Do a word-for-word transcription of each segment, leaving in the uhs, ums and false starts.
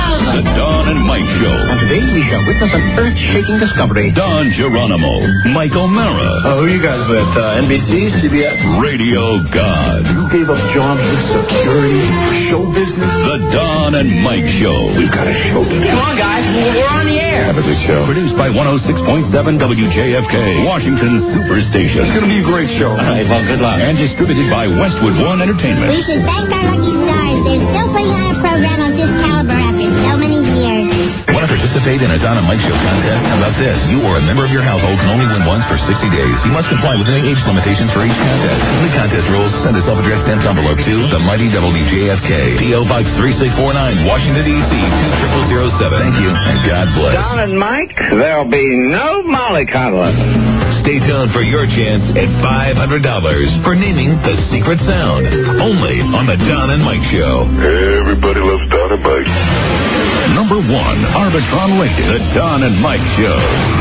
love. The Don and Mike Show. And today we shall witness an earth-shaking discovery. Don Geronimo, Mike O'Mara. Oh, who are you guys with? Uh, N B C, C B S? Radio God. You gave up jobs with security for show business? The Don and Mike Show. We've got a show to do. Come on, guys. We're on the air. Have a good show. Produced by one oh six point seven W J F K, Washington Superstation. It's going to be a great show. All right, well, good luck. And distributed by Westwood One Entertainment. We should thank our lucky stars. They're still putting on a program of this caliber after so many years. Want to participate in a Don and Mike Show contest? How about this? You or a member of your household can only win once for sixty days. You must comply with any age limitations for each contest. The contest rules. Send a self-addressed stamped envelope to the Mighty W J F K, P O Box three six four nine, Washington, D C two zero zero seven. Thank you, and God bless. Don and Mike, there'll be no mollycoddling. Stay tuned for your chance at five hundred dollars for naming the secret sound. Only on the Don and Mike Show. Everybody loves Don and Mike. Number one, Arbitron rated, the Don and Mike Show.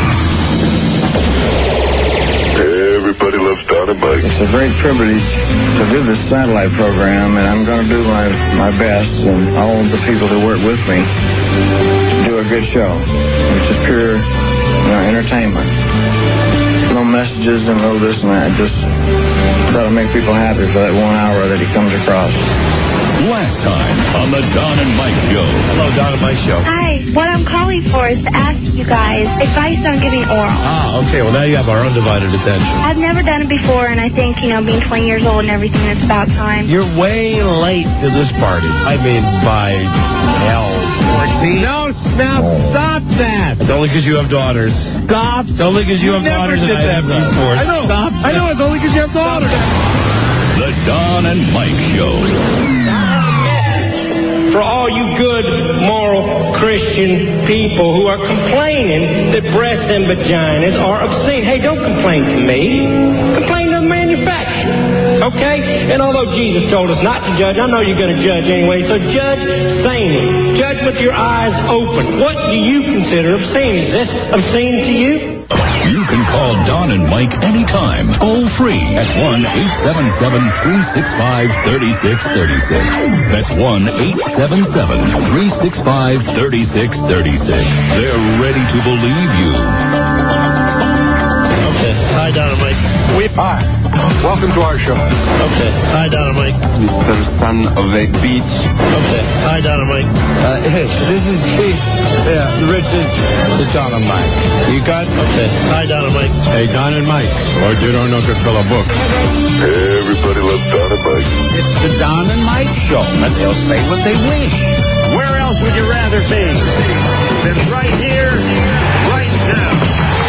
Everybody loves Don and Mike. It's a great privilege to do this satellite program, and I'm going to do my, my best, and all of the people who work with me, to do a good show. It's just pure, you know, entertainment. No messages and no this and that. Just try to make people happy for that one hour that he comes across. Last time on the Don and Mike Show. Hello, Don and Mike Show. Hi, what I'm calling for is to ask you guys advice on giving oral. Ah, okay. Well, now you have our undivided attention. I've never done it before, and I think, you know, being twenty years old and everything, it's about time. You're way late to this party. I mean, by hell. fourteen? No, now stop that. It's only because you have daughters. Stop. It's only because you, you have daughters and I have before. I know. Stop. I know. It's only because you have daughters. The Don and Mike Show. For all you good, moral, Christian people who are complaining that breasts and vaginas are obscene, hey, don't complain to me. Complain to the manufacturer, okay? And although Jesus told us not to judge, I know you're going to judge anyway, so judge sanely. Judge with your eyes open. What do you consider obscene? Is this obscene to you? You can call Don and Mike anytime, toll free at one eight seven seven, three six five, three six three six. That's one eight seven seven, three six five, three six three six. They're ready to believe you. Okay. Hi, Don and Mike. We Hi. Welcome to our show. Okay. Hi, Don and Mike. Mister Son of a Beach. Okay. Hi, Don and Mike. Uh, hey, this is Keith. Yeah, Rich is the Don and Mike. You got? Okay. Hi, Don and Mike. Hey, Don and Mike. Or you don't know to fill a book. Everybody loves Don and Mike. It's the Don and Mike Show, and they'll say what they wish. Where else would you rather be than right here, right now?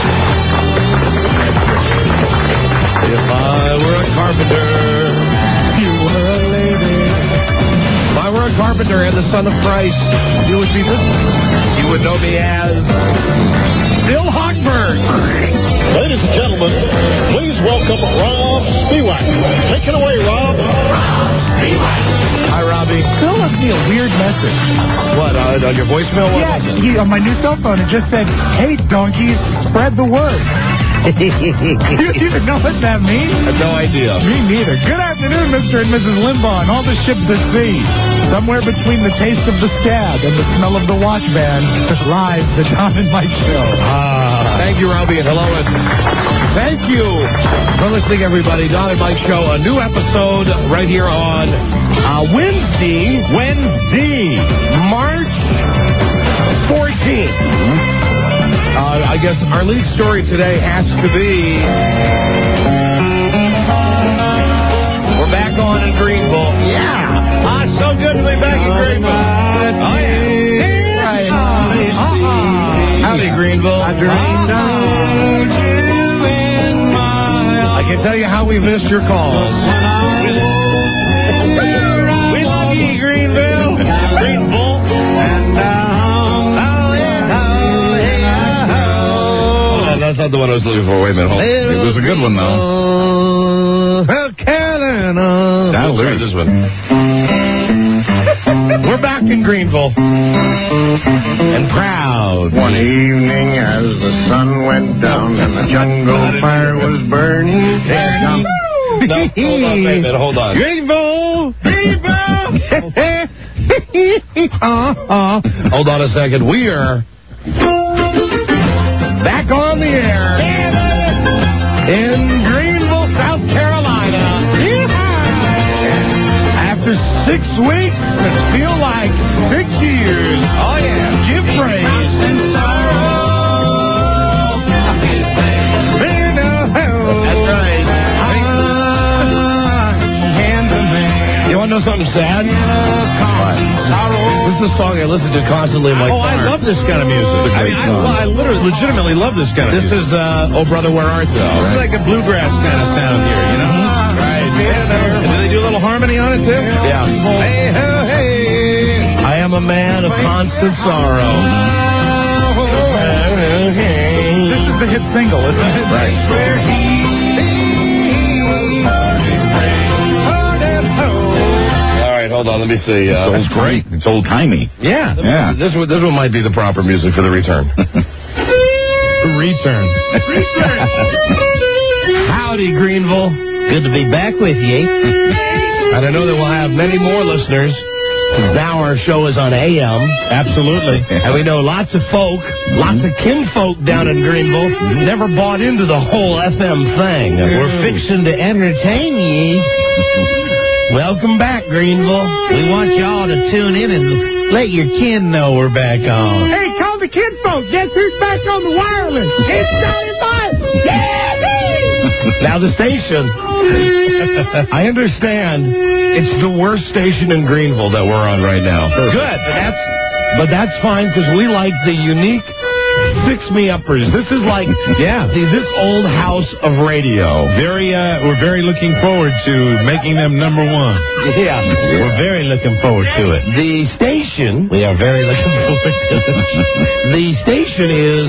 If I were a carpenter, you were a lady. If I were a carpenter and the son of Christ, you would be this. You would know me as Bill Hochberg. Ladies and gentlemen, please welcome Rob Spiewak. Take it away, Rob. Hi, Robbie. Bill left me a weird message. What, uh, on your voicemail? What yeah, he, on my new cell phone, it just said, "Hey, donkeys, spread the word." Do you even know what that means? I have no idea. Me neither. Good afternoon, Mister and Missus Limbaugh, and all the ships at sea. Somewhere between the taste of the scab and the smell of the watch band lies the Don and Mike Show. Ah, thank you, Robbie, and hello, and thank you for listening, everybody. Don and Mike Show, a new episode right here on uh, Wednesday, Wednesday, March fourteenth. Uh, I guess our lead story today has to be we're back on in Greenville. Yeah. Ah, so good to be back in Greenville. Oh, yeah. Right. Uh-huh. Howdy, Greenville. I dreamed of you in my I can tell you how we missed your calls. We love you, Greenville. Greenville. And that's not the one I was looking for. Wait a minute. Hold on. It was a good one, though. That'll do this one. We're back in Greenville. And proud. One evening as the sun went down and the jungle fire was burning. No, hold on, wait a minute. Hold on. Greenville! Greenville! uh-huh. Hold on a second. We are back on the air in Greenville, South Carolina. After six weeks, it feels like six years. Oh, yeah. Give praise. That's right. You want to know something sad? This is a song I listen to constantly in my oh, car. I love this kind of music. I mean, I, well, I literally, legitimately love this kind of this music. This is, uh, Oh Brother, Where Art Thou? It's Right? like a bluegrass kind of sound here, you know? Mm-hmm. Right. And do they do a little harmony on it, too? Yeah. Hey, hey, hey. I am a man of constant sorrow. This is the hit single, isn't it? Right. All right, hold on. Let me see. Uh, That's great. It's old timey. Yeah. Yeah. This one, this one might be the proper music for the return. Return. Return. Howdy, Greenville. Good to be back with you. And I know that we'll have many more listeners. Now our show is on A M. Absolutely. And we know lots of folk, lots of kinfolk down in Greenville never bought into the whole F M thing. We're fixing to entertain ye. Welcome back, Greenville. We want y'all to tune in and let your kin know we're back on. Hey, call the kinfolk. Guess who's back on the wireless? It's Johnny Bud. Now the station, I understand it's the worst station in Greenville that we're on right now. Good, but that's, but that's fine because we like the unique fix-me-uppers. This is like, yeah, this old house of radio. Very, uh, we're very looking forward to making them number one. Yeah. We're very looking forward to it. The station, We are very looking forward to it. the station is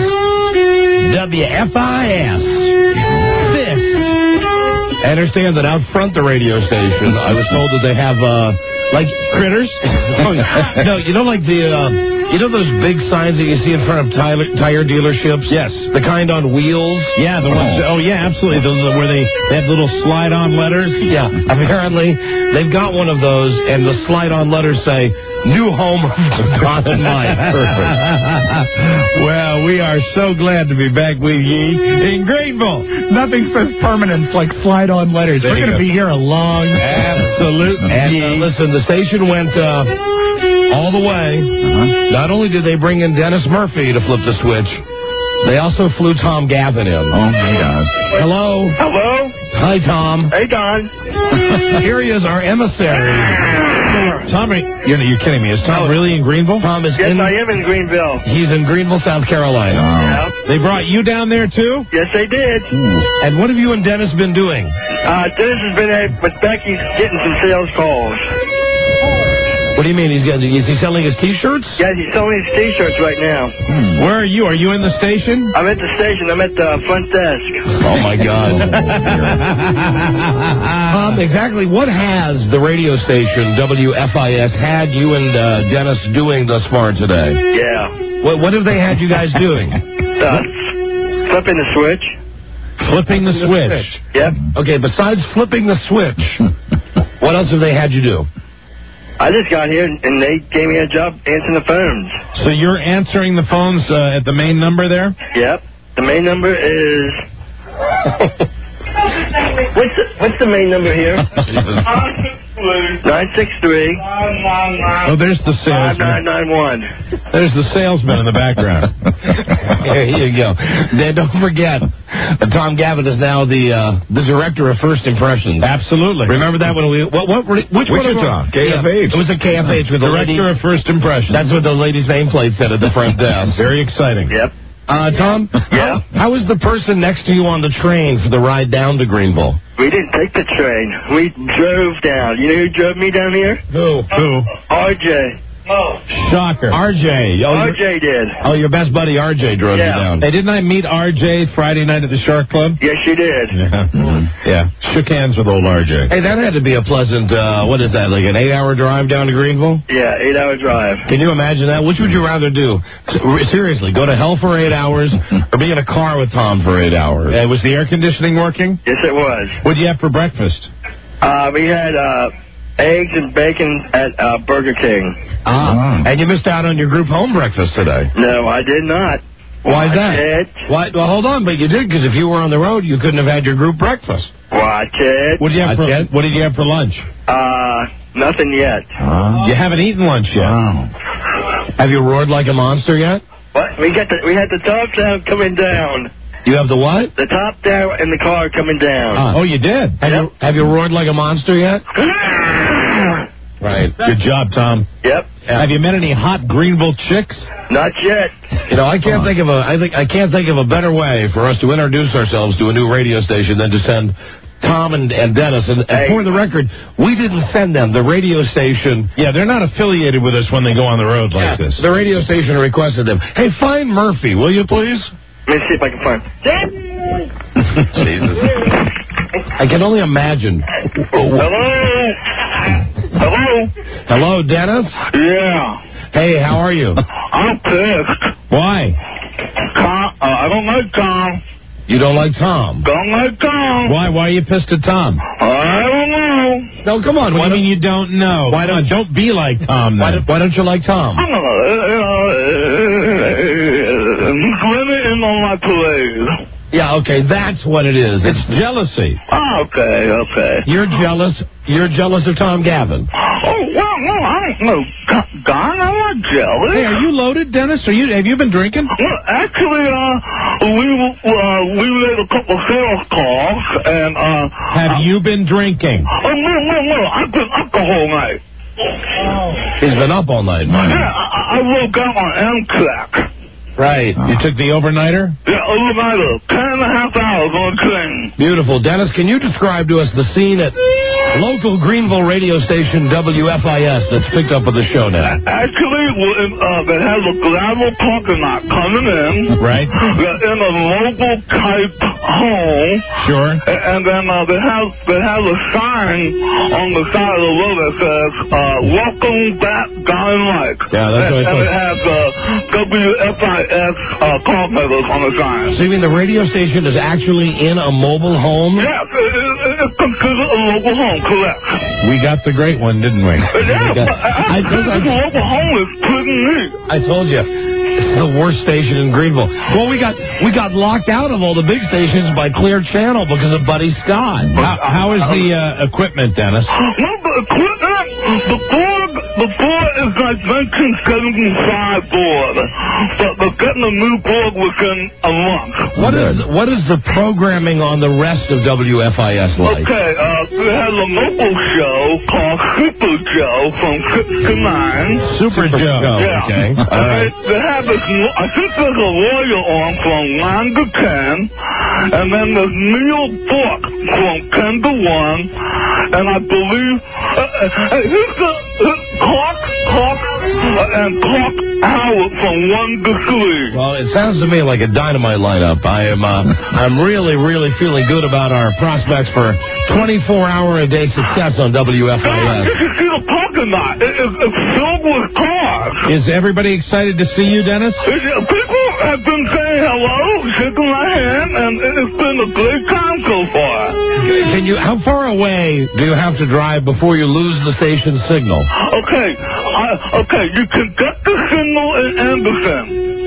W F I S. This. I understand that out front the radio station, I was told that they have, uh, like critters. Oh, no, you know, like the, uh, you know those big signs that you see in front of tire, tire dealerships? Yes. The kind on wheels? Yeah, the ones. Oh, yeah, absolutely. Those where they, they have little slide-on letters. Yeah. Apparently, they've got one of those, and the slide-on letters say, "New home of Don and Mike." Perfect. Well, we are so glad to be back with ye in Greenville. Nothing says permanence like slide-on letters. There We're you going to go. be here a long Absolutely. And uh, listen, the station went uh, all the way. Uh-huh. Not only did they bring in Dennis Murphy to flip the switch, they also flew Tom Gavin in. Oh, my gosh. Hello. Hello. Hi, Tom. Hey, Don. Here he is, our emissary. Tom, are- you're, you're kidding me. Is Tom really in Greenville? Tom is Yes, in. I am in Greenville. He's in Greenville, South Carolina. Yeah. They brought you down there, too? Yes, they did. And what have you and Dennis been doing? Uh, Dennis has been at, with Becky getting some sales calls. What do you mean? He's got, is he selling his T-shirts? Yeah, he's selling his T-shirts right now. Where are you? Are you in the station? I'm at the station. I'm at the front desk. Oh, my God. um, exactly what has the radio station, W F I S, had you and uh, Dennis doing thus far today? Yeah. What, what have they had you guys doing? Uh, flipping the switch. Flipping the switch. Yep. Okay, besides flipping the switch, what else have they had you do? I just got here and they gave me a job answering the phones. So you're answering the phones uh, at the main number there? Yep. The main number is. what's the What's the main number here? Nine six three. Oh, there's the Five nine salesman. nine one. There's the salesman in the background. Here you go. Then don't forget, uh, Tom Gavin is now the uh, the director of First Impressions. Absolutely. Remember that when we what what which one of Wichita, our- K F H. Yeah, it was a K F H with the lady. Director of First Impressions. That's what the lady's nameplate said at the front desk. Very exciting. Yep. Uh, Tom? Yeah? How was the person next to you on the train for the ride down to Greenville? We didn't take the train. We drove down. You know who drove me down here? Who? Who? R J. Oh. Shocker. R J. Oh, R your, J did. oh, your best buddy R J drove Yeah. you down. Hey, didn't I meet R J Friday night at the Shark Club? Yes, you did. Yeah. Yeah. Shook hands with old R J. Hey, that had to be a pleasant, uh, what is that, like an eight-hour drive down to Greenville? Yeah, eight-hour drive. Can you imagine that? Which would you rather do? S- Seriously, go to hell for eight hours or be in a car with Tom for eight hours? Uh, was the air conditioning working? Yes, it was. What'd you have for breakfast? Uh, we had uh, eggs and bacon at uh, Burger King. Ah, and you missed out on your group home breakfast today. No, I did not. Why is Watch that? it. Why? Well, hold on, but you did, because if you were on the road, you couldn't have had your group breakfast. Watch it. What did you have for, Watch it. what did you have for lunch? Uh, nothing yet. You haven't eaten lunch yet. Have you roared like a monster yet? What? We got the we had the top down coming down. You have the what? The top down in the car coming down. Ah. Oh, you did? Have, you, have you roared like a monster yet? Right. Good job, Tom. Yep. Have you met any hot Greenville chicks? Not yet. You know, I can't think of a. I think I can't think of a better way for us to introduce ourselves to a new radio station than to send Tom and, and Dennis. And, and Hey. for the record, we didn't send them. The radio station. Yeah, they're not affiliated with us when they go on the road like this. The radio station requested them. Hey, find Murphy, will you please? Let me see if I can find. Jesus. I can only imagine. Hello. Hello. Hello, Dennis. Yeah. Hey, how are you? I'm pissed. Why? Tom, uh, I don't like Tom. You don't like Tom? Don't like Tom. Why? Why are you pissed at Tom? I don't know. No, come on. What Why do you don't, mean you don't know? Why don't- Come on, don't be like Tom, why, then. don't, why don't you like Tom? I don't know. Uh, Let me in on my parade. Yeah, okay, that's what it is. It's jealousy. Oh, okay, okay. You're jealous. You're jealous of Tom Gavin. Oh, well, no, I don't know. Don, I'm not jealous. Hey, are you loaded, Dennis? Are you? Have you been drinking? Well, actually, uh, we uh, we made a couple sales calls, and uh, Have uh, you been drinking? Oh no, no, no! I've been up the whole night. He's been up all night. Yeah, I, I woke up on Amtrak. Right. You took the overnighter? Yeah, overnighter, ten and a half hours on a train. Beautiful. Dennis, can you describe to us the scene at local Greenville radio station W F I S that's picked up with the show now? Actually, we're in, uh, they have a gravel parking lot coming in. Right. They're in a local type home. Sure. A- And then uh, they have they have a sign on the side of the road that says uh, "Welcome back, Don Mike." Yeah, that's what I and, and thought. it has uh, W F I S uh, call medals on the sign. So you mean the radio station is actually in a mobile home? Yes, it, it, it's considered a local home, correct? We got the great one, didn't we? Yeah, got- but I I, think I- this local home is pretty neat. I told you. It's the worst station in Greenville. Well, we got we got locked out of all the big stations by Clear Channel because of Buddy Scott. How, how is the uh, equipment, Dennis? No, the equipment, the board, the board is like nineteen seventy-five board, but they're getting a new board within a month. What is what is the programming on the rest of W F I S like? Okay, uh, they have a local show called Super Joe from six to nine. Super, Joe. Yeah. Okay. And All right. they, they have this, I think there's a lawyer on from nine to ten, and then there's Neil Book from ten to one, and I believe, uh, uh, here's the uh, Clark, Clark, uh, and Clark Howard from one to three. Well, it sounds to me like a dynamite lineup. I am uh, I'm really, really feeling good about our prospects for twenty-four hour a day success on W F I God, S. you can see the parking lot. It, it, it's filled with cars. Is everybody excited to see you, Dennis? People have been saying hello, shaking my hand, and it's been a great time so far. Can you? How far away do you have to drive before you lose the station signal? Okay, I, okay, you can get the signal in Anderson,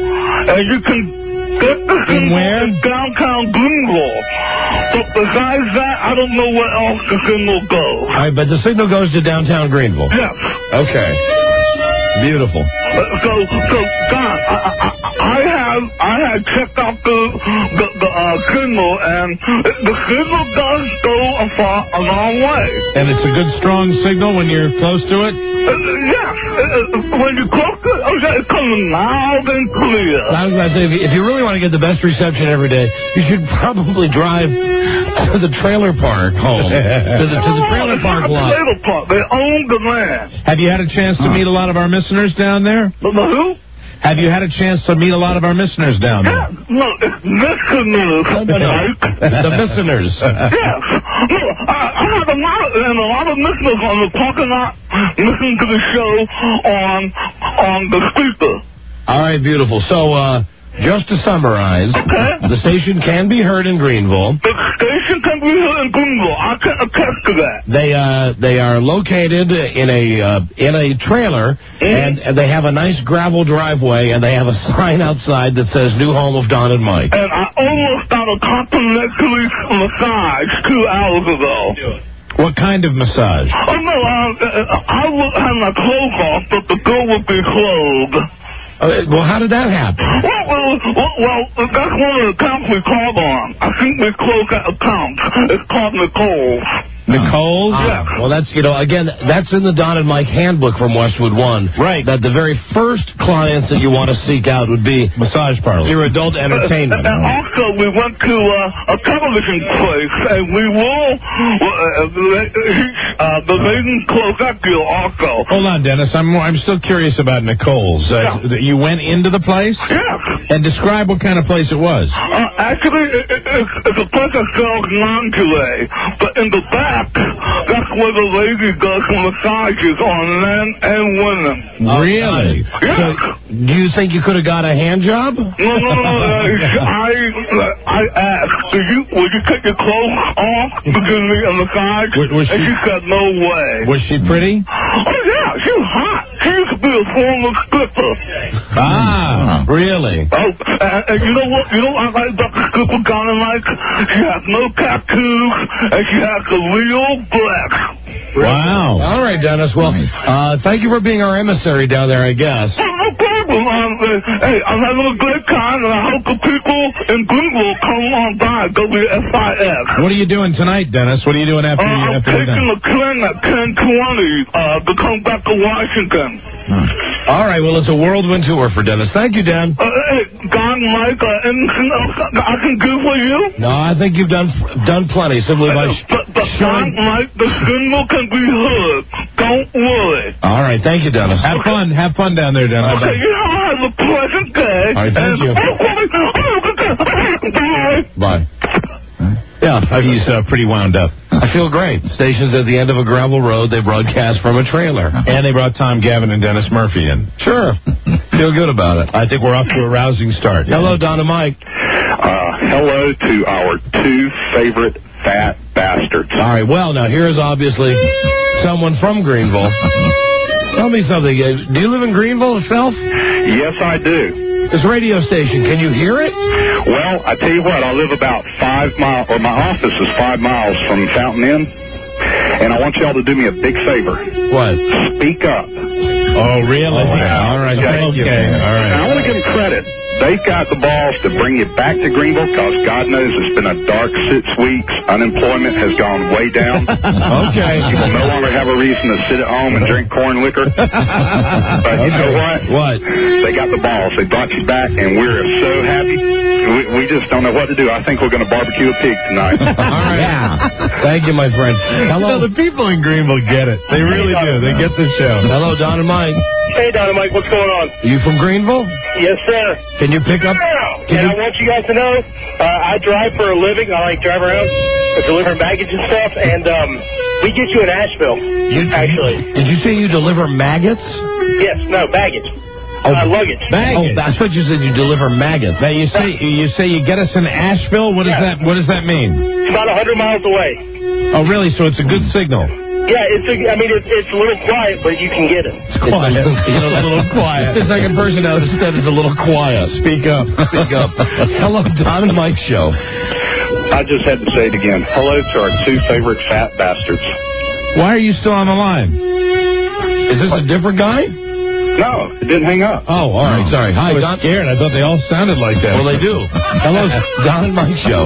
and you can get the signal where? in downtown Greenville. But besides that, I don't know where else the signal goes. All right, but the signal goes to downtown Greenville. Yes. Okay. Beautiful. Uh, so, so, Don, I, I, I have, I had checked out the, the, the uh, signal, and the signal does go a far, a long way. And it's a good, strong signal when you're close to it? Uh, yes, uh, when you close to it, okay, it's coming loud and clear. I was going to say, if you, if you really want to get the best reception every day, you should probably drive to the trailer park home. to the, to the trailer it's park not lot. the trailer park. They own the land. Have you had a chance to meet a lot of our listeners down there? The, the who? Have you had a chance to meet a lot of our listeners down there? Yeah, no, it's listeners. No, no, no. The listeners. Yes. No, I, I have a lot of, and a lot of listeners on the parking lot listening to the show on on the speaker. All right, beautiful. So, uh, just to summarize, Okay. the station can be heard in Greenville. The station can be heard in Greenville. I can attest to that. They uh they are located in a uh, in a trailer, and, and they have a nice gravel driveway, and they have a sign outside that says "New Home of Don and Mike." And I almost got a complimentary massage two hours ago. What kind of massage? Oh, no, uh, I would have my clothes off, but the girl would be clothed. Uh, well, how did that happen? Well, well, well, well, that's one of the accounts we called on. I think we closed that account. It's called Nicole's. Nicole's? Yeah. Well, that's, you know, again, that's in the Don and Mike handbook from Westwood One. Right. That the very first clients that you want to seek out would be Massage parlor. your adult entertainment. And also, we went to uh, a television place, and we will, uh, uh, the lady closed that deal also. Hold on, Dennis. I'm I'm still curious about Nicole's. Uh, Yeah. You went into the place? Yes. And describe what kind of place it was. Uh, actually, it, it, it's, it's a place that sells lingerie, but in the back, that's where the lady does massages on men and women. Really? Yes. So, do you think you could have got a hand job? No, no, no. Uh, I, I asked, do you, would you take your clothes off to give me a massage? Was- was and she- she said, no way. Was she pretty? Oh, yeah, she was hot. She used to be a former stripper. Ah, really? Oh, and, and you know what? You know what I like about the stripper Donna like? She has no tattoos, and she has a real black. Wow. All right, Dennis. Well, uh, thank you for being our emissary down there, I guess. Oh, no problem. Um, uh, hey, I'm having a great time, and I hope the people in Greenville come on by, go to S I X. What are you doing tonight, Dennis? What are you doing after Uh, you I'm after you're taking done? the train at ten twenty uh, to come back to Washington. All right, well, it's a whirlwind tour for Dennis. Thank you, Dan. Uh, hey, Don, Mike, uh, anything else I can do for you? No, I think you've done done plenty simply by Uh, sh- but but Don, showing. Mike, the signal can be heard. Don't worry. All right, thank you, Dennis. Have fun. Have fun down there, Dennis. Okay, you have a pleasant day. All right, thank and, you. Bye. Bye. Yeah, he's uh, pretty wound up. I feel great. Station's at the end of a gravel road. They broadcast from a trailer. And they brought Tom Gavin and Dennis Murphy in. Sure. Feel good about it. I think we're off to a rousing start. Hello, Don and Mike. Uh, hello to our two favorite fat bastards. All right, well, now here's obviously someone from Greenville. Tell me something. uh, Do you live in Greenville itself? Yes, I do. This radio station, can you hear it? Well, I tell you what, I live about five miles, or my office is five miles from Fountain Inn, and I want y'all to do me a big favor. What? Speak up. Oh, really? Oh, yeah. All right. Okay. Thank you. Okay. All right. Now, I want to give them credit. They've got the balls to bring you back to Greenville because God knows it's been a dark six weeks. Unemployment has gone way down. Okay. People no longer have a reason to sit at home and drink corn liquor. But you know what? What? They got the balls. They brought you back, and we're so happy. We, we just don't know what to do. I think we're going to barbecue a pig tonight. All right. Yeah. Thank you, my friend. Hello. No, the people in Greenville get it. They really do. They get the show. Hello, Don and Mike. Hey, Don and Mike, what's going on? You from Greenville? Yes, sir. Can you pick up? Can And you, I want you guys to know, uh, I drive for a living. I like drive around, uh, delivering baggage and stuff, and um, we get you in Asheville, you, actually. Did you say you deliver maggots? Yes, no, baggage. Oh, uh, luggage. Oh, that's what you said. You deliver maggots. Now you say you say you get us in Asheville. What does Yeah. that What does that mean? It's about one hundred miles away. Oh, really? So it's a good signal. Yeah, it's a, I mean, it's, it's a little quiet, but you can get it. It's quiet. It's a little quiet. The second person out said it's a little quiet. Speak up. Speak up. Hello, Don and Mike show. I just had to say it again. Hello to our two favorite fat bastards. Why are you still on the line? Is this a different guy? No, it didn't hang up. Oh, all right. Sorry. Hi, I was Don. scared. I thought they all sounded like that. Well, they do. Hello, Don and Mike show.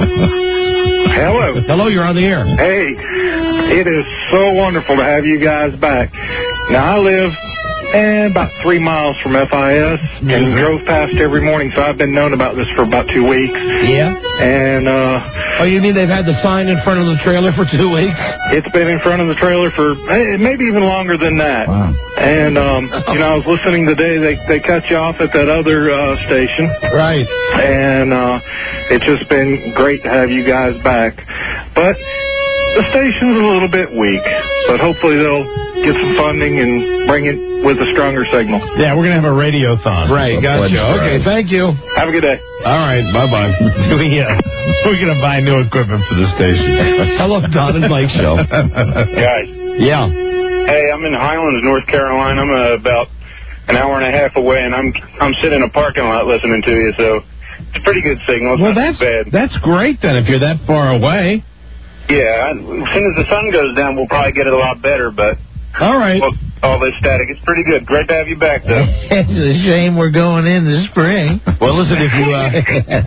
Hello. Hello, you're on the air. Hey, it is so wonderful to have you guys back. Now, I live eh, about three miles from F I S and drove past every morning, so I've been known about this for about two weeks. Yeah? And uh, Oh, you mean they've had the sign in front of the trailer for two weeks? it's been in front of the trailer for eh, maybe even longer than that. Wow. And, um, you know, I was listening today. They, they cut you off at that other uh, station. Right. And uh, it's just been great to have you guys back. But the station's a little bit weak, but hopefully they'll get some funding and bring it with a stronger signal. Yeah, we're going to have a radiothon. Right, gotcha. Okay, thank you. Have a good day. All right, bye-bye. we, uh, we're going to buy new equipment for the station. Hello, Don and Mike Show. Guys. Yeah. Hey, I'm in Highlands, North Carolina. I'm uh, about an hour and a half away, and I'm I'm sitting in a parking lot listening to you, so it's a pretty good signal. It's well, not that's bad. that's great then if you're that far away. Yeah, as soon as the sun goes down, we'll probably get it a lot better, but all right. Well, all this static, it's pretty good. Great to have you back, though. It's a shame we're going in the spring. Well, listen, if you, uh,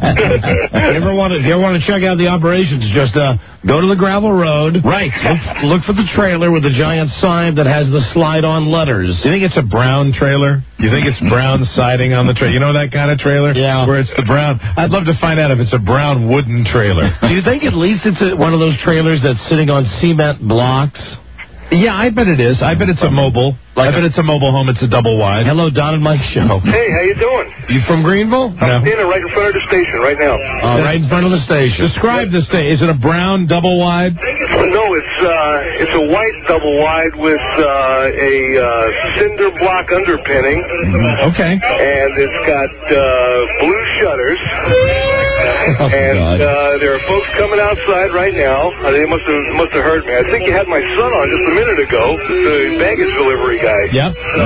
if you ever want to, if you ever want to check out the operations, just uh, go to the gravel road. Right. Look, look for the trailer with the giant sign that has the slide-on letters. Do you think it's a brown trailer? Do you think it's brown siding on the trailer? You know that kind of trailer? Yeah. Where it's the brown. I'd love to find out if it's a brown wooden trailer. Do you think at least it's a, one of those trailers that's sitting on cement blocks? Yeah, I bet it is. I bet it's a mobile. Like I bet it's a mobile home. It's a double wide. Hello, Don and Mike Show. Hey, how you doing? You from Greenville? I'm standing right in front of the station right now. Uh, right in front of the station. Describe the station. Is it a brown double wide? No, it's uh, it's a white double wide with uh, a uh, cinder block underpinning. Mm-hmm. Okay. And it's got uh, blue shutters. Oh, and uh, there are folks coming outside right now. Uh, they must have must have heard me. I think you had my son on just a minute ago, the baggage delivery guy. Yep. Uh,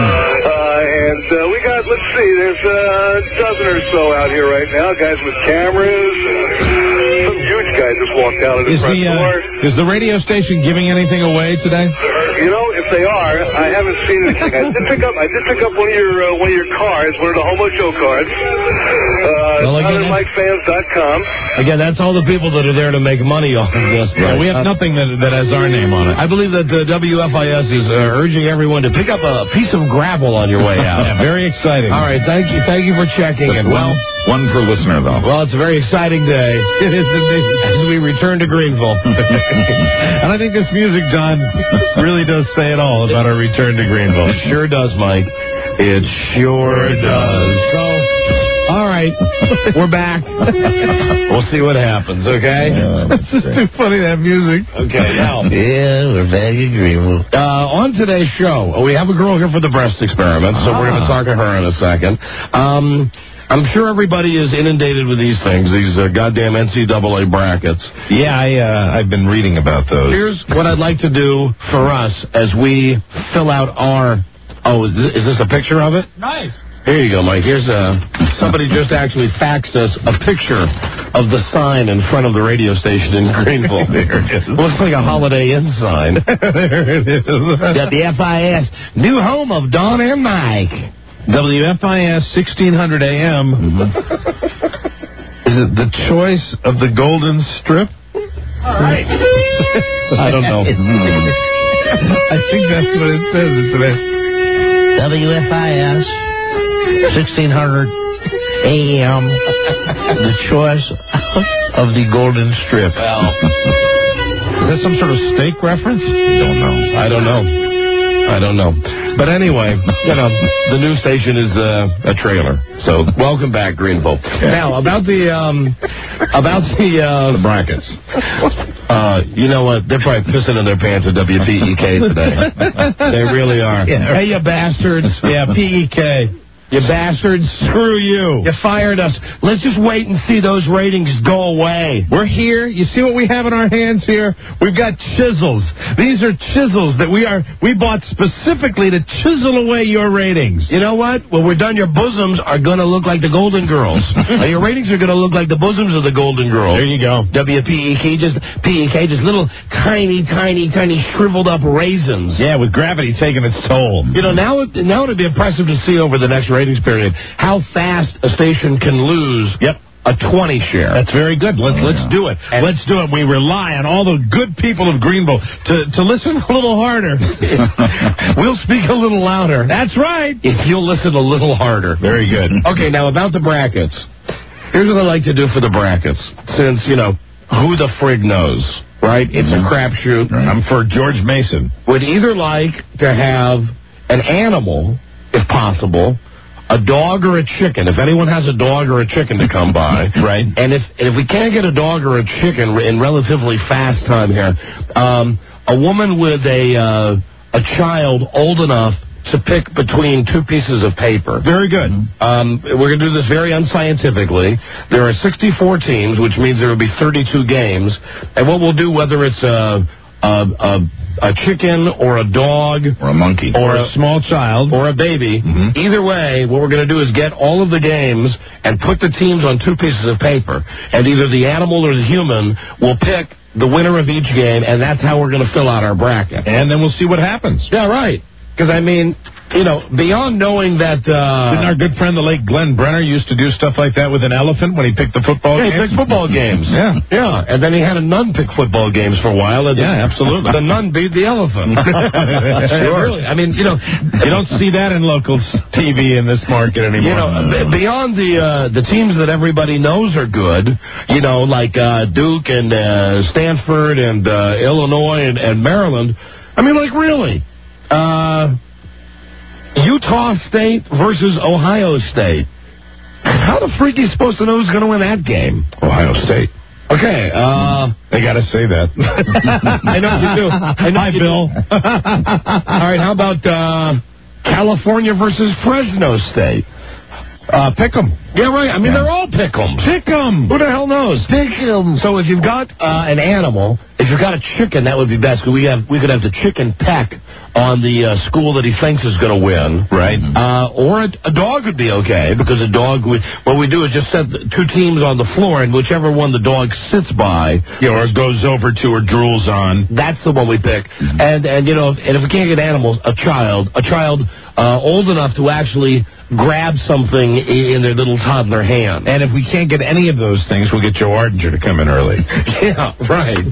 and uh, we got, let's see, there's a dozen or so out here right now, guys with cameras. Some huge guy just walked out of the is front the, uh, door. Is the radio station giving anything away today? You know, if they are, I haven't seen anything. I did pick up. I did pick up one of your uh, one of your cards, one of the Homo Show cards. Uh, well, again, Mike Fans dot com. Again, that's all the people that are there to make money off of this. Yeah, we have uh, nothing that that has our name on it. I believe that the W F I S is uh, urging everyone to pick up a piece of gravel on your way out. Yeah, very exciting. All right, thank you, thank you for checking in. Well, one per listener though. Well, it's a very exciting day. It is indeed. As we return to Greenville. And I think this music, John, really does say it all about our return to Greenville. It sure does, Mike. It sure does. So, all right, we're back. We'll see what happens, okay? Yeah, it's just too funny, that music. Okay, now. Yeah, we're back in Greenville. Uh, on today's show, we have a girl here for the breast experiment, so ah. we're going to talk to her in a second. Um... I'm sure everybody is inundated with these things, these uh, goddamn N C double A brackets. Yeah, I, uh, I've been reading about those. Here's what I'd like to do for us as we fill out our... Oh, is this, is this a picture of it? Nice. Here you go, Mike. Here's a... Somebody just actually faxed us a picture of the sign in front of the radio station in Greenville. There it is. Looks like a Holiday Inn sign. There it is. W F I S, new home of Don and Mike. W F I S sixteen hundred A M. Mm-hmm. Is it the choice of the Golden Strip? All right. I don't know. I think that's what it says. It's W F I S sixteen hundred A M. The choice of the Golden Strip. Well, is that some sort of steak reference? Don't know. I don't know. I don't know. But anyway, you know, the news station is uh, a trailer. So welcome back, Greenville. Yeah. Now, about the, um, about the, uh, the brackets. Uh, you know what? They're probably pissing in their pants at W P E K today. They really are. Yeah. Hey, you bastards. Yeah, P E K. You bastards. Screw you. You fired us. Let's just wait and see those ratings go away. We're here. You see what we have in our hands here? We've got chisels. These are chisels that we are we bought specifically to chisel away your ratings. You know what? When we're done, your bosoms are going to look like the Golden Girls. Your ratings are going to look like the bosoms of the Golden Girls. There you go. W P E K, just P E K, just little tiny, tiny, tiny shriveled up raisins. Yeah, with gravity taking its toll. You know, now, it, now it'd be impressive to see over the next ratings period how fast a station can lose yep. a twenty share. That's very good. Let's oh, let's do it. And let's do it. We rely on all the good people of Greenville to, to listen a little harder. We'll speak a little louder. That's right. If you'll listen a little harder. Very good. Okay, now about the brackets. Here's what I like to do for the brackets. Since, you know, who the frig knows, right? It's mm-hmm. a crapshoot. Right. I'm for George Mason. Would either like to have an animal, if possible, a dog or a chicken, if anyone has a dog or a chicken to come by. Right. And if if we can't get a dog or a chicken in relatively fast time here, um, a woman with a uh, a child old enough to pick between two pieces of paper. Very good. Um, we're going to do this very unscientifically. There are sixty-four teams, which means there will be thirty-two games. And what we'll do, whether it's a, a, a, a chicken or a dog Or a monkey. or a small child or a baby, Mm-hmm. either way, what we're going to do is get all of the games and put the teams on two pieces of paper. And either the animal or the human will pick the winner of each game, and that's how we're going to fill out our bracket. and then we'll see what happens. Yeah, right. Because, I mean, you know, beyond knowing that... Uh, Didn't our good friend, the late Glenn Brenner, used to do stuff like that with an elephant when he picked the football yeah, games? he picked football games. Yeah. Yeah, and then he had a nun pick football games for a while. And Yeah, absolutely. The nun beat the elephant. Sure. Really, I mean, you know... You don't see that in local T V in this market anymore. You know, b- beyond the uh, the teams that everybody knows are good, you know, like uh, Duke and uh, Stanford and uh, Illinois and, and Maryland, I mean, like, really... Uh, Utah State versus Ohio State. How the freak are you supposed to know who's going to win that game? Ohio State. Okay, uh... They got to say that. I know you do. I know Hi, you Bill. do. All right, how about uh, California versus Fresno State? Uh, pick 'em. Yeah, right. I mean, Yeah. they're all pick'ems. Pick 'em. Who the hell knows? Pick'em. So if you've got uh, an animal, if you've got a chicken, that would be best. Cause we have we could have the chicken peck on the uh, school that he thinks is going to win. Right. Uh, or a, a dog would be okay, because a dog would... What we do is just set the two teams on the floor, and whichever one the dog sits by... Yeah, or goes over to or drools on. That's the one we pick. And, and you know, and if we can't get animals, a child, a child uh, old enough to actually grab something in their little toddler hand. And if we can't get any of those things, we'll get Joe Ardinger to come in early. Yeah, right.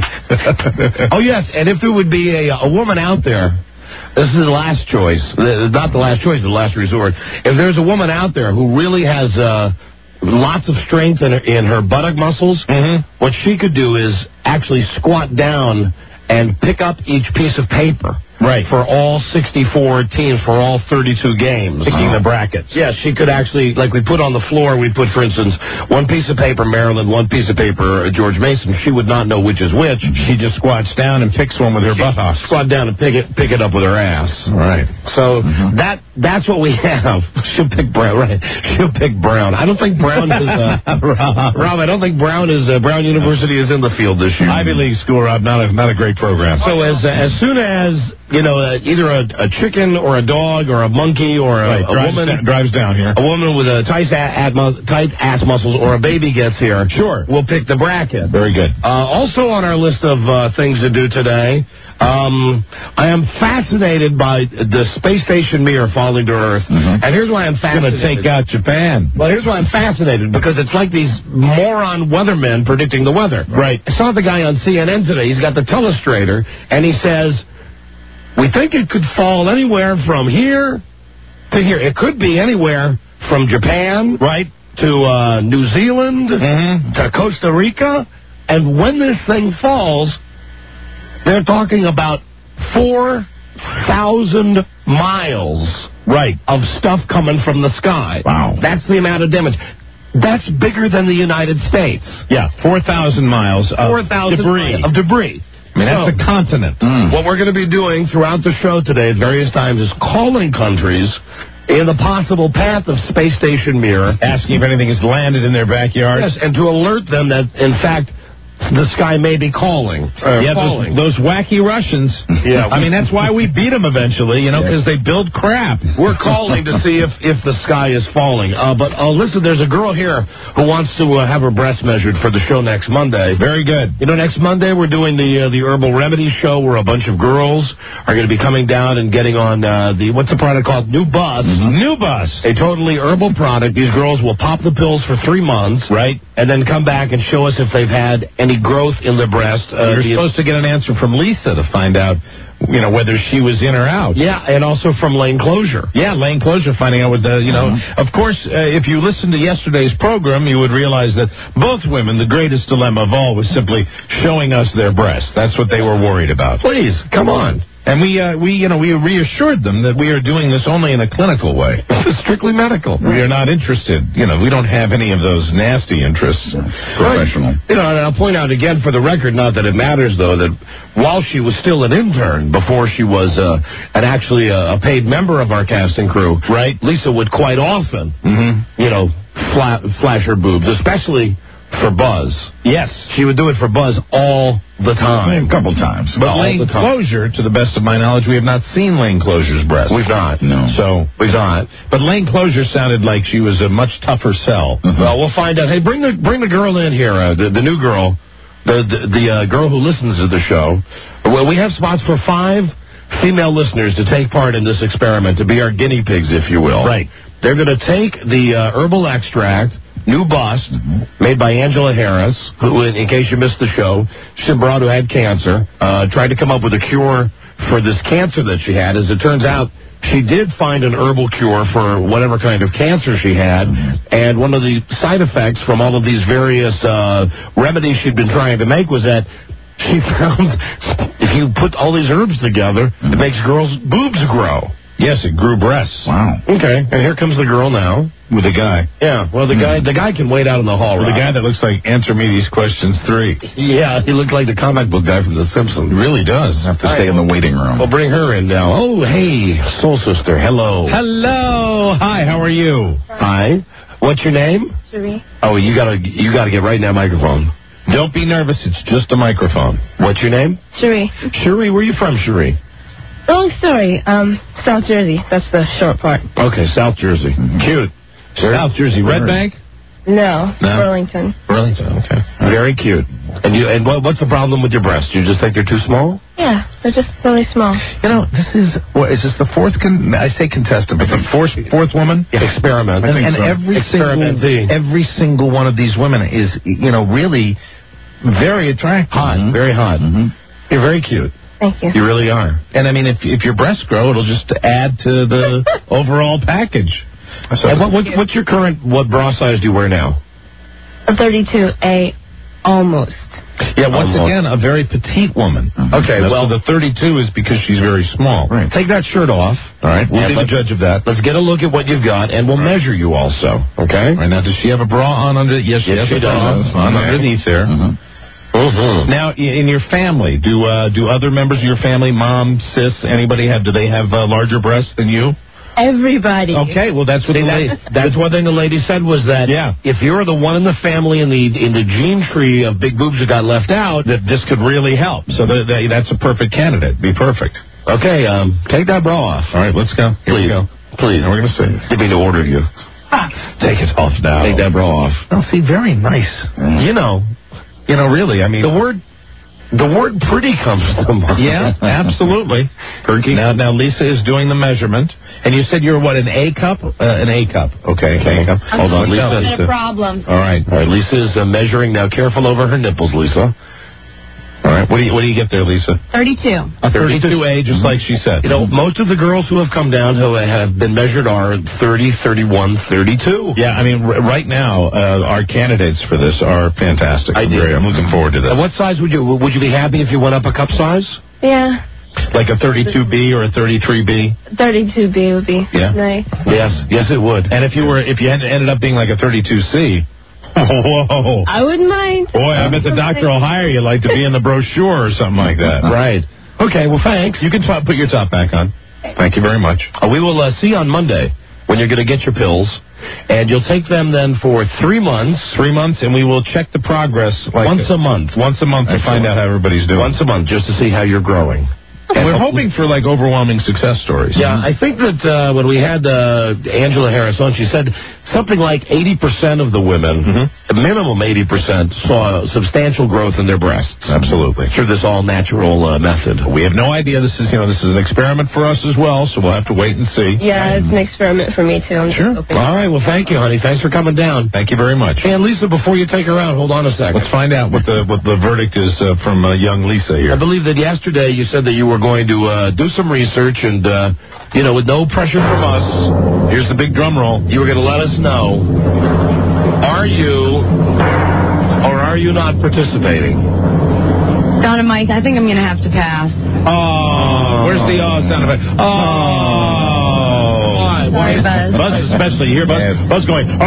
Oh, yes, and if there would be a, a woman out there, this is the last choice, not the last choice, the last resort. If there's a woman out there who really has uh, lots of strength in her, in her buttock muscles, Mm-hmm. what she could do is actually squat down and pick up each piece of paper. Right. For all sixty-four teams, for all thirty-two games. Picking the brackets. Yeah, she could actually, like we put on the floor, we put, for instance, one piece of paper Maryland, one piece of paper George Mason. She would not know which is which. She just squats down and picks one with her She buttocks. Squat down and pick it, pick it up with her ass. Right. So that that's what we have. She'll pick Brown. Right. She'll pick Brown. I don't think Brown is. Uh, Rob, I don't think Brown is. Uh, Brown University is in the field this year. Ivy League school, Rob. Not a not a great program. So as uh, as soon as you know, uh, either a, a chicken or a dog or a monkey or a, Right, a drives woman down, drives down here. a woman with a tight, a- at mus- tight ass muscles or a baby gets here, Sure. we'll pick the bracket. Very good. Uh, also on our list of uh, things to do today, um, I am fascinated by the space station mirror falling to Earth. Mhm. And here's why I'm It's going fascinated. to take out Japan. Well, here's why I'm fascinated, because it's like these moron weathermen predicting the weather. Right. I saw the guy on C N N today. He's got the telestrator, and he says, we think it could fall anywhere from here to here. It could be anywhere from Japan, Right. to uh, New Zealand, Mm-hmm. to Costa Rica. And when this thing falls, they're talking about four thousand miles Right. of stuff coming from the sky. Wow. That's the amount of damage. That's bigger than the United States. Yeah, four thousand miles of four thousand debris. of debris. I mean, that's So, a continent. what we're going to be doing throughout the show today at various times is calling countries in the possible path of Space Station Mirror. Asking if anything has landed in their backyard. Yes, and to alert them that, in fact, the sky may be calling. Uh, yeah, falling. those, those wacky Russians. Yeah. I mean, that's why we beat them eventually, you know, because they build crap. We're calling to see if, if the sky is falling. Uh, but uh, listen, there's a girl here who wants to uh, have her breast measured for the show next Monday. Very good. You know, next Monday we're doing the uh, the Herbal Remedy Show, where a bunch of girls are going to be coming down and getting on uh, the, what's the product called? New Bus. New Bus. A totally herbal product. These girls will pop the pills for three months. Right. And then come back and show us if they've had any growth in their breast. Uh, You're the- supposed to get an answer from Lisa to find out, you know, whether she was in or out. Yeah, and also from Lane Closure. Yeah, Lane Closure finding out what the, you know, of course, uh, if you listened to yesterday's program, you would realize that both women, the greatest dilemma of all was simply showing us their breasts. That's what they were worried about. Please, come on. And we, uh, we, you know, we reassured them that we are doing this only in a clinical way. This is strictly medical. We are not interested. You know, we don't have any of those nasty interests. Professional. You know, and I'll point out again for the record, not that it matters, though, that while she was still an intern before she was uh, an actually a, a paid member of our casting crew, right? Lisa would quite often, mm-hmm. you know, fla- flash her boobs, especially for Buzz. Yes. She would do it for Buzz all the time. A couple times. But all Lane the time. Closure, to the best of my knowledge, we have not seen Lane Closure's breast. We've not. No. So, we've not. But Lane Closure sounded like she was a much tougher sell. Mm-hmm. Well, we'll find out. Hey, bring the bring the girl in here, uh, the, the new girl, the the, the uh, girl who listens to the show. Well, we have spots for five female listeners to take part in this experiment, to be our guinea pigs, if you will. Right. They're going to take the uh, herbal extract, new bust, mm-hmm. made by Angela Harris, who, in, in case you missed the show, she's a broad who had cancer, uh, tried to come up with a cure for this cancer that she had. As it turns out, she did find an herbal cure for whatever kind of cancer she had, mm-hmm. and one of the side effects from all of these various uh, remedies she'd been trying to make was that she found if you put all these herbs together, mm-hmm. it makes girls' boobs grow. Yes, it grew breasts. Wow. Okay, and here comes the girl now. With the guy. Yeah, well, the guy the guy can wait out in the hall, With right? the guy that looks like Answer Me These Questions three. Yeah, he looked like the comic book guy from The Simpsons. He really does. Have to stay in the waiting room. We'll bring her in now. Oh, hey, Soul Sister, hello. Hello. Hi, how are you? Hi. What's your name? Cherie. Oh, you gotta you gotta get right in that microphone. Don't be nervous, it's just a microphone. What's your name? Cherie. Cherie, where are you from, Cherie? Long story. Um, South Jersey. That's the short part. Okay, South Jersey. Mm-hmm. Cute. South Jersey, Red Bank? No, No. Burlington. Burlington, okay. Very cute. And you and what, what's the problem with your breasts? You just think they're too small? Yeah, they're just really small. You know, this is, what, is this the fourth, con- I say contestant, but the fourth, fourth woman? Yeah, experiment. And, and every, single, every single one of these women is, you know, really very attractive. Hot, mm-hmm. very hot. Mm-hmm. You're very cute. Thank you. You really are. And I mean, if if your breasts grow, it'll just add to the overall package. So, and what, what, what's your current, what bra size do you wear now? A thirty-two A, almost. Yeah, once Almost. again, a very petite woman. Mm-hmm. Okay, Now, well, so the thirty-two is because she's very small. Right. Take that shirt off. All right, we'll And be the judge of that. Let's get a look at what you've got, and we'll measure you also. Okay? All right, now, does she have a bra on under? Yes, she Yes, has she a bra does. on Okay. underneath there. Mm-hmm. Mm-hmm. Now, i- in your family, do uh, do other members of your family, mom, sis, anybody have? Do they have uh, larger breasts than you? Everybody. Okay, well that's what See, the that, lady. that's one thing the lady said was that Yeah. if you're the one in the family in the in the gene tree of big boobs that got left out, That this could really help. So that, that, that's a perfect candidate. Be perfect. okay, um, take that bra off. All right, let's go. Here Please. we go. Please. Now we're gonna see. Didn't mean to order you. Take it off now. Take that bra off. Oh, see, very nice. You know, You know, really, I mean, the word the word pretty comes to mind. yeah, absolutely. Perky. Now, now Lisa is doing the measurement, and you said you're what, an A cup? Uh, an A cup. Okay, Okay. A cup. Hold on, Lisa. Got a problem. All right. All right, Lisa is uh, measuring now. Careful over her nipples, Lisa. All right. What do you What do you get there, Lisa? thirty-two. A thirty-two A, just like she said. You know, most of the girls who have come down who have been measured are thirty, thirty-one, thirty-two. Yeah, I mean, r- right now, uh, our candidates for this are fantastic. I I'm, do. very, I'm looking forward to And this. what size would you would you be happy if you went up a cup size? Yeah, Like a thirty-two B or a thirty-three B? thirty-two B would be Yeah. nice. Yes, yes, it would. And if you were, if you had ended up being like a thirty-two C, whoa. I wouldn't mind. Boy, I bet the doctor will hire you like to be in the brochure or something like that. Right. Okay, well, thanks. You can top, put your top back on. Thank you very much. Uh, we will uh, see you on Monday when you're going to get your pills, and you'll take them then for three months. Three months, and we will check the progress like Once a month. Once a month to find out how everybody's doing. Once a month, just to see how you're growing. And we're hoping for like overwhelming success stories. Yeah, I think that uh, when we had uh, Angela Harris on, she said something like eighty percent of the women, Mm-hmm. a minimum eighty percent, saw substantial growth in their breasts. Absolutely. Through this all-natural uh, method. We have no idea. This is, you know, this is an experiment for us as well, so we'll have to wait and see. Yeah, it's an experiment for me too. I'm Sure. just hoping. All right, well, thank you, honey. Thanks for coming down. Thank you very much. And Lisa, before you take her out, hold on a second. Let's find out what the what the verdict is uh, from uh, young Lisa I here. believe that yesterday you said that you were going to uh, do some research and, uh, you know, with no pressure from us, Here's the big drum roll. you were going to let us know, are you or are you not participating? Don and Mike, I think I'm going to have to pass. Oh, where's the oh sound effect? Oh. Why? Sorry, Buzz. Buzz especially. You hear Buzz? Yes. Buzz going, oh.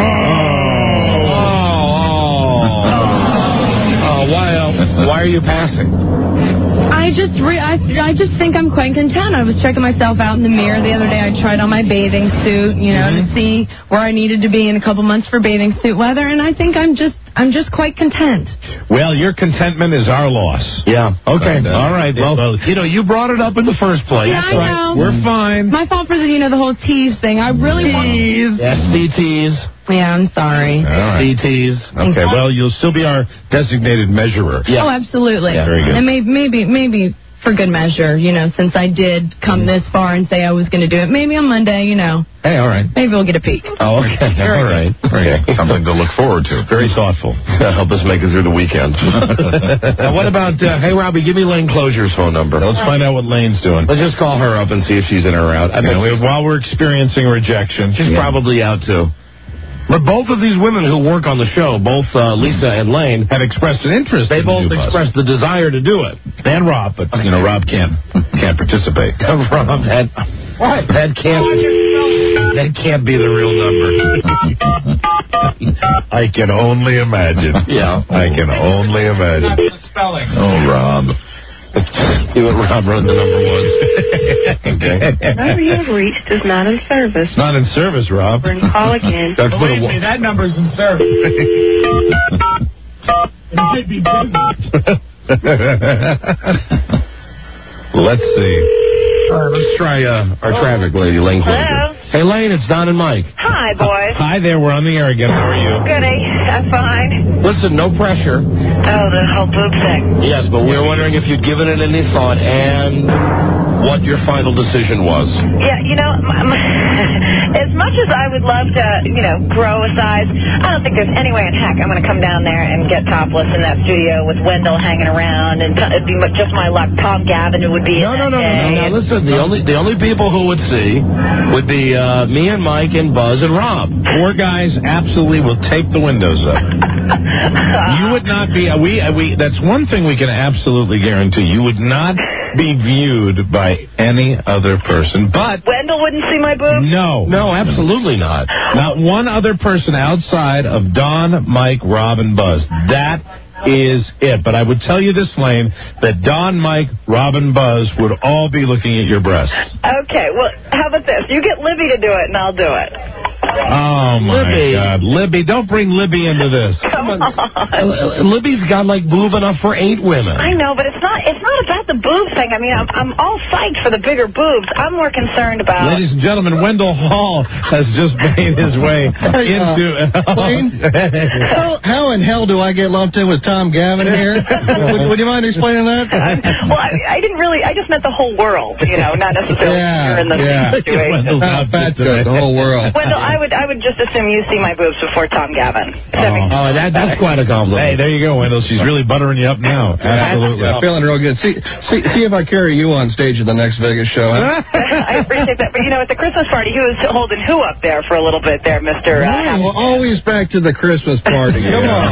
Oh. Oh, why, uh, why are you passing? I just re- I, I just think I'm quite content. I was checking myself out in the mirror the other day. I tried on my bathing suit, you know, Mm-hmm. to see where I needed to be in a couple months for bathing suit weather, and I think I'm just I'm just quite content. Well, your contentment is our loss. Yeah. Okay. But, uh, All right. Well, well, you know, you brought it up in the first place. Yeah, I know. We're fine. My fault for the you know the whole tease thing. I really want. S C Ts. Yeah, I'm sorry. All right. C Ts. Okay, well, you'll still be our designated measurer. Yeah. Oh, absolutely. Yeah, very good. And maybe maybe maybe for good measure, you know, since I did come this far and say I was going to do it, maybe on Monday, you know, Hey, all right. maybe we'll get a peek. Oh, okay. All right. Okay. Something to look forward to. Very thoughtful. Help us make it through the weekend. Now, what about, uh, hey, Robbie, give me Lane Closure's phone number. Let's find out what Lane's doing. Let's just call her up and see if she's in or out. I You know, bet we- while we're experiencing rejection. she's probably out, too. But both of these women who work on the show, both uh, Lisa and Lane, had expressed an interest. they in both the new bus. expressed the desire to do it. And Rob, but you know Rob can't can't participate. Rob, that, what? that can't that can't be the real number. I can only imagine. Yeah. I can only imagine. Spelling. Oh, Rob. See what Rob wrote the number was. Okay. Number you have reached is not in service. Not in service, Rob. Call again. That's what Believe it me, was. that number's in service. It might be busy. Let's see. All right, let's try uh, our traffic lady, Lane Closer. Hello? Hey, Lane, it's Don and Mike. Hi, boys. Hi there. We're on the air again. How are you? Goody. I'm fine. Listen, no pressure. Oh, the whole boob thing. Yes, but we were wondering if you'd given it any thought and what your final decision was. Yeah, you know, m- m- as much as I would love to, you know, grow a size, I don't think there's any way in heck I'm going to come down there and get topless in that studio with Wendell hanging around, and t- it'd be m- just my luck. Tom Gavin would be No, in no, that no, no, day. no. Now, listen, the only the only people who would see would be uh, me and Mike and Buzz and Rob. Four guys absolutely will tape the windows up. You would not be. uh, We uh, we. That's one thing we can absolutely guarantee. You would not be viewed by any other person. But Wendell wouldn't see my boobs? no, No, absolutely not. not one other person outside of Don, Mike, Rob, and Buzz. That is it. But I would tell you this, Lane, that Don, Mike, Rob, and Buzz would all be looking at your breasts. Okay, well, how about this? You get Libby to do it, and I'll do it. Oh my Libby. God, Libby! Don't bring Libby into this. Come on. Uh, Libby's got like boob enough for eight women. I know, but it's not. It's not about the boob thing. I mean, I'm, I'm all psyched for the bigger boobs. I'm more concerned about. Ladies and gentlemen, Wendell Hall has just made his way into. How, how in hell do I get lumped in with Tom Gavin here? would, would you mind explaining that? Well, I, I didn't really. I just meant the whole world. You know, not necessarily Yeah, here in the yeah. situation. Wendell's Not not fat fit today. joke, the whole world. Wendell, I would. I would just assume you see my boobs before Tom Gavin. Does that make Oh, that, that's quite a compliment. Hey, there you go, Wendell. She's really buttering you up now. Absolutely. I'm feeling real good. See, see, see if I carry you on stage at the next Vegas show. Huh? I appreciate that. But, you know, at the Christmas party, he was holding who up there for a little bit there, Mister Uh, Yeah, well, always back to the Christmas party. Come on.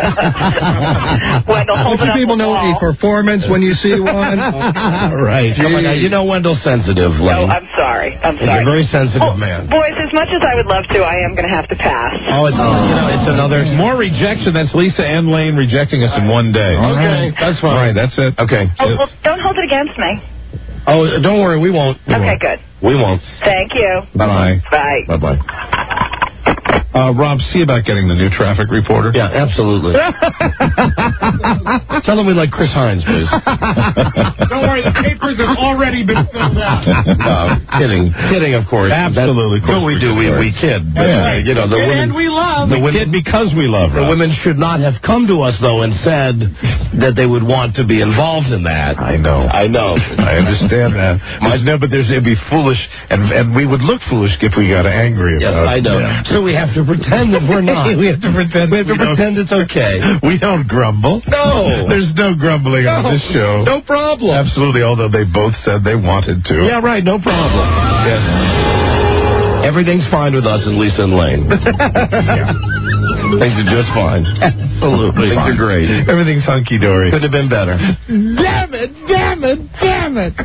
Wendell, hold Don't it up you people the know wall. a performance when you see one? Right. Oh my God, you know Wendell's sensitive, No, Lane. I'm sorry. I'm He's sorry. a very sensitive Oh, man. Boys, as much as I would love to, I am going to have to pass. Oh, it's, you know, it's another... More rejection. That's Lisa and Lane rejecting us in one day. Okay, that's fine. All right, that's it. Okay. Oh, well, don't hold it against me. Oh, don't worry, we won't. We Okay, won't. good. We won't. Thank you. Bye. Bye. Bye-bye. Uh, Rob, see about getting the new traffic reporter. Yeah, absolutely. Tell them we like Chris Hines, please. Don't worry, the papers have already been filled out. No, kidding. Kidding, of course. Absolutely. That's what we do. We, we kid. But, uh, you know, the And women... we love. The We women, kid because we love the Rob. women should not have come to us, though, and said that they would want to be involved in that. I know. I know. I understand that. I know, but there's, it'd be foolish, and and we would look foolish if we got angry Yes, about I know. Yeah. So we have to pretend that we're not. We have to pretend. We have to we don't- pretend it's okay. We don't grumble. No. There's no grumbling on No. this show. No problem. Absolutely, although they both said they wanted to. Yeah, right. No problem. Yes. Everything's fine with us and Lisa and Lane. Yeah. Things are just fine. Absolutely. Things are great. Everything's hunky-dory. Could have been better. Damn it, damn it, damn it.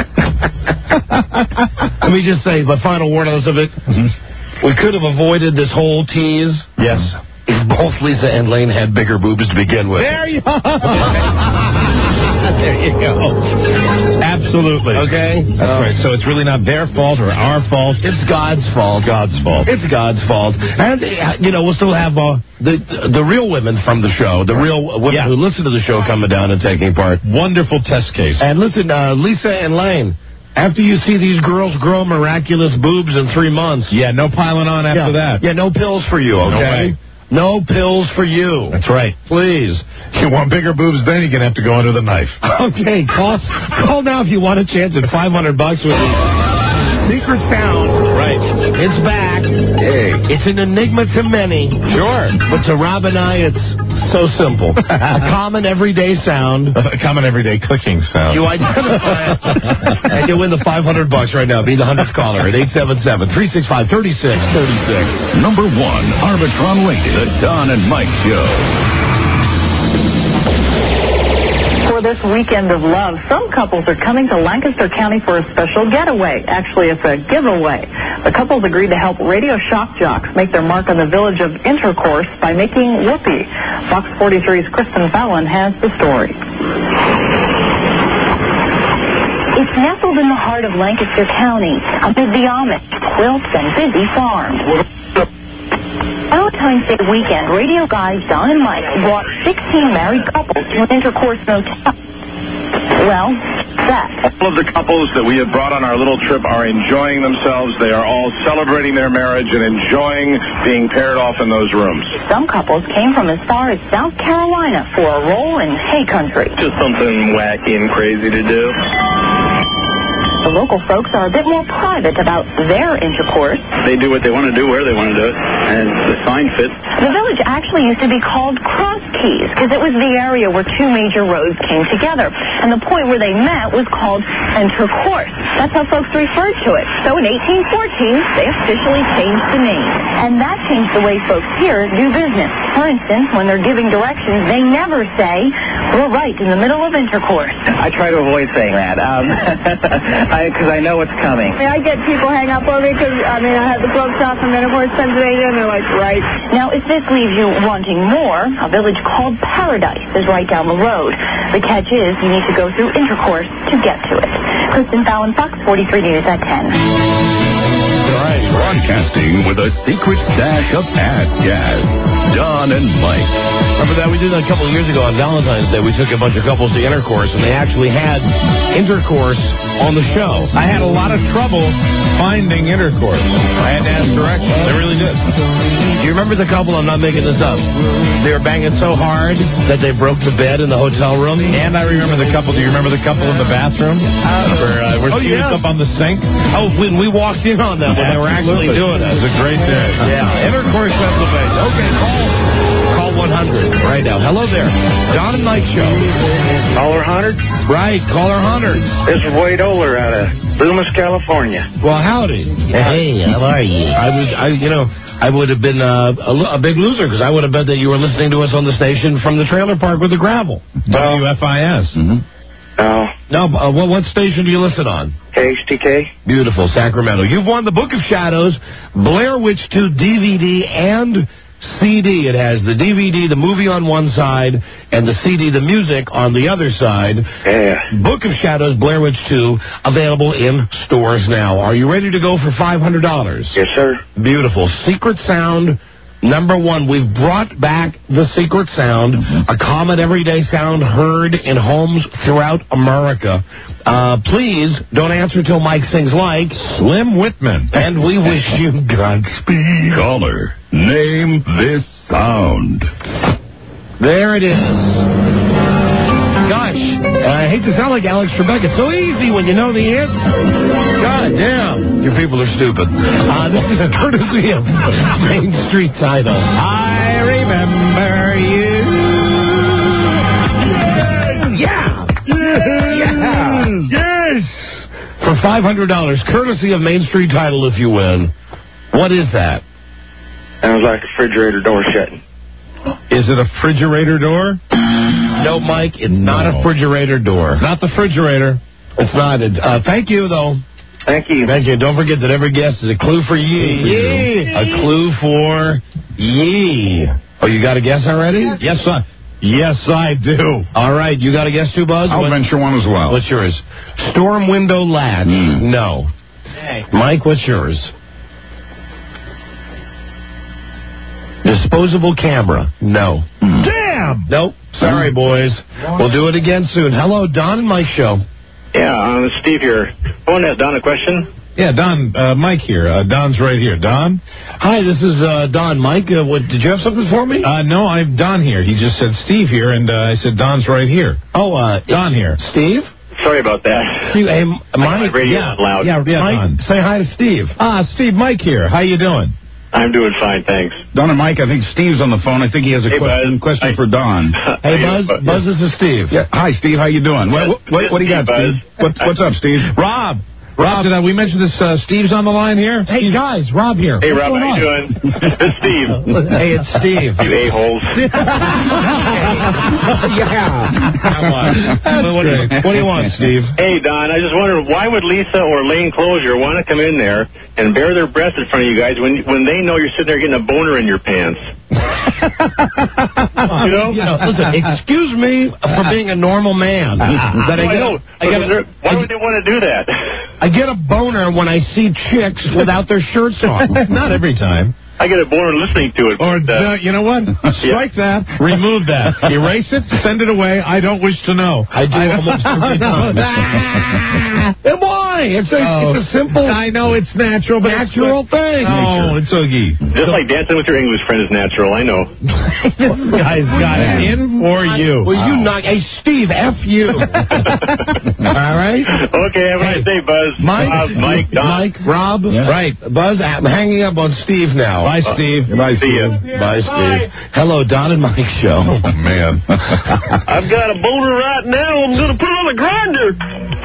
Let me just say, my final word on this of it, we could have avoided this whole tease. Yes. If both Lisa and Lane had bigger boobs to begin with. There you go. There you go. Absolutely. Okay? That's Um, right. So it's really not their fault or our fault. It's God's fault. God's fault. It's God's fault. And, uh, you know, we'll still have uh, the the real women from the show, the real women Yeah. who listen to the show coming down and taking part. Wonderful test case. And listen, uh, Lisa and Lane, after you see these girls grow miraculous boobs in three months. Yeah, no piling on after yeah, that. Yeah, no pills for you, okay? No way. No pills for you. That's right. Please. You want bigger boobs, then you're going to have to go under the knife. Okay, call, call now if you want a chance at five hundred bucks with the Secret Sound. Right. It's back. Hey. It's an enigma to many. Sure. But to Rob and I, it's so simple. A common everyday sound. A common everyday clicking sound. You identify it, and you win the five hundred bucks right now. Be the hundredth caller at eight seven seven, three six five, three six three six. Number one, Arbitron rated, The Don and Mike Show. For this weekend of love, some couples are coming to Lancaster County for a special getaway. Actually, it's a giveaway. The couples agreed to help radio shock jocks make their mark on the village of intercourse by making whoopee. Fox forty-three's Kristen Fallon has the story. It's nestled in the heart of Lancaster County, amid the Amish, quilts, and busy farms. Valentine's Day weekend, radio guys Don and Mike brought sixteen married couples to an intercourse motel. Well, that. All of the couples that we have brought on our little trip are enjoying themselves. They are all celebrating their marriage and enjoying being paired off in those rooms. Some couples came from as far as South Carolina for a roll in hay country. Just something wacky and crazy to do. The local folks are a bit more private about their intercourse. They do what they want to do, where they want to do it, and the sign fits. The village actually used to be called Cross Keys because it was the area where two major roads came together. And the point where they met was called Intercourse. That's how folks referred to it. So in eighteen fourteen, they officially changed the name. And that changed the way folks here do business. For instance, when they're giving directions, they never say, "We're right in the middle of intercourse." I try to avoid saying that um, because I, I know what's coming. I mean, I get people hang up on me because, I mean, I have the gloves off from Intercourse, Pennsylvania, and they're like, right. Now, if this leaves you wanting more, a village called Paradise is right down the road. The catch is you need to go through intercourse to get to it. Kristen Fallon, Fox forty-three News at ten. Right. Broadcasting with a secret stash of past jazz. Don and Mike. Remember that? We did that a couple of years ago on Valentine's Day. We took a bunch of couples to intercourse, and they actually had intercourse on the show. I had a lot of trouble finding intercourse. I had to ask directions. I really did. Do you remember the couple? I'm not making this up. They were banging so hard that they broke the bed in the hotel room. And I remember the couple. Do you remember the couple in the bathroom? Uh, where uh, we're oh, yeah. up on the sink? Oh, when we walked in on them when they were actually doing it. It was a great day. Yeah. Intercourse, Pennsylvania. Okay, call. Call one hundred right now. Hello there. Don and Mike Show. Caller one hundred? Right, caller one hundred. This is Wade Oler out of Loomis, California. Well, howdy. Hey, how are you? I was, I, you know, I would have been uh, a, a big loser because I would have bet that you were listening to us on the station from the trailer park with the gravel. W F I S. Mm-hmm. Oh. No, uh, what, what station do you listen on? K H T K. Beautiful, Sacramento. You've won the Book of Shadows, Blair Witch two D V D and C D. It has the D V D, the movie on one side, and the C D, the music, on the other side. Yeah. Book of Shadows, Blair Witch two, available in stores now. Are you ready to go for five hundred dollars? Yes, sir. Beautiful. Secret Sound. Number one, we've brought back the Secret Sound, a common everyday sound heard in homes throughout America. Uh, please don't answer till Mike sings like Slim Whitman. And we wish you Godspeed. Caller, name this sound. There it is. Gosh, I hate to sound like Alex Trebek. It's so easy when you know the answer. God damn, your people are stupid. Uh, this is a courtesy of Main Street Title. I remember you. Yeah. Yeah. Yes. For five hundred dollars, courtesy of Main Street Title if you win. What is that? Sounds like a refrigerator door shutting. Is it a refrigerator door? No, Mike, it's not a refrigerator door. Not the refrigerator. It's not. Uh, thank you, though. Thank you. Thank you. Don't forget that every guess is a clue for ye. Yee. A clue for ye. Oh, you got a guess already? Yes, I. Yes, I do. All right, you got a guess too, Buzz? I'll what, venture one as well. What's yours? Storm window latch. Mm. No. Hey. Mike, what's yours? Disposable camera. No. Mm. Damn. Nope. Sorry, boys. We'll do it again soon. Hello, Don and Mike Show. Yeah, um, Steve here. I want to ask Don a question. Yeah, Don, uh, Mike here. Uh, Don's right here. Don? Hi, this is uh, Don. Mike, uh, what, did you have something for me? Uh, no, I'm Don here. He just said Steve here, and uh, I said Don's right here. Oh, uh, Don here. Steve? Sorry about that. Steve, hey, M- I got my Mike. radio yeah, loud. Yeah, yeah, Mike, Don. say hi to Steve. Ah, Steve, Mike here. How you doing? I'm doing fine, thanks. Don and Mike, I think Steve's on the phone. I think he has a Hey, question, Buzz. question Hi. for Don. Hey, How you Buzz. doing, Buzz, this is Steve. Yeah. Hi, Steve. How you doing? What, what, what, what do you got, Buzz. Steve? What, what's up, Steve? Rob. Rob, did I, we mention this? Uh, Steve's on the line here. Hey, guys, Rob here. Hey, What's Rob, going how on? you doing? It's Steve. Hey, it's Steve. You a-holes. Yeah. Come on. That's what, do you, great. what do you want, Steve? Hey, Don, I just wondered, why would Lisa or Lane Closure want to come in there and bare their breasts in front of you guys when when they know you're sitting there getting a boner in your pants? You know? You know, listen, excuse me for being a normal man. That No, I get, know. I get a, Why would they want to do that? I get a boner when I see chicks without their shirts on. Not every time. I get a boner listening to it. Or, but, uh, uh, you know what? Strike that. Remove that. Erase it. Send it away. I don't wish to know. I do almost every time. And why? It's a, Oh. it's a simple, I know it's natural, but natural thing. Oh, it's Oogie. just like dancing with your English friend is natural, I know. This guy's got it in for you. Well, you knock. Hey, Steve, F you. All right? Okay, have a nice day, Buzz. Mike, Bob, Mike, Don. Mike, Rob. Yeah. Right. Buzz, I'm hanging up on Steve now. Bye, Steve. Bye, See ya. Steve. Bye, Steve. Hello, Don and Mike Show. Oh, man. I've got a boner right now. I'm going to put on a grinder.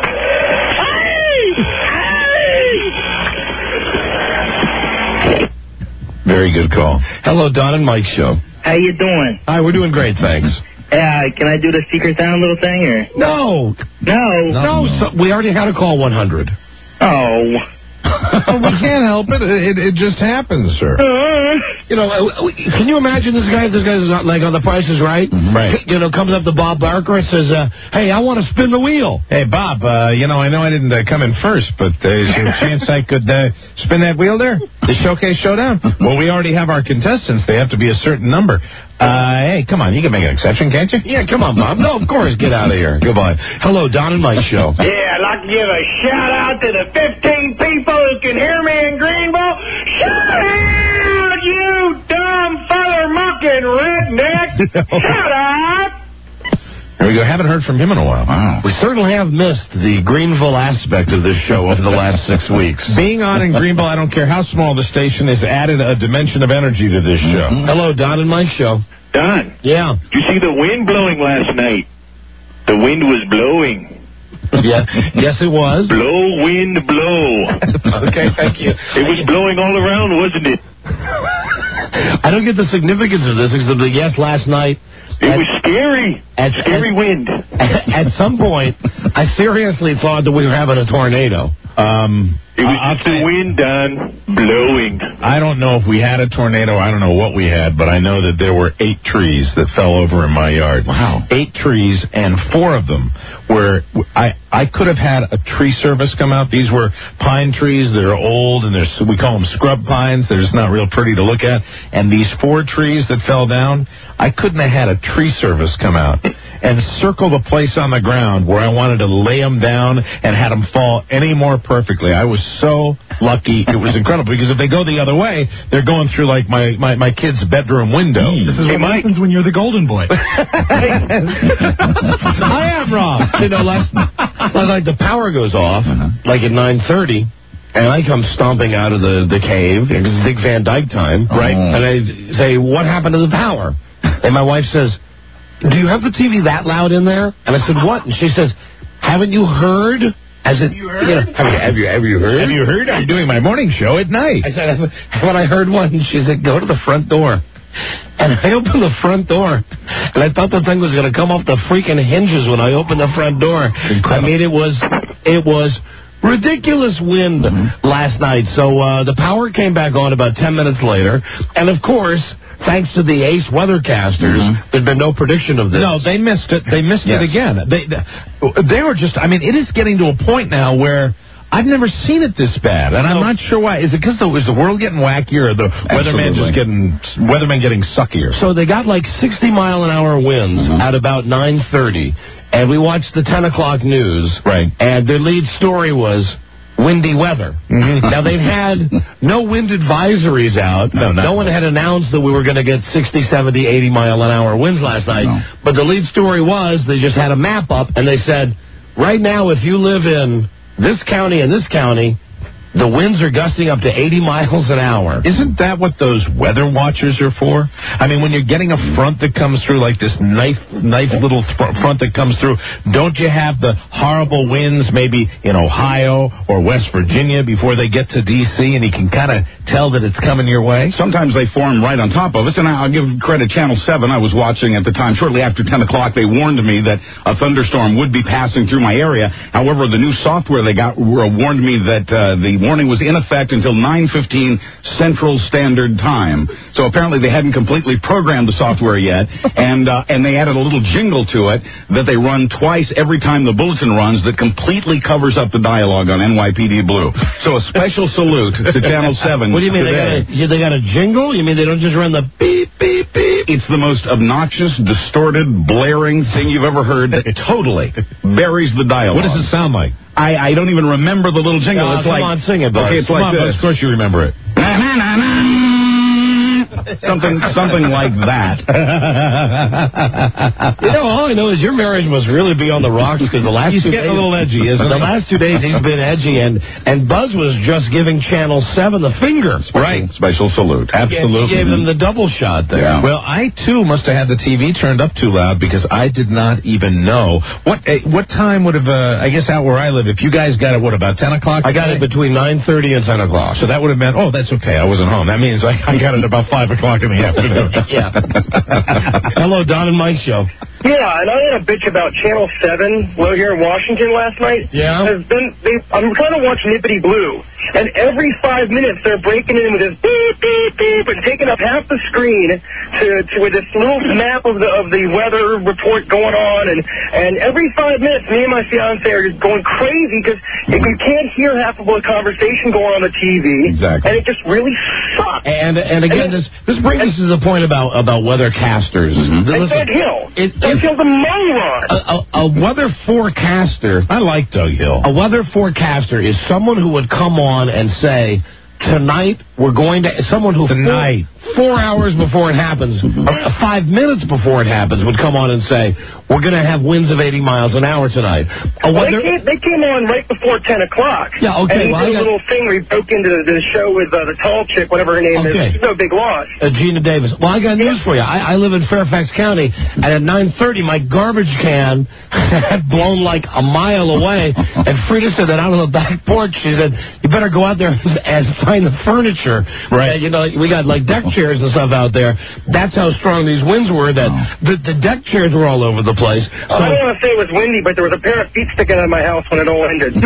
Very good call. Hello, Don and Mike Show. How you doing? Hi, we're doing great, thanks. Uh, can I do the secret sound little thing or? No. No. No, so we already had a call one hundred. Oh. We can't help it. It, it just happens, sir. You know, uh, can you imagine this guy? This guy's not, like on The Price is Right. Right. You know, comes up to Bob Barker and says, uh, "Hey, I want to spin the wheel." Hey, Bob, uh, you know, I know I didn't uh, come in first, but uh, is there a chance I could uh, spin that wheel there? The Showcase Showdown? Well, we already have our contestants. They have to be a certain number. Uh, hey, come on. You can make an exception, can't you? Yeah, come on, Bob. No, of course. Get out of here. Goodbye. Hello, Don and Mike Show. Yeah, I'd like to give a shout out to the fifteen people who can hear me in Greenville. Shout out, you dumb feather mucking redneck. Shout out. There we go. Haven't heard from him in a while. Wow. We certainly have missed the Greenville aspect of this show over the last six weeks. Being on in Greenville, I don't care how small the station, has added a dimension of energy to this show. Mm-hmm. Hello, Don and Mike Show. Don, Yeah. you see the wind blowing last night? The wind was blowing. Yeah. Yes, it was. Blow, wind, blow. Okay, thank you. It was blowing all around, wasn't it? I don't get the significance of this except that, yes, last night. It was scary. At, Scary at, wind. At some point, I seriously thought that we were having a tornado. Um, It was I'll just the wind, Don, blowing. I don't know if we had a tornado. I don't know what we had, but I know that there were eight trees that fell over in my yard. Wow. Eight trees, and four of them were, I, I could have had a tree service come out. These were pine trees. They're old, and they're, we call them scrub pines. They're just not real pretty to look at. And these four trees that fell down, I couldn't have had a tree service come out and circle the place on the ground where I wanted to lay them down and had them fall any more perfectly. I was so lucky. It was incredible because if they go the other way, they're going through like my, my, my kid's bedroom window. This is what happens when you're the golden boy. I am Rob. You know, last, last night the power goes off, like at nine thirty, and I come stomping out of the, the cave, because it's Dick Van Dyke time, right? And I say, what happened to the power? And my wife says, do you have the T V that loud in there? And I said, what? And she says, haven't you heard? As it, you heard? You know, have, you, have, you, have you heard? Have you heard? I'm doing my morning show at night. I said, when I heard one, she said, go to the front door and I opened the front door, and I thought the thing was going to come off the freaking hinges when I opened the front door. I mean, it was, it was ridiculous wind mm-hmm. last night. So uh, the power came back on about ten minutes later, and of course, thanks to the Ace weathercasters, mm-hmm. there'd been no prediction of this. No, they missed it. They missed yes. it again. They, they they were just, I mean, it is getting to a point now where I've never seen it this bad, and I'm not sure why. Is it because the, is the world getting wackier, or the weatherman just getting weatherman getting suckier? So they got like sixty mile an hour winds mm-hmm. at about nine thirty, and we watched the ten o'clock news, right? And their lead story was windy weather. Mm-hmm. Now, they've had no wind advisories out. No, no one had announced that we were going to get sixty, seventy, eighty mile an hour winds last night. No. But the lead story was they just had a map up, and they said, right now, if you live in this county and this county, the winds are gusting up to eighty miles an hour. Isn't that what those weather watchers are for? I mean, when you're getting a front that comes through, like this knife, knife little th- front that comes through, don't you have the horrible winds maybe in Ohio or West Virginia before they get to D C, and you can kind of tell that it's coming your way? Sometimes they form right on top of us, and I'll give credit Channel seven. I was watching at the time, shortly after ten o'clock, they warned me that a thunderstorm would be passing through my area. However, the new software they got warned me that uh, the warning was in effect until nine fifteen Central Standard Time. So apparently they hadn't completely programmed the software yet, and uh, and they added a little jingle to it that they run twice every time the bulletin runs that completely covers up the dialogue on N Y P D Blue. So a special salute to Channel seven. What do you mean, they got, a, yeah, they got a jingle? You mean they don't just run the beep, beep, beep? It's the most obnoxious, distorted, blaring thing you've ever heard that totally buries the dialogue. What does it sound like? I, I don't even remember the little jingle. Oh, it's come like, on, sing it, Buzz. Okay, it's come like on, this. Buzz, of course you remember it. something something like that. You know, all I know is your marriage must really be on the rocks because the last he's two getting days, a little edgy, isn't the he? last two days he's been edgy, and and Buzz was just giving Channel seven the finger. Right. Special salute. Absolutely. He gave them the double shot there. Yeah. Well, I too must have had the T V turned up too loud because I did not even know what uh, what time would have. Uh, I guess out where I live, if you guys got it, what about ten o'clock? I got it between nine thirty and ten o'clock. So that would have meant, oh, that's okay. I wasn't home. That means I, I got it about five o'clock in the afternoon. Yeah. Hello, Don and Mike show. Yeah, and I had a bitch about Channel seven well, here in Washington last night. Yeah. Has been, they, I'm trying to watch Nippity Blue, and every five minutes they're breaking in with this beep, beep, beep, and taking up half the screen to, to with this little map of the of the weather report going on, and, and every five minutes me and my fiance are just going crazy because if you can't hear half of the conversation going on the T V, exactly. and it just really sucks. And and again, and, this this brings us to the point about about weathercasters. Mm-hmm. And Listen, Doug Hill. It, Doug Hill's a moron. A, a, a weather forecaster. I like Doug Hill. A weather forecaster is someone who would come on and say, tonight we're going to, someone who tonight four, four hours before it happens, or five minutes before it happens, would come on and say, we're going to have winds of eighty miles an hour tonight. A Well, weather, they, came, they came on right before ten o'clock. Yeah, okay, And he well, I did a got- little thing where he broke into the, the show with uh, the tall chick, whatever her name Okay. is. No big loss. Uh, Gina Davis. Well, I got news for you. I, I live in Fairfax County, and at nine thirty, my garbage can had blown like a mile away. And Frida said that out on the back porch, she said, you better go out there and find the furniture. Right. Uh, you know, we got like deck chairs and stuff out there. That's how strong these winds were, that the, the deck chairs were all over the place. So, I don't want to say it was windy, but there was a pair of feet sticking out of my house when it all ended.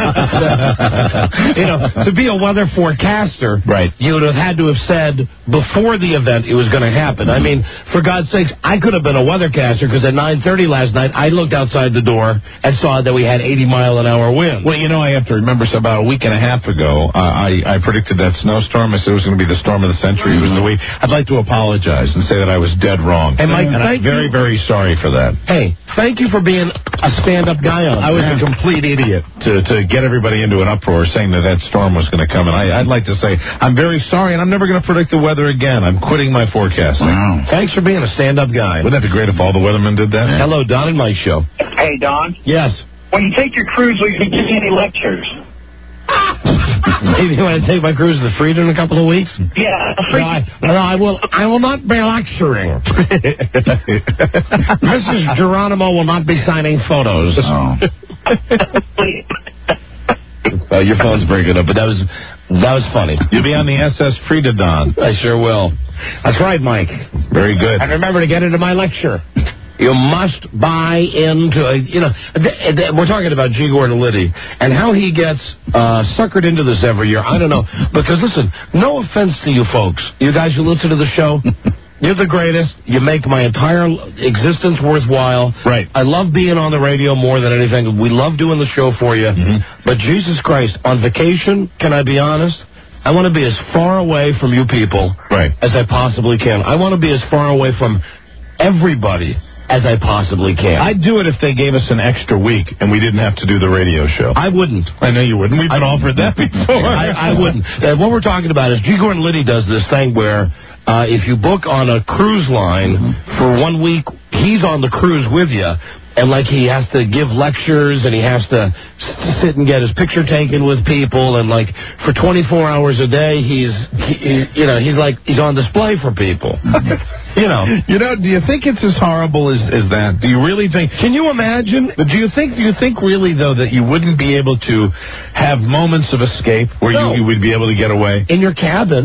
you know, to be a weather forecaster, right, you would have had to have said before the event it was going to happen. I mean, for God's sakes, I could have been a weathercaster because at nine thirty last night, I looked outside the door and saw that we had eighty mile an hour winds. Well, you know, I have to remember, so about a week and a half ago, uh, I, I predicted that snowstorm. I said it was going to be the storm of the century. It was the week. I'd like to apologize and say that I was dead wrong. And Mike, and I'm thank very, you. very sorry for that. Hey, thank you for being a stand-up guy on. I was a complete idiot to, to get everybody into an uproar saying that that storm was going to come. And I, I'd like to say I'm very sorry, and I'm never going to predict the weather again. I'm quitting my forecasting. Wow. Thanks for being a stand-up guy. Wouldn't that be great if all the weathermen did that? Hello, Don and Mike show. Hey, Don. Yes. When you take your cruise, will you give me any lectures? Maybe you want to take my cruise to Freedom in a couple of weeks? Yeah. No, I, no, I will. I will not be lecturing. Missus Geronimo will not be signing photos. Oh. Uh, your phone's breaking up, but that was That was funny. You'll be on the S S Frida, Don. I sure will. That's right, Mike. Very good. And remember to get into my lecture. You must buy into, a, you know, th- th- we're talking about G. Gordon Liddy and how he gets uh, suckered into this every year. I don't know. Because, listen, no offense to you folks. You guys who listen to the show, you're the greatest. You make my entire existence worthwhile. Right. I love being on the radio more than anything. We love doing the show for you. Mm-hmm. But Jesus Christ, on vacation, can I be honest? I want to be as far away from you people right. as I possibly can. I want to be as far away from everybody as I possibly can. I'd do it if they gave us an extra week and we didn't have to do the radio show. I wouldn't. I know you wouldn't. We've been offered that before. I, I wouldn't. Uh, what we're talking about is G. Gordon Liddy does this thing where uh, if you book on a cruise line mm-hmm. for one week, he's on the cruise with you. And, like, he has to give lectures, and he has to sit and get his picture taken with people, and, like, for twenty-four hours a day, he's, he, he, you know, he's, like, he's on display for people. You know. You know, do you think it's as horrible as, as that? Do you really think... Can you imagine? Do you think, do you think really, though, that you wouldn't be able to have moments of escape where no. you, you would be able to get away? In your cabin.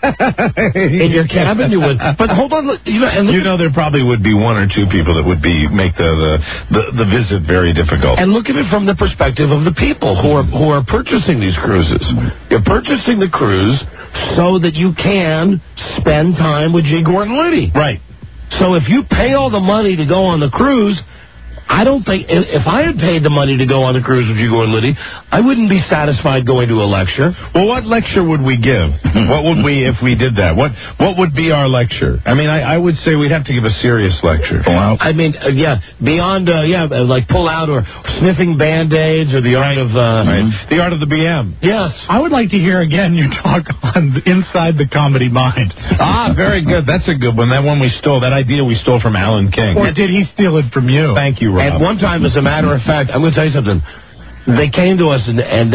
In your cabin, you would. But hold on. Look, you know, and look you know there probably would be one or two people that would be make the... the The, the visit very difficult. And look at it from the perspective of the people who are who are purchasing these cruises. You're purchasing the cruise so that you can spend time with G. Gordon Liddy. Right. So if you pay all the money to go on the cruise, I don't think, if I had paid the money to go on the cruise with G. Gordon Liddy, I wouldn't be satisfied going to a lecture. Well, what lecture would we give? What would we, if we did that? What what would be our lecture? I mean, I, I would say we'd have to give a serious lecture. Pull out? I mean, uh, yeah, beyond, uh, yeah, uh, like pull out or sniffing Band-Aids or the art of... Uh, right. The art of the B M. Yes. I would like to hear again your talk on Inside the Comedy Mind. Ah, very good. That's a good one. That one we stole, that idea we stole from Alan King. Or did he steal it from you? Thank you, Rob. At one time, as a matter of fact, I'm going to tell you something. They came to us, and, and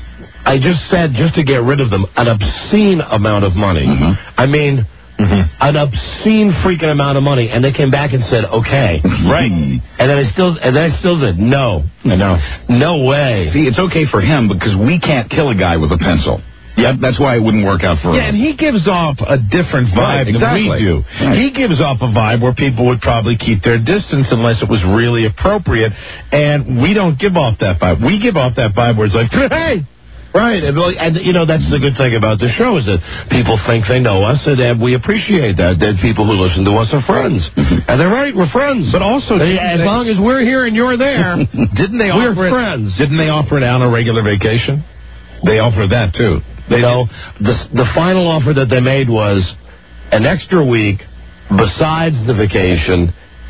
I just said, just to get rid of them, an obscene amount of money. Mm-hmm. I mean, mm-hmm. an obscene freaking amount of money. And they came back and said, okay. Right. And then I still, and then I still said, no. No. No way. See, it's okay for him because we can't kill a guy with a pencil. Yep, that's why it wouldn't work out for yeah, him. Yeah, and he gives off a different vibe right, exactly. than we do. Right. He gives off a vibe where people would probably keep their distance unless it was really appropriate, and we don't give off that vibe. We give off that vibe where it's like, hey! Right, and, and you know, that's the good thing about the show is that people think they know us, and, and we appreciate that. That people who listen to us are friends. And they're right, we're friends. But also, they, as they, long as we're here and you're there, didn't they we're offer friends. It, didn't they offer it on a regular vacation? They offered that, too. They know the the final offer that they made was an extra week besides the vacation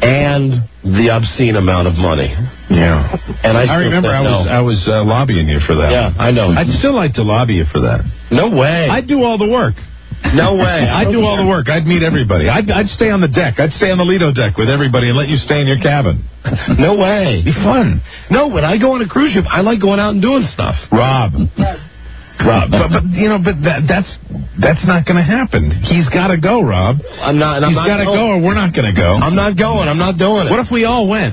and the obscene amount of money. Yeah, and I, I remember I was no. I was uh, lobbying you for that. Yeah, I know. I'd still like to lobby you for that. No way. I'd do all the work. No way. I'd do all the work. I'd meet everybody. I'd I'd stay on the deck. I'd stay on the Lido deck with everybody and let you stay in your cabin. No way. It'd be fun. No, when I go on a cruise ship, I like going out and doing stuff. Rob. Rob, but, but you know, but that, that's that's not going to happen. He's got to go, Rob. I'm not. I'm He's got to go, or we're not going to go. I'm not going. I'm not doing it. What if we all went?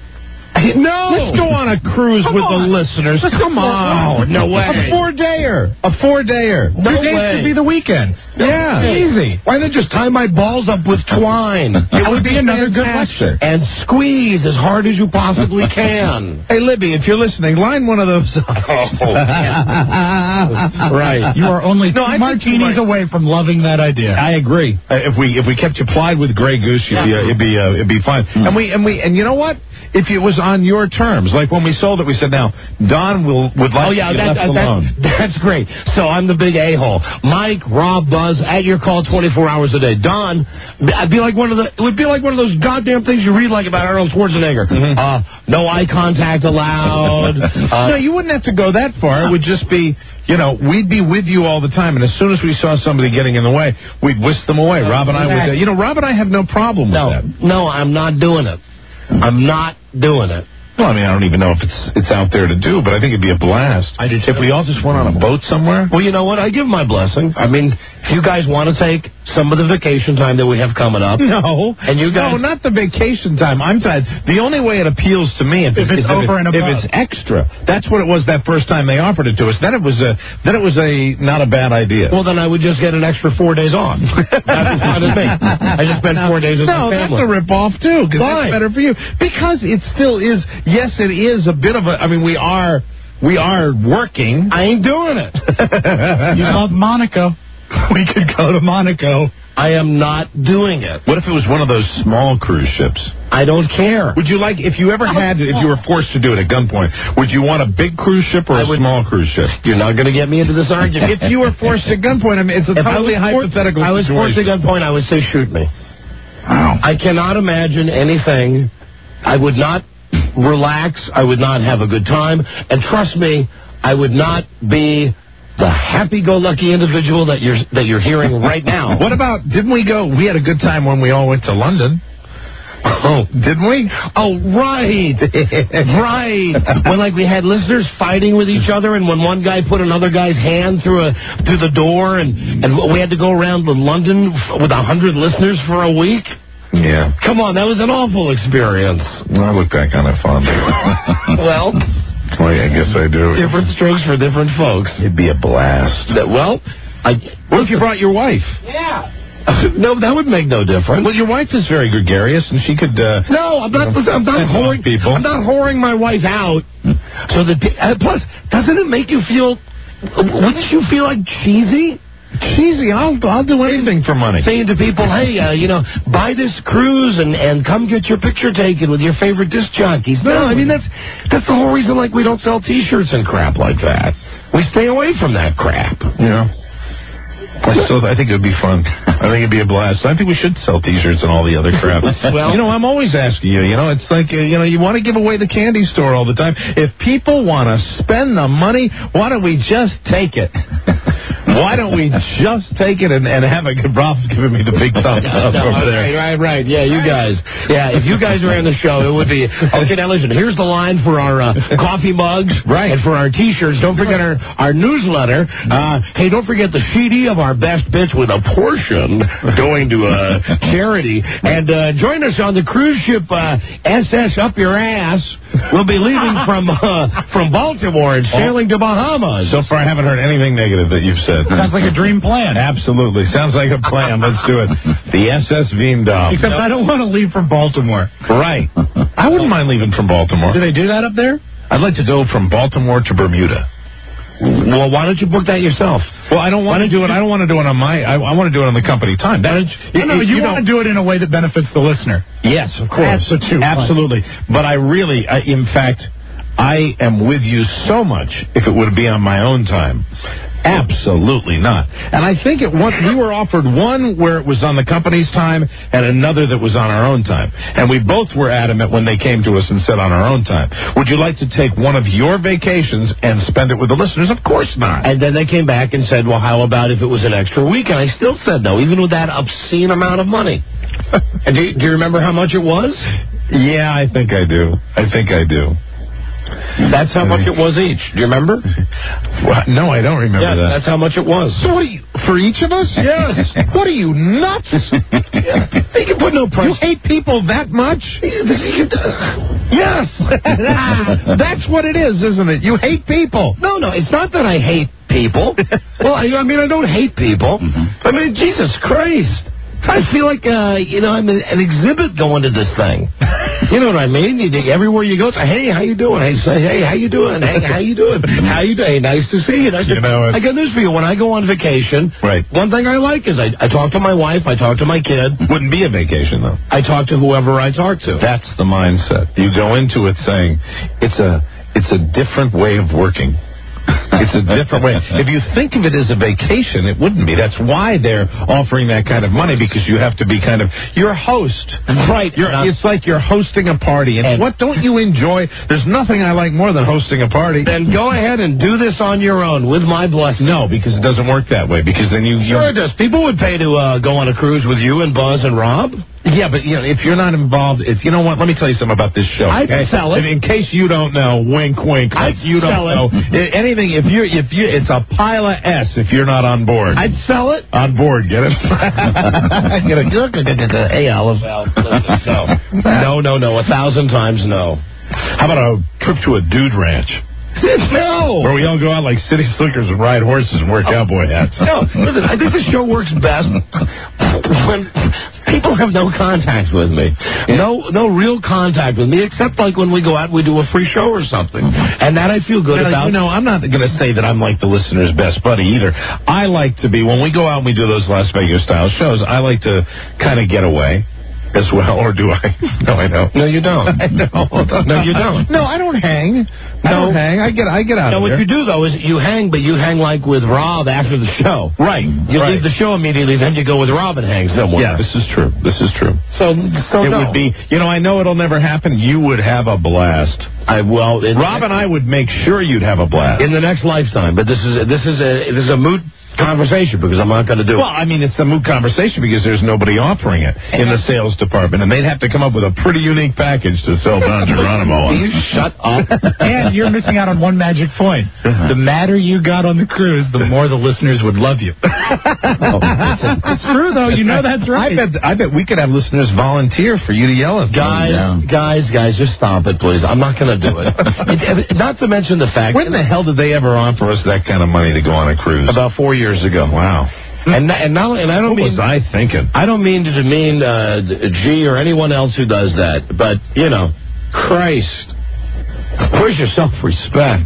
No. Let's go on a cruise Come with on. the listeners. Let's Come on. No way. A four-dayer. A four-dayer. No Three days way. could be the weekend. No yeah. way. Easy. Why not just tie my balls up with twine? It would be another good lecture. And squeeze as hard as you possibly can. Hey, Libby, if you're listening, line one of those up. Oh, yeah. Right. You are only no, two martinis away from loving that idea. I agree. Uh, if we if we kept you plied with Grey Goose, you'd be, uh, it'd be uh, it'd be fine. Mm. And we and we and you know what? If it was on your terms, like when we sold it, we said, "Now Don will would like oh, yeah, to be that, left that, alone." That, that's great. So I'm the big a-hole. Mike, Rob, Buzz, at your call, twenty-four hours a day. Don, I'd be like one of the. It would be like one of those goddamn things you read like about Arnold Schwarzenegger. Mm-hmm. Uh, no eye contact allowed. uh, no, you wouldn't have to go that far. It would just be. You know, we'd be with you all the time, and as soon as we saw somebody getting in the way, we'd whisk them away. Rob and I would, uh, you know, Rob and I have no problem with no, that. No, I'm not doing it. I'm not doing it. Well, I mean, I don't even know if it's it's out there to do, but I think it'd be a blast. I did if we all just went on a boat somewhere. Well, you know what? I give my blessing. I mean, if you guys want to take some of the vacation time that we have coming up. No. And you guys... No, not the vacation time. I'm tired. The only way it appeals to me if, If it's is over if, and if above. it's extra. That's what it was that first time they offered it to us. Then it was a then it was a not a bad idea. Well, then I would just get an extra four days off. That's fine with me. I just spent four days with no, my family. that's a rip-off, too, because Why? that's better for you. Because it still is, yes, it is a bit of a, I mean, we are, we are working. I ain't doing it. You love Monaco. We could go to Monaco. I am not doing it. What if it was one of those small cruise ships? I don't care. Would you like, if you ever had, if you were forced to do it at gunpoint, would you want a big cruise ship or a would- small cruise ship? You're not going to get me into this argument. If you were forced at gunpoint, I mean, it's a If I totally was forced- hypothetical I was forced at situation. gunpoint, I would say shoot me. Wow. I cannot imagine anything. I would not relax. I would not have a good time. And trust me, I would not be the happy-go-lucky individual that you're that you're hearing right now. What about, didn't we go, we had a good time when we all went to London. Oh, didn't we? Oh, right. Right. When, like, we had listeners fighting with each other, and when one guy put another guy's hand through a through the door, and, and we had to go around to London f- with a hundred listeners for a week. Yeah. Come on, that was an awful experience. I look back on it fondly. Well, well, I guess I do. different strokes for different folks. It'd be a blast. That- Well, I... What if you brought your wife? Yeah. No, that would make no difference. Well, your wife is very gregarious, and she could... Uh, No, I'm not. I'm not involve whoring people. I'm not whoring my wife out. So that uh, plus, doesn't it make you feel? Wouldn't you feel like cheesy? Cheesy, I'll I'll do anything for money. Saying to people, hey, uh, you know, buy this cruise and, and come get your picture taken with your favorite disc jockeys. No, I mean that's that's the whole reason. Like we don't sell T-shirts and crap like that. We stay away from that crap. Yeah. I still, I think it would be fun. I think it'd be a blast. I think we should sell T-shirts and all the other crap. Well, you know, I'm always asking you. You know, it's like uh, you know, you want to give away the candy store all the time. If people want to spend the money, why don't we just take it? Why don't we just take it and, and have a good Rob's giving me the big thumbs up No, over there. Right, right, right. Yeah, you guys. Yeah, if you guys ran the show, it would be, okay, now listen, here's the line for our uh, coffee mugs. Right. And for our T-shirts. Don't forget our, our newsletter. Uh, hey, don't forget the C D of our best bits with a portion going to a charity. And uh, join us on the cruise ship uh, S S Up Your Ass. We'll be leaving from uh, from Baltimore and sailing to Bahamas. So far, I haven't heard anything negative that you've said. Sounds like a dream plan. Absolutely. Sounds like a plan. Let's do it. The S S Veendam. Except I don't want to leave from Baltimore. Right. I wouldn't mind leaving from Baltimore. Do they do that up there? I'd like to go from Baltimore to Bermuda. Well, why don't you book that yourself? Well, I don't want to do it. I don't want to do it on my. I, I want to do it on the company time. That is, No, no, you, want to do it in a way that benefits the listener. Yes, of course. That's the two. Absolutely. But I really, I, in fact, I am with you so much if it would be on my own time. Absolutely not. And I think it once we were offered one where it was on the company's time and another that was on our own time. And we both were adamant when they came to us and said on our own time. Would you like to take one of your vacations and spend it with the listeners? Of course not. And then they came back and said, well, how about if it was an extra week? And I still said no, even with that obscene amount of money. And do you, do you remember how much it was? Yeah, I think I do. I think I do. That's how much it was each. Do you remember? Well, no, I don't remember yeah, that. That's how much it was. So what are you, for each of us? Yes. What are you, nuts? Yeah. They can put no price. You hate people that much? Yes. That's what it is, isn't it? You hate people. No, no, it's not that I hate people. Well, I, I mean, I don't hate people. Mm-hmm. I mean, Jesus Christ. I feel like, uh, you know, I'm an, an exhibit going to this thing. You know what I mean? You, everywhere you go, it's, hey, how you doing? Hey, say, hey, how you doing? Hey, how you doing? How you doing? Hey, nice to see you. Nice you to, know, I got news for you. When I go on vacation, right. one thing I like is I, I talk to my wife, I talk to my kid. Wouldn't be a vacation, though. I talk to whoever I talk to. That's the mindset. You go into it saying, it's a, it's a different way of working. It's a different way. If you think of it as a vacation, it wouldn't be. That's why they're offering that kind of money, because you have to be kind of, you're a host. Right. You're, it's like you're hosting a party. And, and what don't you enjoy? There's nothing I like more than hosting a party. Then go ahead and do this on your own with my blessing. No, because it doesn't work that way. Because then you... Sure it does. People would pay to uh, go on a cruise with you and Buzz and Rob. Yeah, but you know, if you're not involved, if you know what, let me tell you something about this show. I'd okay? sell it. And in case you don't know, wink, wink. Like I'd you don't sell it. know I- anything. If you, if you, it's a pile of S. If you're not on board, I'd sell it. on board. Get it? Get a look at the hey, Olive. No, no, no. A thousand times no. How about a trip to a dude ranch? No. Where we all go out like city slickers and ride horses and wear cowboy hats. No, listen, I think the show works best when people have no contact with me. No no real contact with me, except like when we go out and we do a free show or something. And that I feel good Now, about. You know, I'm not going to say that I'm like the listener's best buddy either. I like to be, when we go out and we do those Las Vegas-style shows, I like to kind of get away. As well, or do I? No, I don't. No, you don't. I don't. No, you don't. No, I don't hang. I No. don't hang. I get, I get out No, of what there. you do, though, is you hang, but you hang like with Rob after the show. Right. You right. leave the show immediately, then you go with Rob and hang somewhere. Yeah, this is true. This is true. So, so it no. would be, you know, I know it'll never happen. You would have a blast. I well, in Rob and I would make sure you'd have a blast in the next lifetime. But this is this is a this is a moot conversation because I'm not going to do Well, it. I mean, it's a moot conversation because there's nobody offering it in the sales department, and they'd have to come up with a pretty unique package to sell Don Geronimo on. You shut up. And you're missing out on one magic point. The madder you got on the cruise, the more the listeners would love you. It's true, though. You know that's right. I bet, I bet we could have listeners volunteer for you to yell at them. Guys, guys, guys, just stop it, please. I'm not going to do it. it. Not to mention the fact. When the hell did they ever offer us that kind of money to go on a cruise? About four years ago. Wow. And and now and I don't what mean was I thinking? I don't mean to demean uh, G or anyone else who does that, but you know, Christ, where's your self-respect?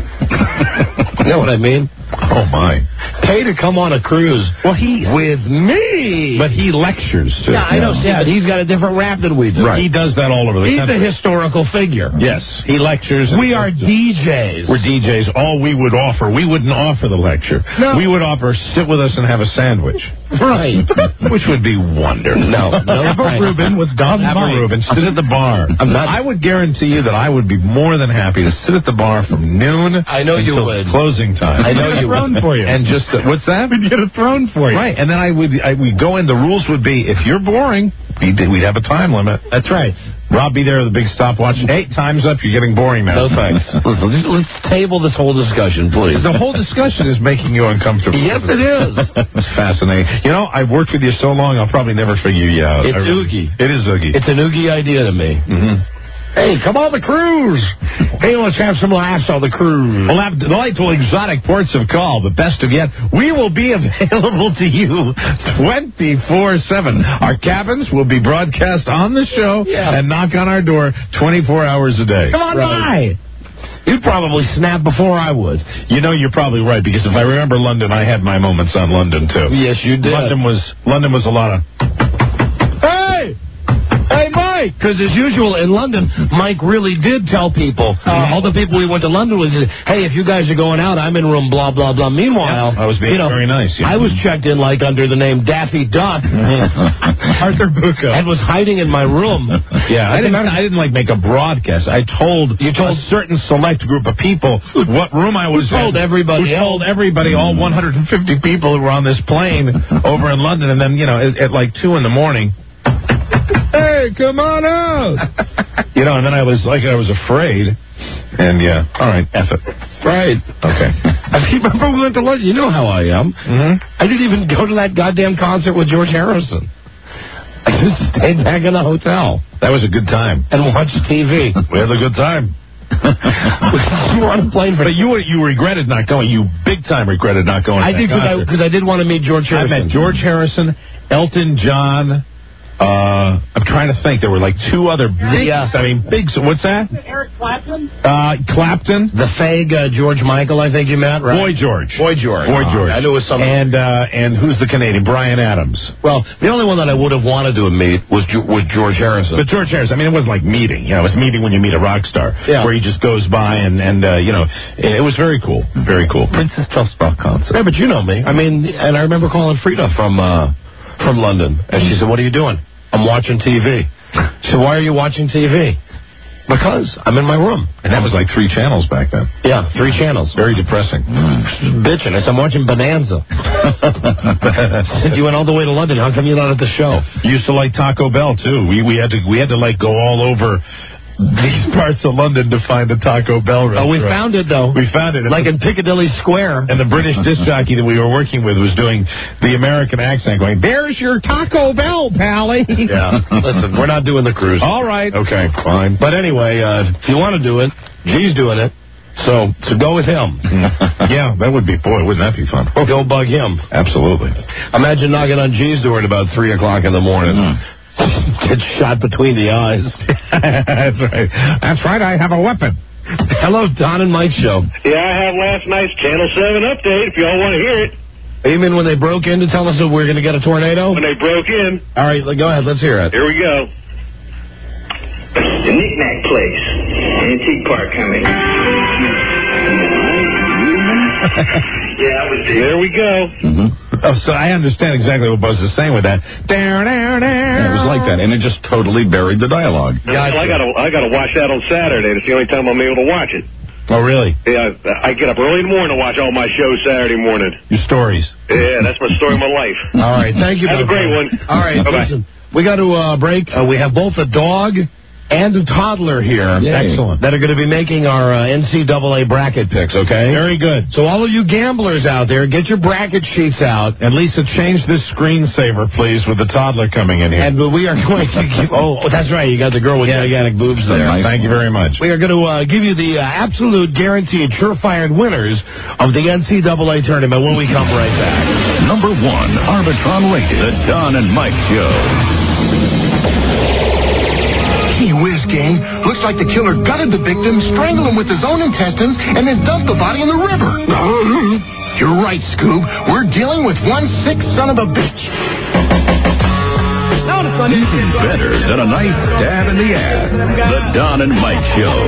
You know what I mean? Oh my! Pay to come on a cruise. Well, he with me, but he lectures too. Yeah, I know. See, but he's got a different rap than we do. Right. He does that all over the He's country. the historical figure. Yes, he lectures. We are D Js. We're D Js. All we would offer, we wouldn't offer the lecture. No. We would offer sit with us and have a sandwich. Right. Which would be wonderful. No, no. Have a Reuben with Don Have a Mike. Reuben. Sit at the bar. I'm not- I would guarantee you that I would be more than happy to sit at the bar from noon I know you until would. closing time. I know you Throne would. for you. And just uh, what's that? We'd get a throne for you. Right, and then I would I would go in. The rules would be if you're boring, we'd we'd have a time limit. That's right. Rob be there with a big stopwatch. Hey, time's up. You're getting boring now. No thanks. Listen, just- let's table this whole discussion, please. The whole discussion is making you uncomfortable. Yes, it is. It's fascinating. You know, I've worked with you so long, I'll probably never figure you out. It's I really- oogie. It is oogie. It's an oogie idea to me. Mm-hmm. Hey, come on the cruise. Hey, let's have some laughs on the cruise. We'll have delightful exotic ports of call, the best of yet. We will be available to you twenty-four seven. Our cabins will be broadcast on the show Yeah. and knock on our door twenty-four hours a day. Come on by. You'd probably snap before I would. You know, you're probably right, because if I remember London, I had my moments on London, too. Yes, you did. London was London was a lot of... Hey! Hey, Mike! Because as usual in London, Mike really did tell people, uh, all the people we went to London with, hey, if you guys are going out, I'm in room blah, blah, blah. Meanwhile, Yeah, I was being you know, very nice, yeah. I was checked in like under the name Daffy Duck. Arthur Bucco. And was hiding in my room. Yeah, I didn't. I didn't like make a broadcast. I told You told- a certain select group of people what room I was Who told in. everybody Who else? told everybody, all one hundred fifty people who were on this plane over in London, and then you know, at, at like two in the morning. Hey, come on out! You know, and then I was like, I was afraid, and yeah, all right, F it. Right. Okay. I remember we went to London. You know how I am. Mm-hmm. I didn't even go to that goddamn concert with George Harrison. I just stayed back in the hotel That was a good time. and watched T V. We had a good time. We were on a plane for. But you were, you regretted not going. You big time regretted not going. I to did that because I, concert. 'cause I did want to meet George I Harrison. met George Harrison, Elton John. Uh, I'm trying to think. There were like two other big. Yeah. I mean, big. What's that? Eric Clapton? Uh, Clapton. The fake uh, George Michael, I think you met, right? Boy George. Boy George. Boy Oh, George. I knew it was some. And uh, and who's the Canadian? Brian Adams. Well, the only one that I would have wanted to meet was Ge- was George Harrison. But George Harrison. I mean, it wasn't like meeting. You know, it was meeting when you meet a rock star. Yeah. Where he just goes by and and uh, you know, it was very cool. Very cool. Princess Trustbach concert. Yeah, but you know me. I mean, and I remember calling Frida from uh, from London, and she said, "What are you doing?" "I'm watching T V." She said, "Why are you watching T V?" Because I'm in my room. And that was like three channels back then. Yeah, three channels. Very depressing. Mm. Bitching. I said, I'm watching Bonanza. You went all the way to London. How come you're not at the show? Used to like Taco Bell, too. We we had to we had to like go all over these parts of London to find a Taco Bell restaurant. Oh, we found it, though. We found it. Like in Piccadilly Square. And the British disc jockey that we were working with was doing the American accent, going, "There's your Taco Bell, Pally." Yeah. Listen, we're not doing the cruise. All right. Okay, fine. But anyway, uh, if you want to do it, G's doing it. So, so go with him. Yeah, that would be, boy, wouldn't that be fun? Go bug him. Absolutely. Imagine knocking on G's door at about three o'clock in the morning. Mm. Get shot between the eyes. That's right. That's right, I have a weapon. Hello, Don and Mike Show. Yeah, I have last night's Channel seven update, if y'all want to hear it. You mean when they broke in to tell us that we're going to get a tornado? When they broke in. All right, go ahead, let's hear it. Here we go. The Knick-Knack Place, Antique Park coming. Yeah, I was there. There we go. Mm-hmm. Oh, so I understand exactly what Buzz is saying with that. Down, down, down. Yeah, it was like that, and it just totally buried the dialogue. Yeah, I gotta, I gotta watch that on Saturday. That's the only time I'm able to watch it. Oh, really? Yeah, I get up early in the morning to watch all my shows Saturday morning. Your stories. Yeah, that's my story of my life. All right, thank you. Have a great one. All right, listen, we got to uh, break. Uh, we have both a dog and a toddler here. Yay. Excellent. That are going to be making our uh, N C double A bracket picks, okay? Very good. So all of you gamblers out there, get your bracket sheets out. And Lisa, change this screensaver, please, with the toddler coming in here. And we are going to give... Oh, that's right. You got the girl with yeah. gigantic boobs there. Nice. Thank you very much. We are going to uh, give you the uh, absolute guaranteed surefire winners of the N C double A tournament when we come right back. Number one, Arbitron rated, the Don and Mike Show. Gee whiz, gang. Looks like the killer gutted the victim, strangled him with his own intestines, and then dumped the body in the river. You're right, Scoob. We're dealing with one sick son of a bitch. Even better than a nice stab in the ass. The Don and Mike Show.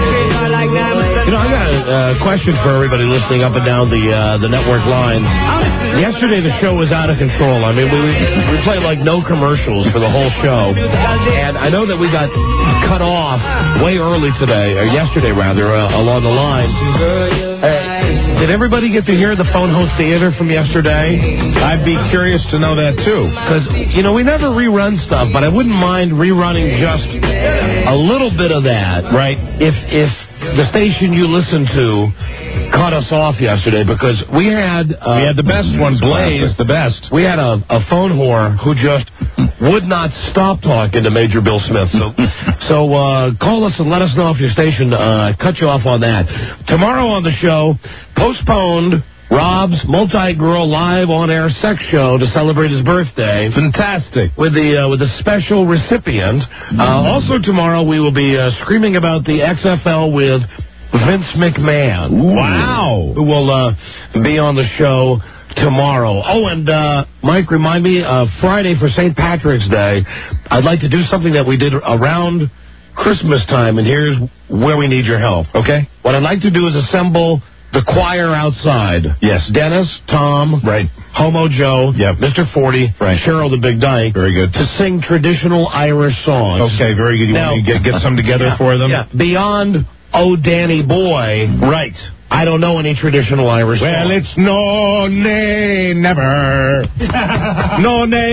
You know, I got a uh, question for everybody listening up and down the uh, the network lines. Yesterday the show was out of control. I mean, we we played like no commercials for the whole show, and I know that we got cut off way early today, or yesterday rather, uh, along the line. Uh, did everybody get to hear the Phone Host Theater from yesterday? I'd be curious to know that too, because you know we never rerun stuff, but I wouldn't mind rerunning just a little bit of that, right? If if the station you listened to cut us off yesterday, because we had uh, we had the best one, Blaze, the best. We had a, a phone whore who just would not stop talking to Major Bill Smith. So, so uh, call us and let us know if your station uh, cut you off on that. Tomorrow on the show, postponed Rob's multi-girl live on-air sex show to celebrate his birthday. Fantastic. With the uh, with a special recipient. Uh, also tomorrow we will be uh, screaming about the X F L with Vince McMahon. Ooh. Wow. Who will uh, be on the show tomorrow. Oh, and uh, Mike, remind me, uh, Friday for Saint Patrick's Day, I'd like to do something that we did around Christmas time, and here's where we need your help. Okay. What I'd like to do is assemble the choir outside. Yes. Dennis, Tom, right. Homo Joe, yep. Mister forty, right. Cheryl the Big Dyke. Very good. To sing traditional Irish songs. Okay, very good. You now, want me to get, get some together yeah, for them? Yeah. Beyond Oh Danny Boy. Right. I don't know any traditional Irish well, songs. Well, it's no, nay, never. No, nay,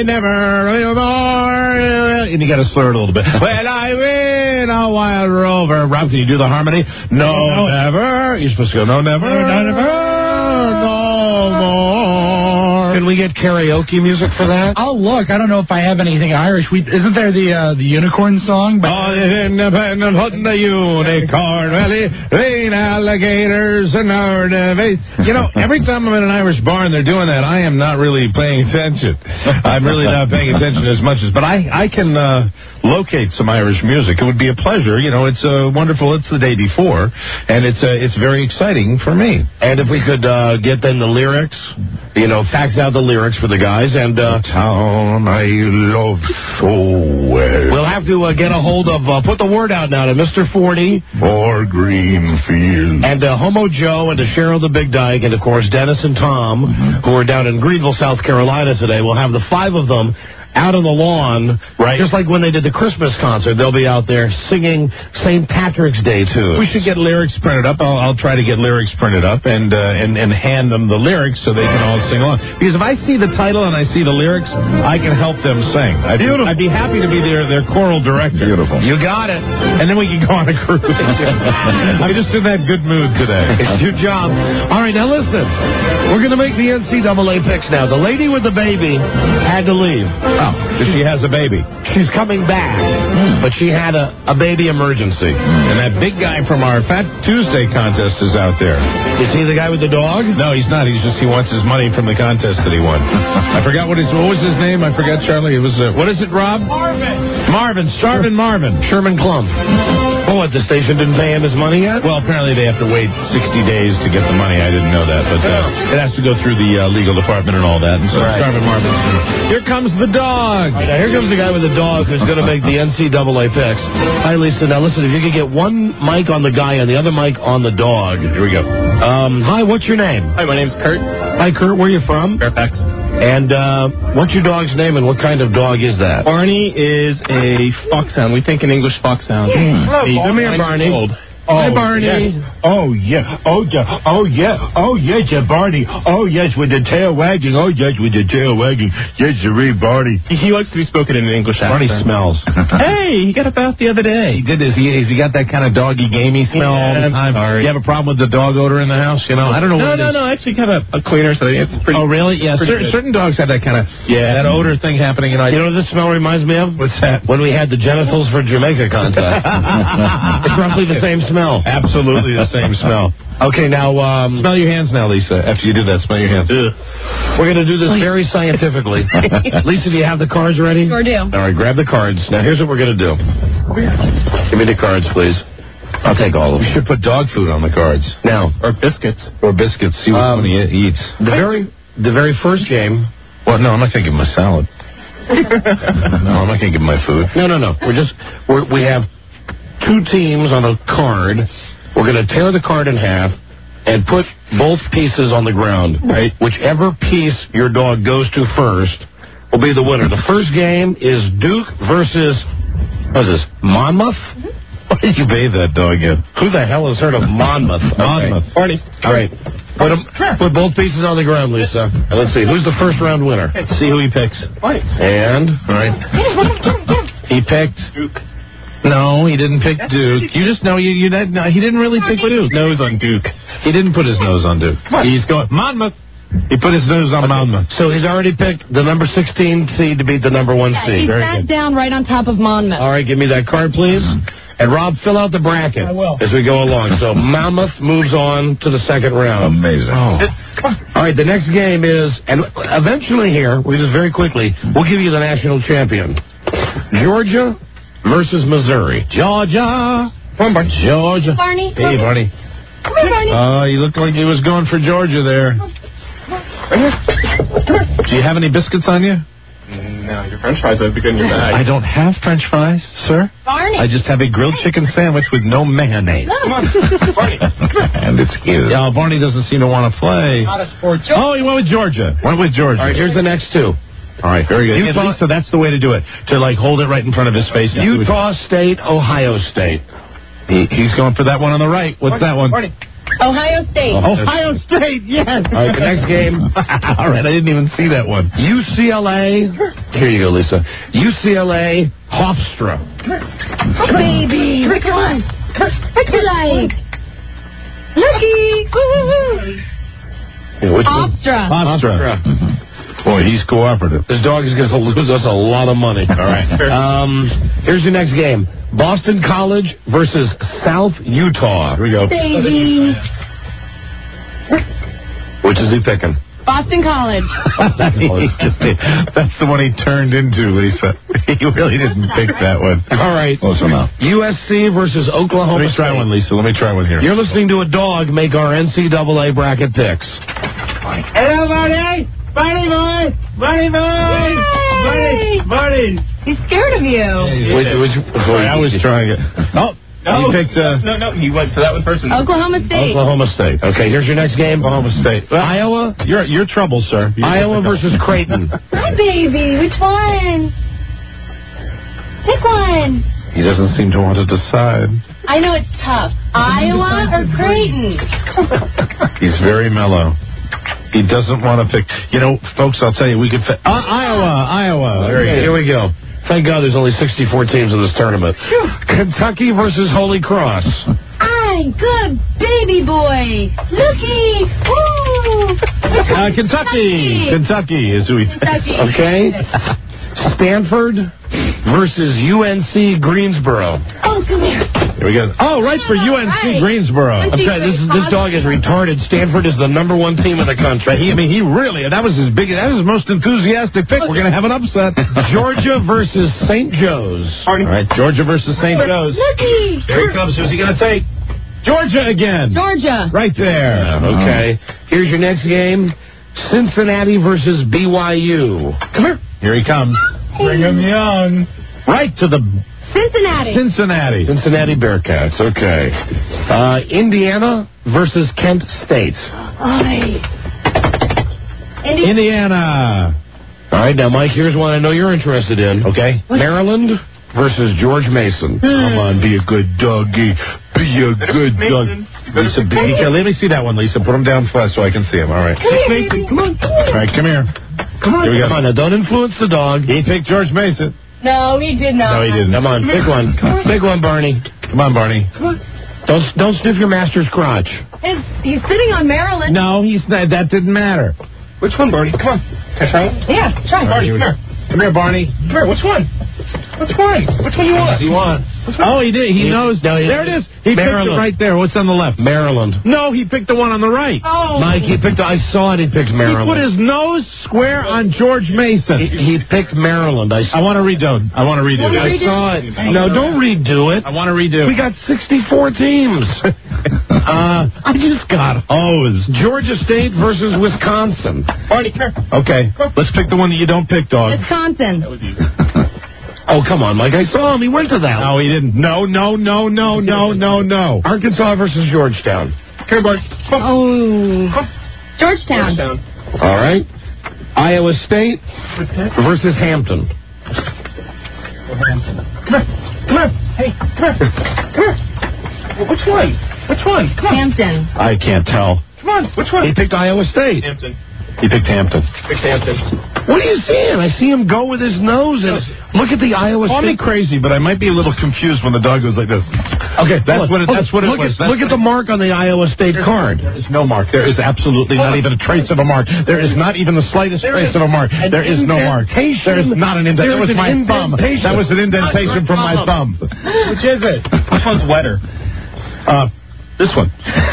never. And you got to slur it a little bit. Well, I win a wild rover. Rob, can you do the harmony? No, no. Never. You're supposed to go, no, never. No, never. No more. Can we get karaoke music for that? Oh, look, I don't know if I have anything Irish. We, isn't there the uh, the unicorn song? But oh, the independent hunting the unicorn valley, rain alligators and our face. You know, every time I'm in an Irish bar and they're doing that, I am not really paying attention. I'm really not paying attention as much as, but I I can uh, locate some Irish music. It would be a pleasure. You know, it's uh, wonderful. It's the day before, and it's uh, it's very exciting for me. And if we could uh, get then the lyrics, you know, fax out the lyrics for the guys, and uh, the town I love so well. We'll have to uh, get a hold of, uh, put the word out now to Mister forty. For Greenfield. And uh, Homo Joe and to Cheryl the Big Dyke, and of course Dennis and Tom, mm-hmm. who are down in Greenville, South Carolina today. We'll have the five of them out on the lawn, right? Just like when they did the Christmas concert, they'll be out there singing Saint Patrick's Day tunes. We should get lyrics printed up. I'll, I'll try to get lyrics printed up and uh, and and hand them the lyrics so they can all sing along. Because if I see the title and I see the lyrics, I can help them sing. I'd, Beautiful. I'd be happy to be their their choral director. Beautiful. You got it. And then we can go on a cruise. I'm just in that good mood today. It's your job. All right, now listen. We're going to make the N C double A picks now. The lady with the baby had to leave. Oh, she has a baby. She's coming back, mm. but she had a, a baby emergency. Mm. And that big guy from our Fat Tuesday contest is out there. Is he the guy with the dog? No, he's not. He's just, he wants his money from the contest that he won. I forgot what his, what was his name? I forgot, Charlie. It was, uh, what is it, Rob? Marvin. Marvin. Starvin Marvin. Sherman Klump. Oh, what, the station didn't pay him his money yet? Well, apparently they have to wait sixty days to get the money. I didn't know that, but uh, it has to go through the uh, legal department and all that. And so, right. Starvin Marvin. Here comes the dog. Right, now here comes the guy with the dog who's going to make the N C double A picks. Hi, Lisa. Now, listen, if you could get one mic on the guy and the other mic on the dog. Here we go. Um, hi, what's your name? Hi, my name's Kurt. Hi, Kurt. Where are you from? Fairfax. And uh, what's your dog's name and what kind of dog is that? Barney is a foxhound. We think an English foxhound. Mm. Hello, Come here, Barney. Old. Oh, hi, Barney. Yes. Oh, yeah. Oh, yeah. Oh, yeah. Oh, yes, uh, Barney. Oh, yes, with the tail wagging. Oh, yes, with the tail wagging. Yes, sirree, Barney. He, he likes to be spoken in an English accent. Barney smells. Hey, he got a bath the other day. He did this. He, has he got that kind of doggy, gamey smell yeah, all the time? Sorry. You have a problem with the dog odor in the house? You know, I don't know No, what no, it is. no. Actually, kind of a cleaner, so it's pretty. Oh, really? Yeah. Certain, certain dogs have that kind of yeah that odor thing happening. You know, you know what this smell reminds me of? What's that? When we had the genitals for Jamaica contest. It's roughly the same smell. Absolutely the same smell. Okay, now um, smell your hands now, Lisa. After you do that, smell your hands. Ugh. We're going to do this very scientifically. Lisa, do you have the cards ready? Sure do. All right, grab the cards. Now, here's what we're going to do. Give me the cards, please. I'll take all of them. We should put dog food on the cards. Now, or biscuits, or biscuits. See what um, he eats. The very, the very first game. Well, no, I'm not going to give him a salad. No, I'm not going to give him my food. No, no, no. We're just we're, we have two teams on a card. We're going to tear the card in half and put both pieces on the ground. Right. Whichever piece your dog goes to first will be the winner. The first game is Duke versus, what is this, Monmouth? Why did you bathe that dog in? Who the hell has heard of Monmouth? Monmouth. Okay. Barney. All right. Put, them, put both pieces on the ground, Lisa. And let's see. Who's the first round winner? Let's see who he picks. Right. And, all right. He picked Duke. No, he didn't pick Duke. You just know you. you no, he didn't really pick Duke. Nose on Duke. He didn't put his nose on Duke. He's going Monmouth. He put his nose on okay. Monmouth. So he's already picked the number sixteen seed to beat the number one yeah, seed. He Very sat good. down right on top of Monmouth. All right, give me that card, please. And Rob, fill out the bracket I will. as we go along. So Monmouth moves on to the second round. Amazing. Oh. All right, the next game is, and eventually here, we just very quickly, we'll give you the national champion. Georgia versus Missouri. Georgia. Come on, Georgia. Barney. Hey, Barney. Come here, Barney. Oh, you looked like he was going for Georgia there. Do you have any biscuits on you? No, your french fries would be good in your bag. I don't have french fries, sir. Barney. I just have a grilled chicken sandwich with no mayonnaise. No. Come on, Barney. And it's cute. Yeah, Barney doesn't seem to want to play. Not a sports. Oh, he went with Georgia. Went with Georgia. All right, here's the next two. All right, very good. Utah, so that's the way to do it. To, like, hold it right in front of his face. Utah State, Ohio State. He, he's going for that one on the right. What's Barney, that one? Barney. Ohio State. Ohio State, yes. All right, the next game. All right, I didn't even see that one. U C L A. Here you go, Lisa. U C L A, Hofstra. Baby, which one? What you like? Lucky. Yeah, which one? Hofstra. Hofstra. Boy, he's cooperative. This dog is going to lose us a lot of money. All right. Um, here's your next game. Boston College versus South Utah. Here we go. Baby. Which is he picking? Boston College. That's the one he turned into, Lisa. He really didn't pick that one. All right. Close enough. U S C versus Oklahoma Let me try State. one, Lisa. Let me try one here. You're listening to a dog make our N C double A bracket picks. Hello, Barney. Barney boy. Barney boy. Barney. Barney. He's scared of you. Which, which, Boy, I was trying it. Oh, He picked, uh, no, no, he went to that one first. Oklahoma State. Oklahoma State. Okay, here's your next game. Oklahoma State. Iowa. You're, you're trouble, sir. You Iowa versus Creighton. Hi, baby. Which one? Pick one. He doesn't seem to want to decide. I know it's tough. Iowa or Creighton? He's very mellow. He doesn't want to pick. You know, folks, I'll tell you, we could. Fi- uh, Iowa, Iowa. There Okay, you go. here we go. Thank God there's only sixty-four teams in this tournament. Kentucky versus Holy Cross. I'm good, baby boy. Looky. Woo. Uh, Kentucky. Kentucky is who we picked. Kentucky. Okay. Stanford versus U N C Greensboro. Oh, come here. Here we go. Oh, right for U N C Right. Greensboro. I'm telling you, this, is, this dog is retarded. Stanford is the number one team in the country. He, I mean, he really, that was his big, that was his most enthusiastic pick. We're going to have an upset. Georgia versus Saint Joe's. All right, Georgia versus Saint Joe's. Looky. Here he comes. Who's he going to take? Georgia again. Georgia. Right there. Yeah, okay. Here's your next game. Cincinnati versus B Y U. Come here. Here he comes. Bring him young. Right to the Cincinnati. Cincinnati. Cincinnati Bearcats. Okay. Uh, Indiana versus Kent State. Oi. Indi- Indiana. All right, now, Mike, here's one I know you're interested in. Okay. Maryland versus George Mason. Come on, be a good doggy. Be a good dog. Lisa, be, here, let me see that one, Lisa. Put him down flat so I can see him. All right. Come here, baby. Come on. All right, come here. Come on. Here we go. Come on, now, don't influence the dog. He picked George Mason. No, he did not. No, he didn't. Come on, pick one. Pick one, Barney. Come on, Barney. Don't don't sniff your master's crotch. It's, he's sitting on Maryland. No, he's not. That didn't matter. Which one, Barney? Come on. Can I try it? Yeah, try. All right, Barney, here we come go. here. Come here, Barney. Come here. Which one? Which one? Which one you want? You want? Oh, he did. He, He- knows. no, he- there it is. He Maryland. picked it right there. What's on the left? Maryland. No, he picked the one on the right. Oh. Mike, he picked. I saw it. He picked He Maryland. put his nose square on George Mason. He, he picked Maryland. I, I want to redo. I want to redo. Wanna that. I saw it. No, don't redo it. I want to redo. We got sixty-four teams. uh, I just got hosed. Georgia State versus Wisconsin. Barney, come here. Okay, let's pick the one that you don't pick, dog. Wisconsin. Oh, come on, Mike. I saw him. He went to that. No, he didn't. No, no, no, no, no, no, no. Arkansas versus Georgetown. Come here, Barney. Come on. Oh. Georgetown. Georgetown. All right. Iowa State versus Hampton. Come here. Come here. Hey, come here. Come here. Well, which one? Which one? Come on. Hampton. I can't tell. Come on. Which one? He picked Iowa State. Hampton. He picked Hampton. Pick Hampton. What are you seeing? I see him go with his nose and look at the Iowa Call me State. crazy, but I might be a little confused when the dog goes like this. Okay, That's look, what it, that's what it look was. At, That's look at the mark on the Iowa State card. There is no mark. There is absolutely not even a trace of a mark. There is not even the slightest There trace is of a mark. an There is no mark. indentation. There is not an indentation. That There was is my an thumb. indentation. That was an indentation from my thumb. Which is it? Which one's wetter? Uh, this one.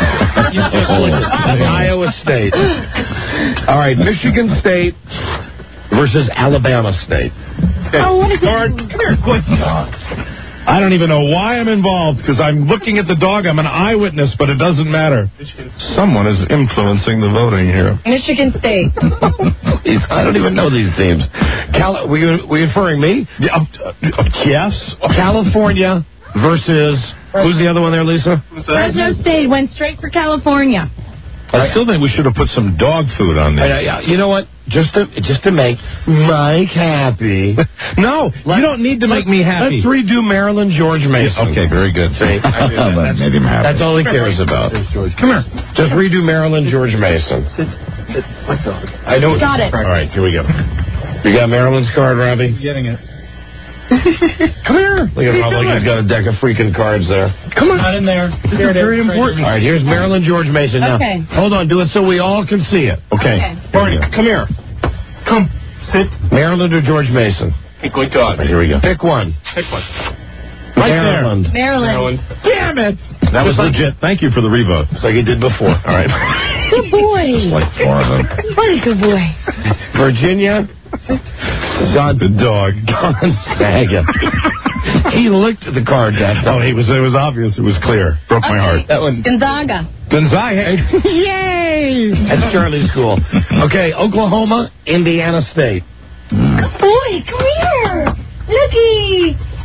Iowa State. All right, Michigan State versus Alabama State. Oh, what is it? Lord, come here. Good dog. I don't even know why I'm involved because I'm looking at the dog. I'm an eyewitness, but it doesn't matter. Someone is influencing the voting here. Michigan State. I don't even know these teams. Cal- were, you, were you referring me? Yeah, uh, uh, yes. California versus... Who's the other one there, Lisa? Fresno State went straight for California. I still think we should have put some dog food on there. Uh, you know what? Just to just to make Mike happy. No, you don't need to make me happy. Let's redo Maryland George Mason. Yeah, okay, very good. See, I do that. That's, made him happy. that's all he cares about. Come here. Just redo Maryland George Mason. I know. Got it. All right, here we go. You got Maryland's card, Robbie? Getting it. Come here. Look at Rob, like he's got a deck of freaking cards there. Come on. Not in there. This is very important. All right, here's Maryland George Mason. Now, Okay. hold on, do it so we all can see it. Okay. Okay. Barney, come here. Come. Sit. Maryland or George Mason? Hey, good dog. Here we go. Pick one. Pick one. Right Maryland. Maryland. Damn it! That was legit. Thank you for the revote. It's like he did before. All right. Good boy. Like four of them. Very good boy. Virginia. Don the dog. Gonzaga. He licked the card that Oh, time. he was. It was obvious. It was clear. Broke my heart. That one. Gonzaga. Gonzaga. Yay. That's Charlie's school. Okay, Oklahoma, Indiana State. Good boy. Come here. Looky.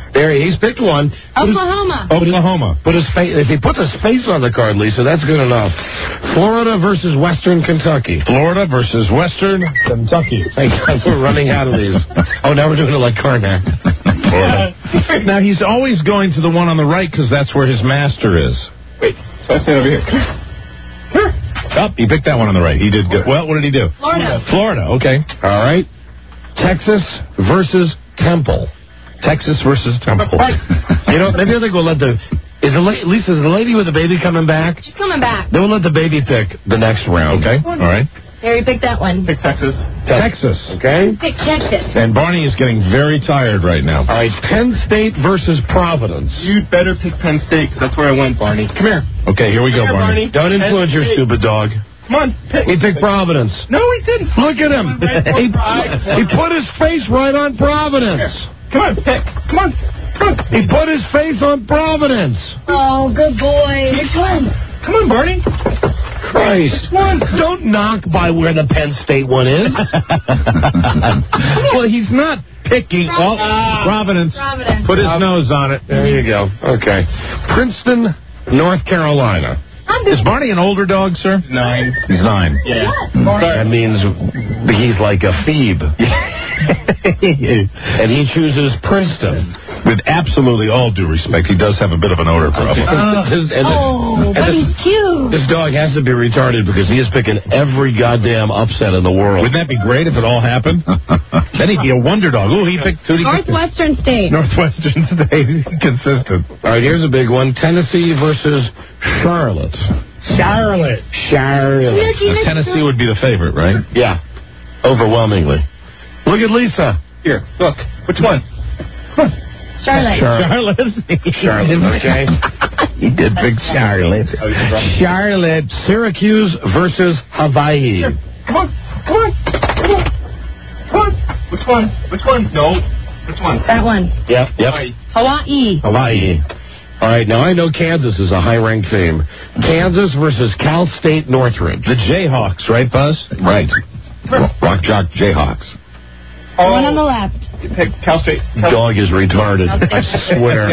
There, he's picked one. Oklahoma. Oklahoma. Put his face. If he puts his face on the card, Lisa, that's good enough. Florida versus Western Kentucky. Florida versus Western Kentucky. Thank God we're running out of these. Oh, now we're doing it like Karnak. Florida. Now, he's always going to the one on the right because that's where his master is. Wait, so I stand over here. Oh, he picked that one on the right. He did good. Well, what did he do? Florida. Florida, okay. All right. Texas versus Temple. Texas versus Temple. You know, maybe I think we'll let the... Is the la- Lisa, is the lady with the baby coming back? She's coming back. Then we'll let the baby pick the next round. Okay, all right. There, you picked that one. Pick Texas. Texas. Okay. Pick Texas. And Barney is getting very tired right now. All right, Penn State versus Providence. You'd better pick Penn State, because that's where I went, Barney. Come here. Okay, here we go, Come here, Barney. Barney. Don't influence your stupid dog. Come on, pick. He picked Providence. No, he didn't. Look at him. he, he put his face right on Providence. Come on, pick. Come on. Come on. He put his face on Providence. Oh, good boy. Which one? Come on, Barney. Christ. One. Don't knock by where the Penn State one is. Well, he's not picking. Oh, Providence. Providence. Put his nose on it. There you go. Okay. Princeton, North Carolina. Is Barney an older dog, sir? Nine. He's nine. Yeah. That means he's like a phoebe. And he chooses Princeton. With absolutely all due respect, he does have a bit of an odor problem. Uh, and the- Oh, and but this- he's cute. This dog has to be retarded because he is picking every goddamn upset in the world. Wouldn't that be great if it all happened? Then he'd be a wonder dog. Oh, he picked two. Northwestern State. Northwestern State. Consistent. All right, here's a big one. Tennessee versus Charlotte. Charlotte. Charlotte. Now, Tennessee would be the favorite, right? Yeah, overwhelmingly. Look at Lisa. Here, look. Which one? Charlotte. Charlotte. Charlotte, okay. He did pick Charlotte. Charlotte. Syracuse versus Hawaii. Come on. Come on. Come on. Come on. Which one? Which one? No. Which one? That one. Yep, yep. Hawaii. Hawaii. All right, now I know Kansas is a high-ranked team. Kansas versus Cal State Northridge. The Jayhawks, right, Buzz? Right. Rock Jock Jayhawks. Oh, One on the left. you pick Cal State. Cal Dog is retarded, I swear.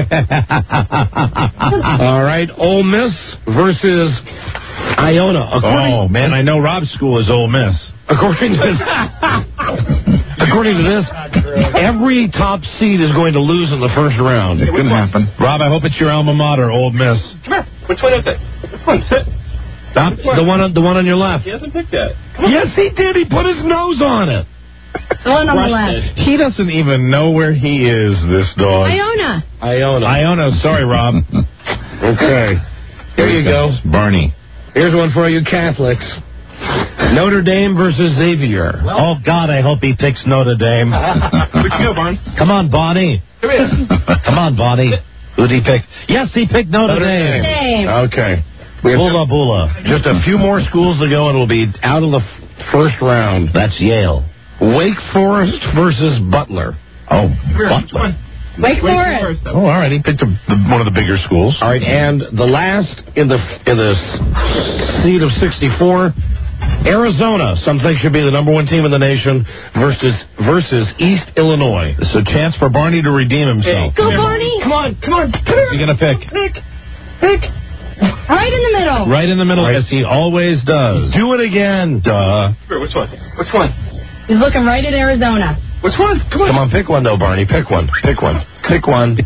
All right, Ole Miss versus Iona. According, Oh, man, I know Rob's school is Ole Miss. according to this, according to this, every top seed is going to lose in the first round. It couldn't happen. Rob, I hope it's your alma mater, Ole Miss. Come here. Which one is it? Which one? Sit. Stop. The one, on, the one on your left. He hasn't picked yet. Yes, he did. He put his nose on it. The one on the left. He doesn't even know where he is, this dog. Iona. Iona. Iona, sorry, Rob. Okay. Here you go. Barney. Here's one for you Catholics. Notre Dame versus Xavier. Oh, God, I hope he picks Notre Dame. Where'd you go, Barn? Come on, Bonnie. Come here. Come on, Bonnie. Who'd he pick? Yes, he picked Notre, Notre Dame. Dame. Okay. We have Bula Bula. just a few more schools to go, and it'll be out of the f- first round. That's Yale. Wake Forest versus Butler. Oh, Here, which Butler. one? Wake Forest. Oh, all right. He picked a, the, one of the bigger schools. All right, and the last in the in the s- seed of sixty-four, Arizona. Some think should be the number one team in the nation versus versus East Illinois. It's a chance for Barney to redeem himself. Go, Barney. Come on, come on. Who's he going to pick? Pick. Pick. Right in the middle. Right in the middle, Right. as he always does. Do it again. Duh. Here, which one? Which one? He's looking right at Arizona. Which one? Come on. Come on, pick one though, Barney. Pick one. Pick one. Pick one.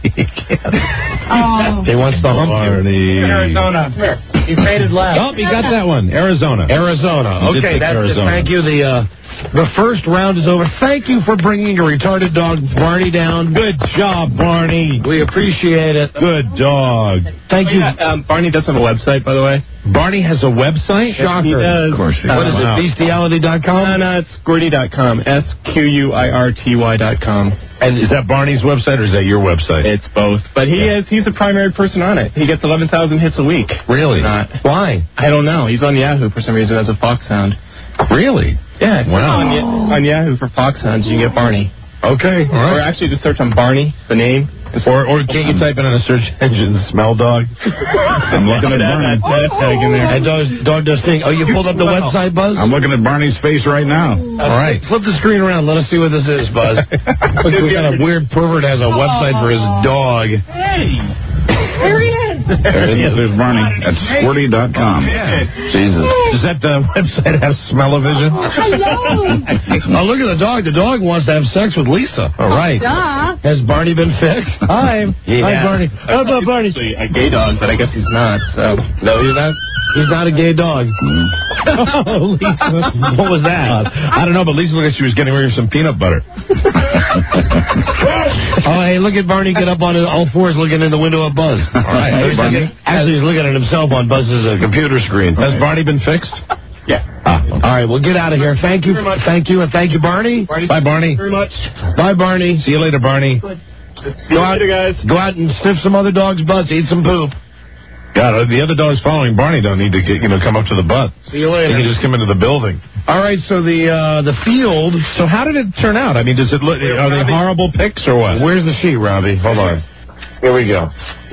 Oh. He wants to hump you. Barney. Arizona. Come here. He faded left. Oh, he got that one. Arizona. Arizona. You did Okay, pick that's Arizona. thank you. The uh, the first round is over. Thank you for bringing your retarded dog Barney down. Good job, Barney. We appreciate it. Good dog. Thank you. Um, Barney does have a website, by the way. Barney has a website? Shocker. He does. Of course he What does. is Wow. it? Bestiality dot com? No, no, it's Squirty dot com. S Q U I R T Y dot com. And is that Barney's website or is that your website? It's both. But he is, he's the primary person on it. He gets eleven thousand hits a week. Really? Not. Why? I don't know. He's on Yahoo for some reason as a foxhound. Really? Yeah. Wow. On, Ya- on Yahoo for foxhounds, you can get Barney. Okay. All right. Or actually just search on Barney, the name, Or, or can't you type in on a search engine, smell dog? I'm looking at Barney. That dog, dog does thing. Oh, you pulled up the website, Buzz? I'm looking at Barney's face right now. All right. Flip the screen around. Let us see what this is, Buzz. Look, what kind of weird pervert has a website for his dog. Hey! There he is! There it is. There's Barney at squirty dot com. Jesus. Does that uh, website have smell-o-vision? Oh, look at the dog. The dog wants to have sex with Lisa. All right. Duh. Has Barney been fixed? Hi. Yeah. Hi, Barney. How about Barney? A gay dog, but I guess he's not, so. No, he's not. He's not a gay dog. Oh, Lisa. What was that? I don't know, but Lisa looked like she was getting rid of some peanut butter. Oh, hey, look at Barney get up on his, all fours looking in the window of Buzz. All right. Hey, Barney. Actually, he's looking at himself on Buzz's uh, computer screen. Has Barney been fixed? Yeah. Ah, all right, well, get out of here. Thank you. Thank you, and thank you, Barney. Barney. Bye, Barney. Very much. Bye, Barney. See you later, Barney. Go out, guys. Go out and sniff some other dog's butts. Eat some poop. God, the other dogs following Barney don't need to get, you know, come up to the butt. See you later. They can just come into the building. All right, so the uh, the field. So how did it turn out? I mean, does it look? Are they horrible picks or what? Where's the sheet, Robbie? Hold on. Here we go.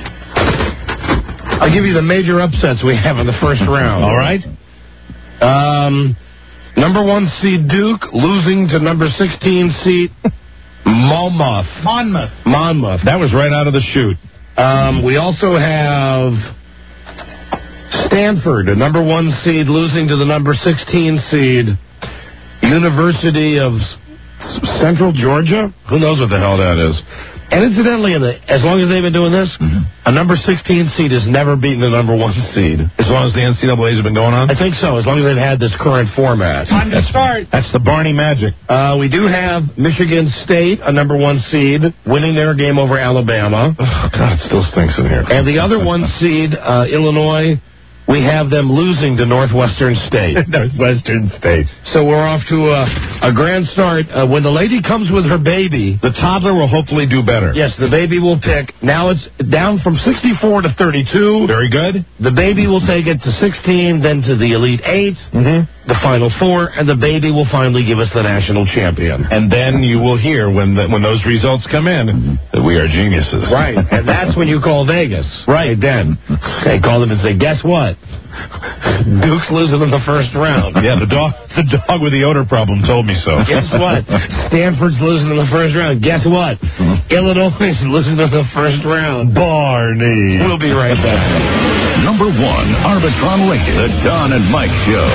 I'll give you the major upsets we have in the first round. All right. Um, number one seed Duke losing to number sixteen seed Monmouth. Monmouth. Monmouth. That was right out of the chute. Um, we also have Stanford, a number one seed, losing to the number sixteen seed University of Central Georgia. Who knows what the hell that is? And incidentally, in the, as long as they've been doing this, mm-hmm. a number sixteen seed has never beaten a number one seed. As long as the N C double A's have been going on? I think so, as long as they've had this current format. Time to start. That's the Barney magic. Uh, we do have Michigan State, a number one seed, winning their game over Alabama. Oh, God, it still stinks in here. And the other one seed, uh, Illinois, we have them losing to Northwestern State. Northwestern State. So we're off to a, a grand start. Uh, when the lady comes with her baby, the toddler will hopefully do better. Yes, the baby will pick. Now it's down from sixty-four to thirty-two. Very good. The baby will take it to sixteen, then to the Elite Eight, mm-hmm. the Final Four, and the baby will finally give us the national champion. And then you will hear when the, when those results come in that we are geniuses. Right, and that's when you call Vegas. Right. Then they call them and say, guess what? Duke's losing in the first round. Yeah, the dog the dog with the odor problem told me so. Guess what? Stanford's losing in the first round. Guess what? Mm-hmm. Illinois is losing in the first round. Barney. We'll be right back. Number one, Arbitron Radio, the Don and Mike Show.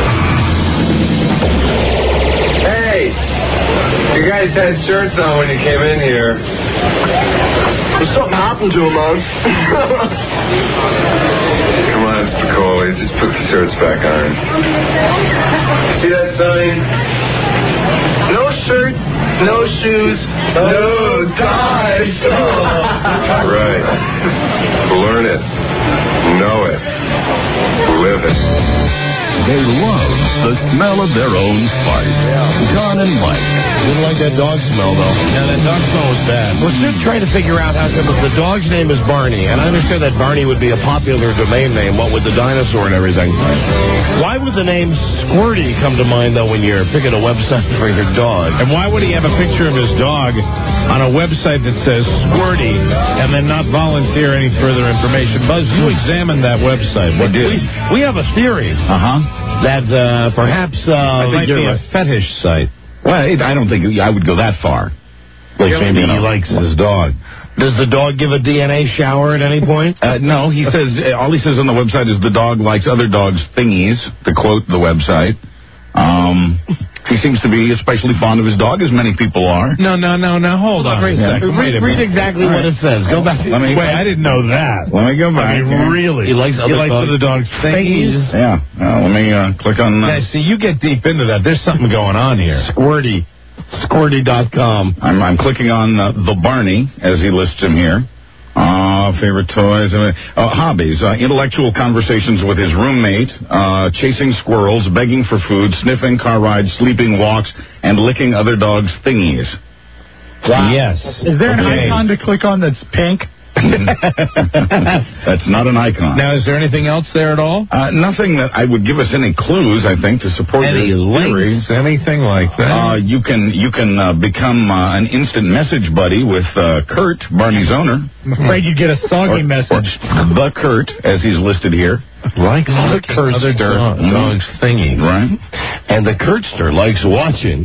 Hey, you guys had shirts on when you came in here. There's something happened to them, man. Come on, Spicoli, just put the shirts back on. See that sign? No shirt, no shoes, no ties. Right. Learn it. Know it. Live it. They love the smell of their own fart. Don and Mike. Didn't like that dog smell, though. Yeah, that dog smell was bad. We're still trying to figure out how come if the dog's name is Barney, and I understand that Barney would be a popular domain name, what with the dinosaur and everything. Why would the name Squirty come to mind, though, when you're picking a website for your dog? And why would he have a picture of his dog on a website that says Squirty and then not volunteer any further information? Buzz, you examined that website. What did? We, we have a theory. Uh-huh. That uh, perhaps uh, it might be a fetish site. Well, I don't think I would go that far. Like maybe he likes his dog. Does the dog give a D N A shower at any point? Uh, no, he says all he says on the website is the dog likes other dogs' thingies. To quote the website, um, he seems to be especially fond of his dog, as many people are. No, no, no, no. Hold on. Read, a second. read, read exactly All what right. it says. Go back. Let me, Wait, I didn't know that. Let me go back. I mean, really? He likes other he likes dogs. other dogs' thingies. Yeah. Uh, let me uh, click on. Uh, Yeah, see, you get deep into that. There's something going on here. Squirty. Squirty dot com. I'm, I'm clicking on uh, the Barney as he lists him here. Uh, favorite toys, uh, uh, hobbies, uh, intellectual conversations with his roommate, uh, chasing squirrels, begging for food, sniffing car rides, sleeping walks, and licking other dogs' thingies. Wow. Yes. Is there an Okay. icon to click on that's pink? That's not an icon. Now, is there anything else there at all? Uh, nothing that I would give us any clues, I think, to support Any your theory. links, anything like that? Uh, you can you can uh, become uh, an instant message buddy with uh, Kurt, Barney's owner. I'm afraid you'd get a soggy Or- message. or the Kurt, as he's listed here. Likes the other Kurtster. dog, dog's thingy. Right. And the Kurtster likes watching.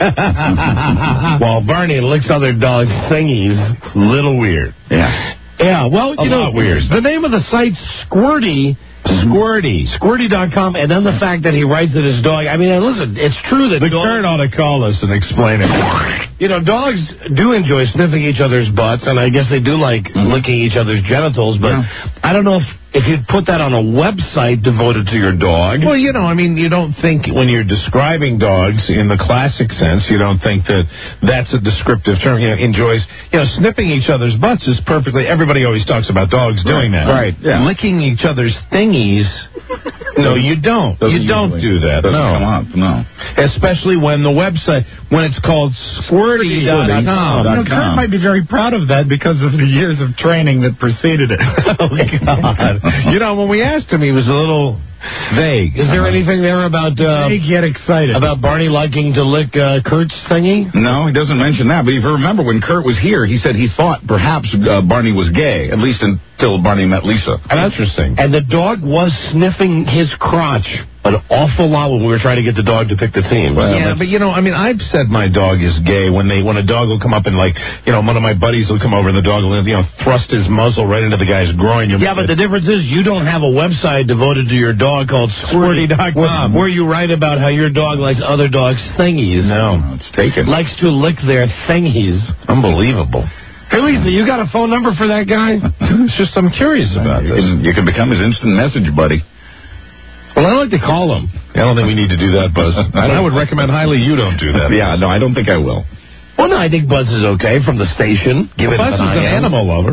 While Barney licks other dogs' thingies. Little weird. Yeah. Yeah, well, A you know, lot weird. the name of the site's Squirty. Squirty. Squirty dot com, and then the fact that he writes that his dog, I mean, listen, it's true that The dogs, Kurt ought to call us and explain it. you know, dogs do enjoy sniffing each other's butts, and I guess they do like licking each other's genitals, but I don't know if, if you'd put that on a website devoted to your dog. Well, you know, I mean, you don't think when you're describing dogs in the classic sense, you don't think that that's a descriptive term. You know, enjoys, you know, sniffing each other's butts is perfectly. Everybody always talks about dogs doing that. Right, yeah. Licking each other's thingies. No, you don't. Doesn't you don't usually- do that. Doesn't No. come up, no. Especially when the website, when it's called squirty dot com. You know, Kurt might be very proud of that because of the years of training that preceded it. Oh, God. You know, when we asked him, he was a little vague. Is there anything there about uh, They get excited. about Barney liking to lick uh, Kurt's thingy? No, he doesn't mention that. But if you remember, when Kurt was here, he said he thought perhaps uh, Barney was gay, at least until Barney met Lisa. Interesting. And the dog was sniffing his crotch an awful lot when we were trying to get the dog to pick the team. Yeah, but you know, I mean, I've said my dog is gay when they when a dog will come up and like, you know, one of my buddies will come over and the dog will, you know, thrust his muzzle right into the guy's groin. You Yeah, but the difference is you don't have a website devoted to your dog called Squirty dot com where, where you write about how your dog likes other dogs' thingies. No, it's taken. Likes to lick their thingies. Unbelievable. Hey, Lisa, you got a phone number for that guy? It's just I'm curious about You this. can, you can become his instant message buddy. Well, I'd like to call him. I don't think we need to do that, Buzz. And I would recommend highly you don't do that. Yeah, no, I don't think I will. Well, no, I think Buzz is okay from the station. Give it Buzz is an an animal lover.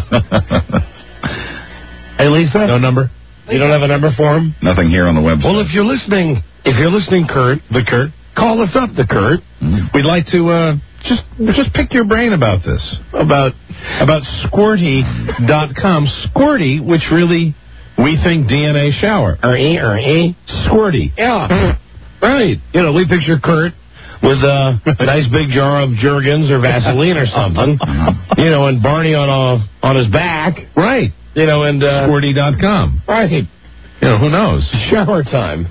Hey, Lisa? No number? You don't have a number for him? Nothing here on the website. Well, if you're listening, if you're listening, Kurt, The Kurt? call us up, the Kurt. We'd like to uh, just just pick your brain about this. About about squirty dot com. Squirty, which really we think D N A shower. Or E, or E. Squirty. Yeah. Right. You know, we picture Kurt with uh, a nice big jar of Jergens or Vaseline or something. You know, and Barney on a, on his back. Right. You know, and... Uh, Squirty dot com. right. You know, who knows? Shower time.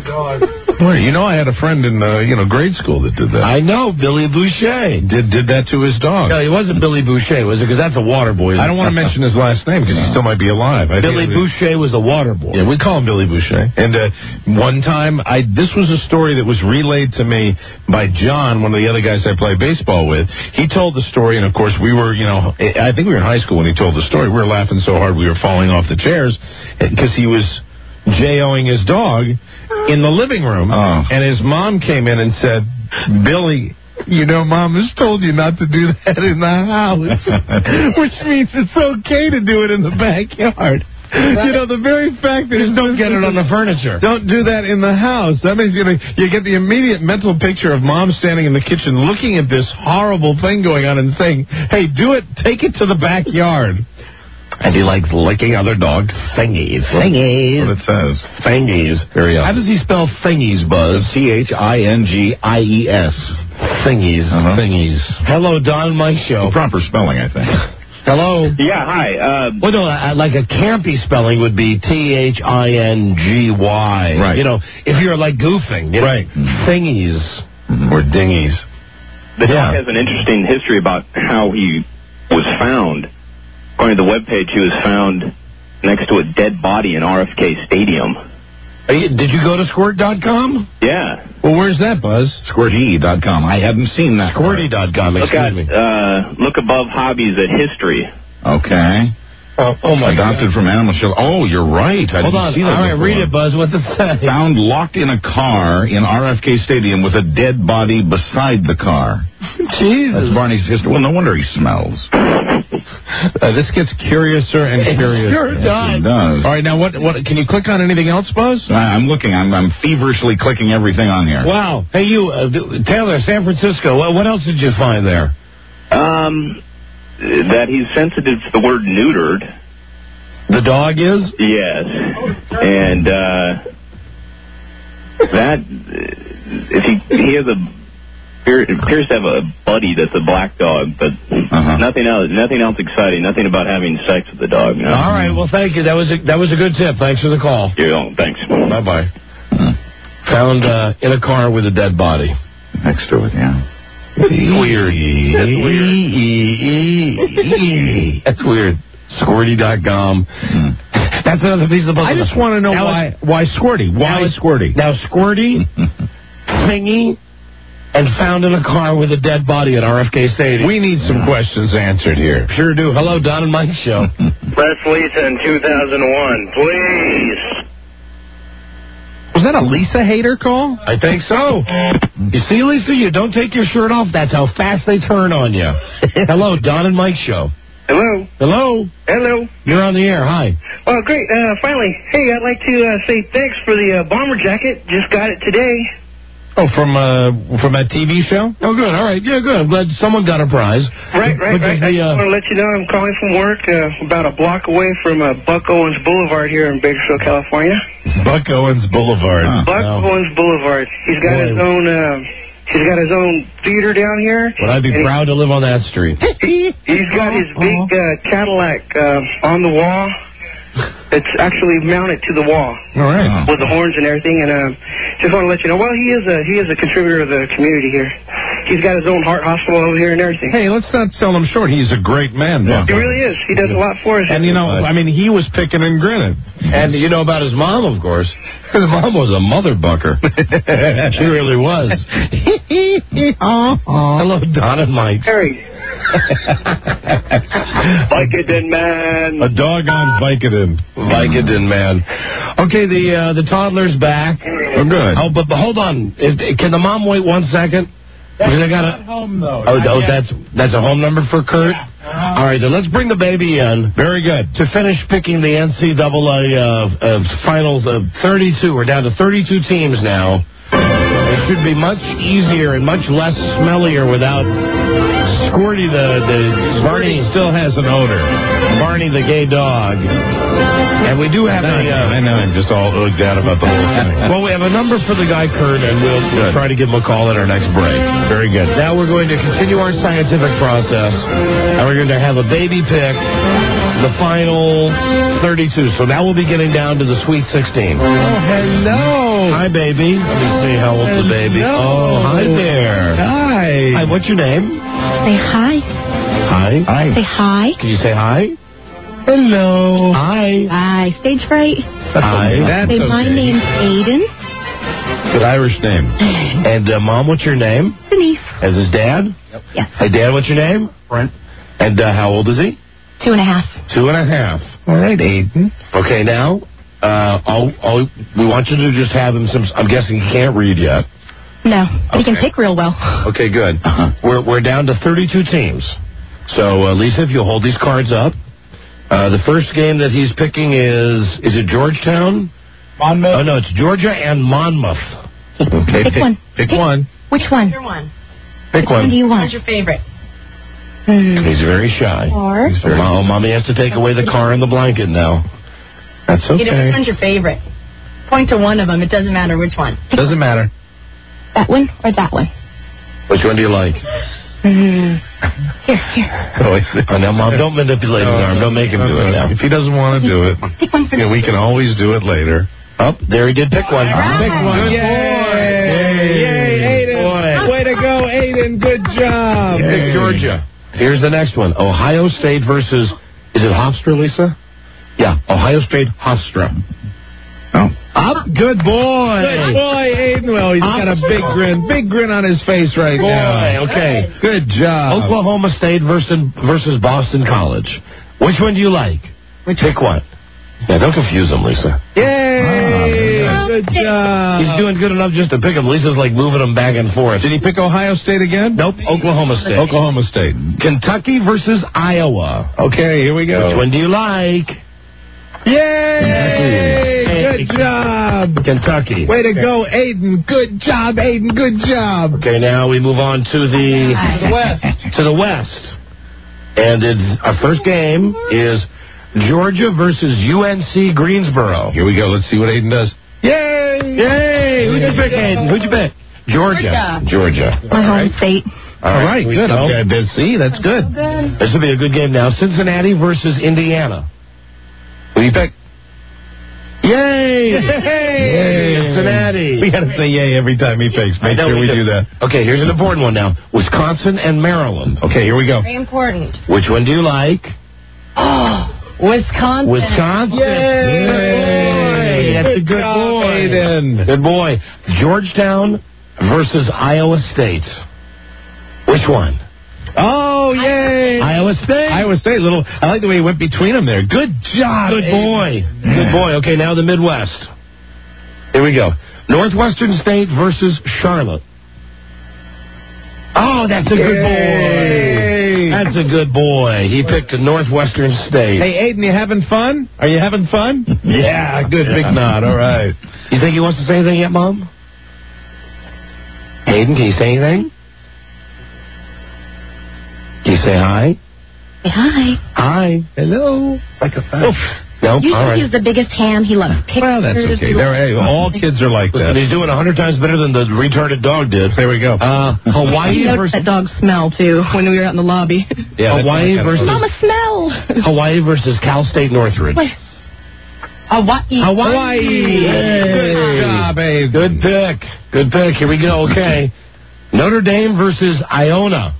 Well, you know, I had a friend in uh, you know grade school that did that. I know, Billy Boucher. Did did that to his dog. No, it wasn't Billy Boucher, was it? Because that's a water boy. I don't want to mention his last name because he still might be alive. I Billy think it was- Boucher was a water boy. Yeah, we call him Billy Boucher. And uh, one time, I this was a story that was relayed to me by John, one of the other guys I play baseball with. He told the story, and of course, we were, you know, I think we were in high school when he told the story. We were laughing so hard we were falling off the chairs because he was J-O-ing his dog in the living room. Oh. And his mom came in and said, Billy, you know, Mom has told you not to do that in the house, which means it's okay to do it in the backyard. You know, the very fact that Just don't get it on the furniture. don't do that in the house. That means you know you get the immediate mental picture of Mom standing in the kitchen looking at this horrible thing going on and saying, "Hey, do it. Take it to the backyard." And he likes licking other dogs' thingies. Thingies. That's what it says. Thingies. Very How does he spell thingies, Buzz? T H I N G I E S. Thingies. Uh-huh. Thingies. Hello, Don Mike Show. The proper spelling, I think. Hello. Yeah, hi. Uh, Well, no, uh, like a campy spelling would be T H I N G Y. Right. You know, if you're like goofing. You know, Right. Thingies. Or dinghies. the Yeah. dog has an interesting history about how he was found. According to the webpage, he was found next to a dead body in R F K Stadium. Are you, did you go to squirt dot com? Yeah. Well, where's that, Buzz? Squirty dot com. I hadn't seen that. Squirty dot com, Look excuse at me. uh, look above hobbies at history. Okay. Oh, oh my Adopted God. from animal shelter. Oh, you're right. I Hold didn't on. see All that right, before. read it, Buzz. What does it say? Found locked in a car in R F K Stadium with a dead body beside the car. Jesus. That's Barney's history. Well, no wonder he smells. Uh, this gets curiouser and It curiouser. sure does. It does. All right, now what? What? Can you click on anything else, Buzz? I- I'm looking. I'm, I'm feverishly clicking everything on here. Wow. Hey, you, uh, Taylor, San Francisco. What, what else did you find there? Um, that he's sensitive to the word neutered. The dog is? Yes. And uh, that, if he, he has a, appears to have a buddy that's a black dog, but uh-huh. nothing else Nothing else exciting, nothing about having sex with the dog. No. All right, well, thank you. That was a, that was a good tip. Thanks for the call. You're welcome. Thanks. Bye-bye. Hmm. Found uh, in a car with a dead body. Next to it, yeah. Weird. That's weird. That's weird. Squirty dot com. Hmm. That's another piece of the puzzle. I just want to know now why why Squirty? Why now Squirty? Now Squirty, thingy, and found in a car with a dead body at R F K Stadium. We need some questions answered here. Sure do. Hello, Don and Mike Show. Press Lisa in two thousand one, please. Was that a Lisa hater call? I think so. You see, Lisa, you don't take your shirt off. That's how fast they turn on you. Hello, Don and Mike Show. Hello. Hello. Hello. You're on the air. Hi. Oh, great. Uh, finally. Hey, I'd like to uh, say thanks for the uh, bomber jacket. Just got it today. Oh, from uh, from that T V show? Oh, good. All right. Yeah, good. I'm glad someone got a prize. Right, right, Look right. the, I just uh, want to let you know I'm calling from work uh, about a block away from uh, Buck Owens Boulevard here in Bakersfield, California. Buck Owens Boulevard. Ah, Huh. Buck No. Owens Boulevard. He's got Boy. his own. Uh, he's got his own theater down here. Would I be and proud to live on that street? He, he's got his big uh, Cadillac uh, on the wall. It's actually mounted to the wall. All right. With the horns and everything, and uh, just want to let you know. Well, he is a he is a contributor of the community here. He's got his own heart hospital over here and everything. Hey, let's not sell him short. He's a great man, He Buck. really is. He does a lot for us. And, you know, I mean, he was picking and grinning. And you know about his mom, of course. His mom was a mother bucker. She really was. Hello, Don and Mike. Harry. Vicodin man. A doggone Vicodin. Vicodin man. Okay, the uh, the toddler's back. Oh, good. Oh, but, but hold on. If, can the mom wait one second? Because I got a. Home though. Oh, oh, that's that's a home number for Kurt. All right, then let's bring the baby in. Very good. To finish picking the N C double A uh, uh, finals of thirty-two. We're down to thirty-two teams now. It should be much easier and much less smellier without Squirty the, the Barney still has an odor. Barney the gay dog. And we do have I a... know, Uh, I know, I'm just all ooged out about the whole thing. well, we have a number for the guy, Kurt, and we'll, we'll try to give him a call at our next break. Very good. Now we're going to continue our scientific process, and we're going to have a baby pick the final thirty-two. So now we'll be getting down to the Sweet sixteen. Oh, hello. Hi, baby. Let me see how old's the baby. Hello. Oh, hi there. Hi. Hi, what's your name? Say hi. Hi. Hi. Say hi. Can you say hi? Hello. Hi. Hi. Stage fright. Hi. That's Say, my okay. name's Aiden. Good Irish name. And, uh, Mom, what's your name? Denise. As his dad? Yep. Yes. Hey, Dad, what's your name? Brent. And uh, how old is he? Two and a half. Two and a half. All right, Aiden. Okay, now, uh, I'll, I'll, we want you to just have him some... I'm guessing he can't read yet. No. But he can Okay. pick real well. Okay, good. Uh-huh. We're we're down to thirty-two teams. So, uh, Lisa, if you'll hold these cards up. Uh, the first game that he's picking is... Is it Georgetown? Monmouth. Oh, no, it's Georgia and Monmouth. Okay, Pick one. Pick one. Which one? Your one. Pick Which one do one. you want? What's your favorite? Hmm. He's very shy. Or? So, Mom, Mommy has to take away the car and the blanket now. That's Either which okay. one's your favorite? Point to one of them. It doesn't matter which one. Doesn't matter. That one or that one? Which one do you like? Hmm. Here, here. Oh, I see. Oh, now, Mom, don't manipulate his arm. Don't make him do it now. If he doesn't want to do it, Pick one for yeah, we can always do it later. Up there, he did pick one. Pick one. Yay! Yay, Aiden. Boy. Way to go, Aiden. Good job. Pick Georgia. Here's the next one. Ohio State versus, is it Hofstra, Lisa? Yeah, Ohio State Hofstra. Oh. Up. Good boy. Good boy, Aiden. Well, he's got a big grin. Big grin on his face right Boy, now. okay. Good job. Oklahoma State versus, versus Boston College. Which one do you like? Which Pick one. Yeah, don't confuse him, Lisa. Yay! Oh, Good job. He's doing good enough just to pick him. Lisa's like moving him back and forth. Did he pick Ohio State again? Nope, Oklahoma State. Oklahoma State. Kentucky versus Iowa. Okay, here we go. Which one do you like? Yay! Good job. Kentucky. Way to go, Aiden. Good job, Aiden. Good job. Okay, now we move on to the The West. to the West. And it's, our first game is Georgia versus U N C Greensboro. Here we go. Let's see what Aiden does. Yay! Yay! Who'd you pick, Aiden? Who'd you pick? Georgia. Georgia. My home state. All right, good. Okay, then see, that's good. This will be a good game now. Cincinnati versus Indiana. Who do you pick? Yay! Yay! Cincinnati. We got to say yay every time he picks. Make sure we do that. Okay, here's an important one now. Wisconsin and Maryland. Okay, here we go. Very important. Which one do you like? Oh, Wisconsin. Wisconsin. Yay! Yay! That's a good boy. Then. Good boy. Georgetown versus Iowa State. Which one? Oh, yay! Iowa State. Iowa State. Little. I like the way he went between them there. Good job. Good boy. Good boy. Okay, now the Midwest. Here we go. Northwestern State versus Charlotte. Oh, that's a good boy. That's a good boy. He picked a Northwestern State. Hey, Aiden, you having fun? Are you having fun? Yeah, good. Big nod. All right. You think he wants to say anything yet, Mom? Aiden, can you say anything? Can you say hi? Say hi. Hi. Hello. Like a fan. No, You all think right. he's the biggest ham. He loves pictures. Well, that's okay. They're, hey, all kids are like Listen, that. he's doing a hundred times better than the retarded dog did. There we go. Uh, Hawaii You noticed versus that dog smell, too, when we were out in the lobby. Yeah, Hawaii that's versus Mama, smell. Hawaii versus Cal State Northridge. Wait. Hawaii. Hawaii. Good job, Abe. Good pick. Good pick. Here we go. Okay. Notre Dame versus Iona.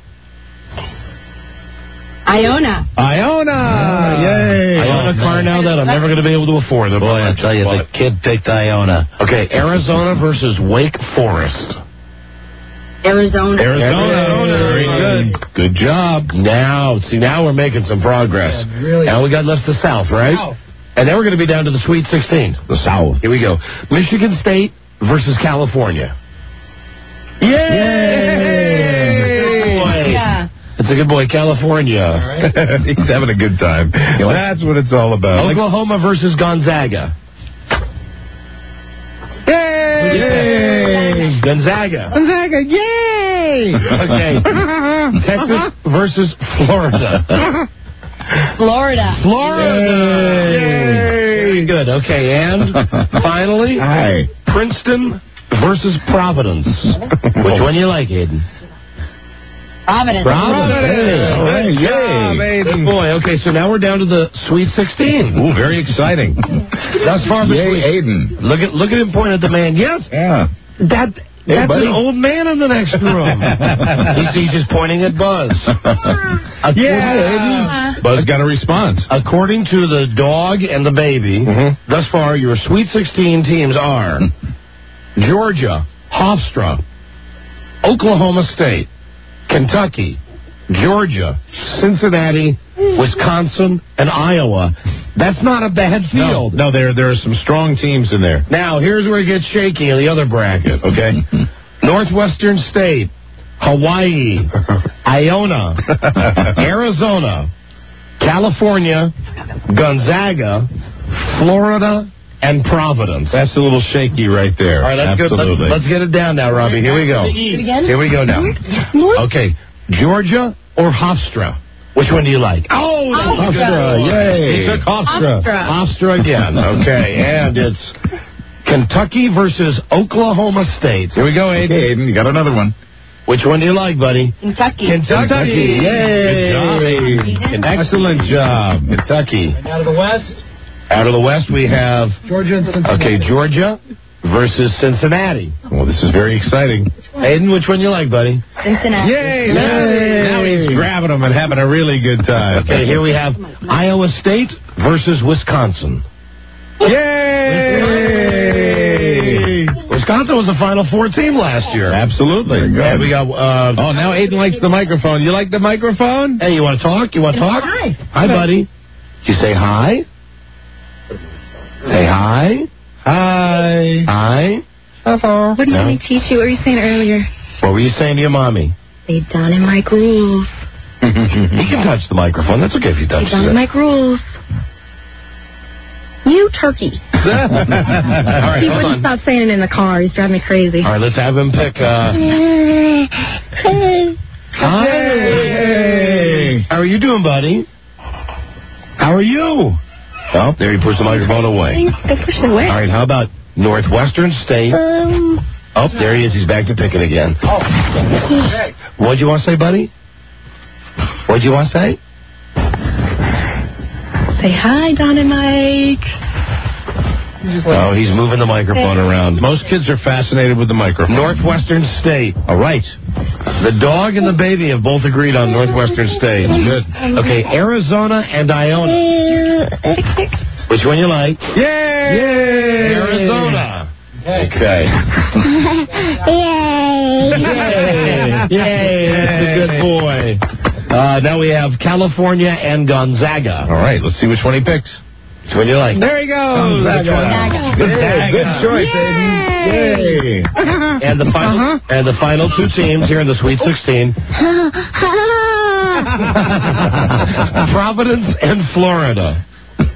Iona. Iona. Yay. Iona car now that I'm never going to be able to afford them. Boy, I tell you, the kid picked Iona. Okay, Arizona versus Wake Forest. Arizona. Arizona. Very good. Good job. Now, see, now we're making some progress. Yeah, really. Now we got left the South, right? South. And then we're going to be down to the Sweet sixteen. The South. Here we go. Michigan State versus California. Yay! Good boy. Yeah. It's a good boy, California. He's having a good time. That's what it's all about. Oklahoma versus Gonzaga. Yay! Yay! Gonzaga. Gonzaga, yay! Okay. Texas versus Florida. Florida. Florida. Very good. Okay, and finally, Hi. Princeton versus Providence. Which one you like, Aiden? Providence. Providence. Hey, all right, Good job, yay. Aiden. Good boy. Okay, so now we're down to the Sweet sixteen. Ooh, very exciting. Thus far, Yay, between. Aiden. Look at look at him point at the man. Yes, Yeah. that Hey, that's buddy. an old man in the next room. he's, he's just pointing at Buzz. Yeah. Buzz got a response. According to the dog and the baby, Mhm. thus far your Sweet sixteen teams are Georgia, Hofstra, Oklahoma State, Kentucky, Georgia, Cincinnati, Wisconsin, and Iowa. That's not a bad No, field. no, there there are some strong teams in there. Now, here's where it gets shaky in the other bracket, okay? Northwestern State, Hawaii, Iona, Arizona, California, Gonzaga, Florida, and Providence. That's a little shaky right there. All right, let's, go, let's, Absolutely. let's get it down now, Robbie. Here we go. Again? Here we go now. Okay, Georgia or Hofstra? Which one do you like? Oh, that's a good Hofstra, one. yay. He took Hofstra. Hofstra. Hofstra again. Okay, and it's Kentucky versus Oklahoma State. Here we go, Aiden. Okay, Aiden, you got another one. Which one do you like, buddy? Kentucky. Kentucky. Yay. Good job, Aiden. Excellent job. Kentucky. Out of the West, Out of the West, we have, Georgia and Cincinnati. okay, Georgia versus Cincinnati. Well, this is very exciting. Aiden, which one you like, buddy? Cincinnati. Yay! Yay. Now he's grabbing them and having a really good time. Okay, here we have Iowa State versus Wisconsin. Yay! Wisconsin was a Final Four team last year. Absolutely. And we got, uh, Oh, now Aiden likes the microphone. You like the microphone? hey, you want to talk? You want to talk? Hi. Hi, buddy. You say hi? Say hi. Hi. Hi. What did No. mommy teach you? What were you saying earlier? What were you saying to your mommy? They done in my grooves. He can touch the microphone. That's okay if he They touches done in it. my grooves. You turkey. All right, he hold wouldn't on. stop saying it in the car. He's driving me crazy. All right, let's have him pick. Uh, hi. How are you doing, buddy? How are you? Oh, there he pushed the microphone away. I pushed it away. All right, how about Northwestern State? Um, Oh, there he is. He's back to picking again. Oh. What'd you want to say, buddy? What'd you want to say? Say hi, Don and Mike. Oh, he's moving the microphone around. Most kids are fascinated with the microphone. Northwestern State. All right. The dog and the baby have both agreed on Northwestern State. Good. Okay, Arizona and Iona. Which one you like? Yay! Yay! Arizona. Okay. Yay! Yay! Yay! That's a good boy. Uh, now we have California and Gonzaga. All right, let's see which one he picks. Which one you like? There he goes. Gonzaga. Gonzaga. Good choice, Aiden. Yay. And the final Uh-huh. and the final two teams here in the Sweet sixteen. Providence and Florida.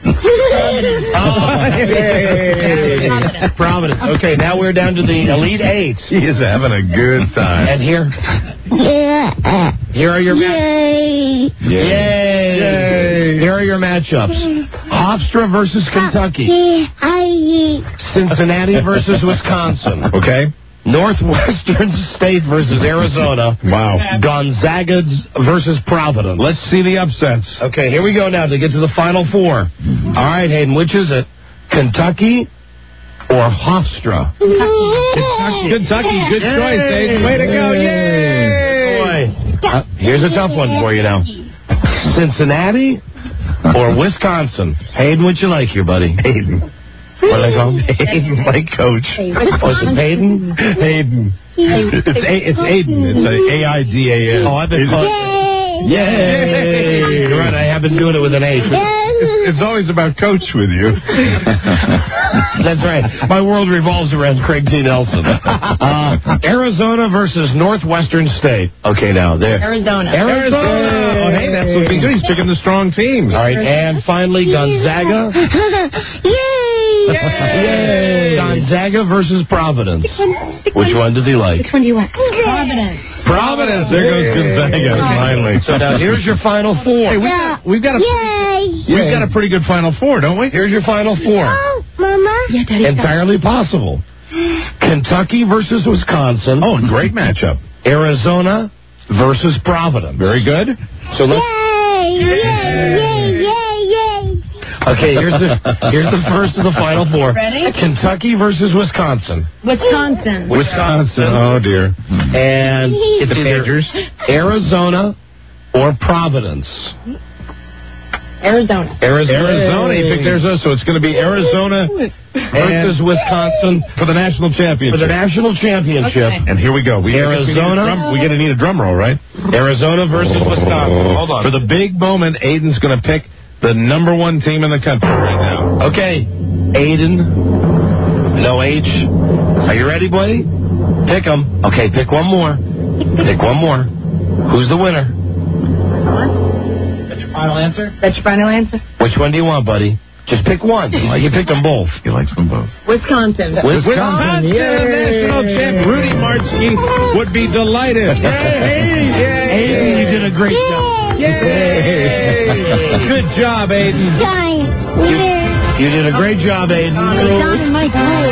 Providence. Okay, now we're down to the Elite Eight. He is having a good time. And here, here are your Yay! Yay! Yay! Here are your matchups: Hofstra versus Kentucky, Cincinnati versus Wisconsin. Okay. Northwestern State versus Arizona. Wow. Gonzaga versus Providence. Let's see the upsets. Okay, here we go now to get to the Final Four. All right, Hayden, which is it? Kentucky or Hofstra? Kentucky. Kentucky. Good choice, Hayden. Way to go. Yay! Boy. Uh, here's a tough one for you now. Cincinnati or Wisconsin? Hayden, what you like here, buddy? Hayden. What do I call him? Hayden, my coach. Oh, is it Hayden? Hayden. It's, a, it's Aiden. It's a A I D A N. Oh, I've been called... Yay! You're right, I have been doing it with an H. It's, it's always about coach with you. That's right. My world revolves around Craig T. Nelson. Uh, Arizona versus Northwestern State. Okay, now there. Arizona. Arizona. Oh, hey, that's looking good. He's picking the strong teams. All right, and finally Gonzaga. Yay! Yay! Gonzaga versus Providence. Which one does he like? Which one do you want? Providence. Providence. There goes Gonzaga. Finally. So now here's your Final Four. Hey, we've got, we've got a Yay! we've got a pretty good Final Four, don't we? Here's your Final Four. Oh, Mama. Yeah, Daddy. Entirely possible. Kentucky versus Wisconsin. Oh, great matchup. Arizona versus Providence. Very good. So let's. Yay! Yay! Yay! Yay! Yay! Okay, here's the here's the first of the Final Four. Ready? Kentucky versus Wisconsin. Wisconsin. Wisconsin. Oh dear. And it's The either Badgers. Arizona or Providence. Arizona. Arizona. Arizona. He picked Arizona, so it's going to be Arizona versus Wisconsin for the national championship. for the national championship. Okay. And here we go. We Arizona. We're going to need a drum roll, right? Arizona versus Wisconsin. Hold on. For the big moment, Aiden's going to pick the number one team in the country right now. Okay, Aiden. No H. Are you ready, buddy? Pick 'em. Okay, pick one more. Pick one more. Who's the winner? That's your final answer? That's your final answer? Which one do you want, buddy? Just pick one. You picked them both. He likes them both. Wisconsin. Wisconsin, national champ Rudy Martzke would be delighted. Yay! Aiden, you did a great job. Yay! Good job, Aiden. You, you did a great job, Aiden. Don and Mike rule.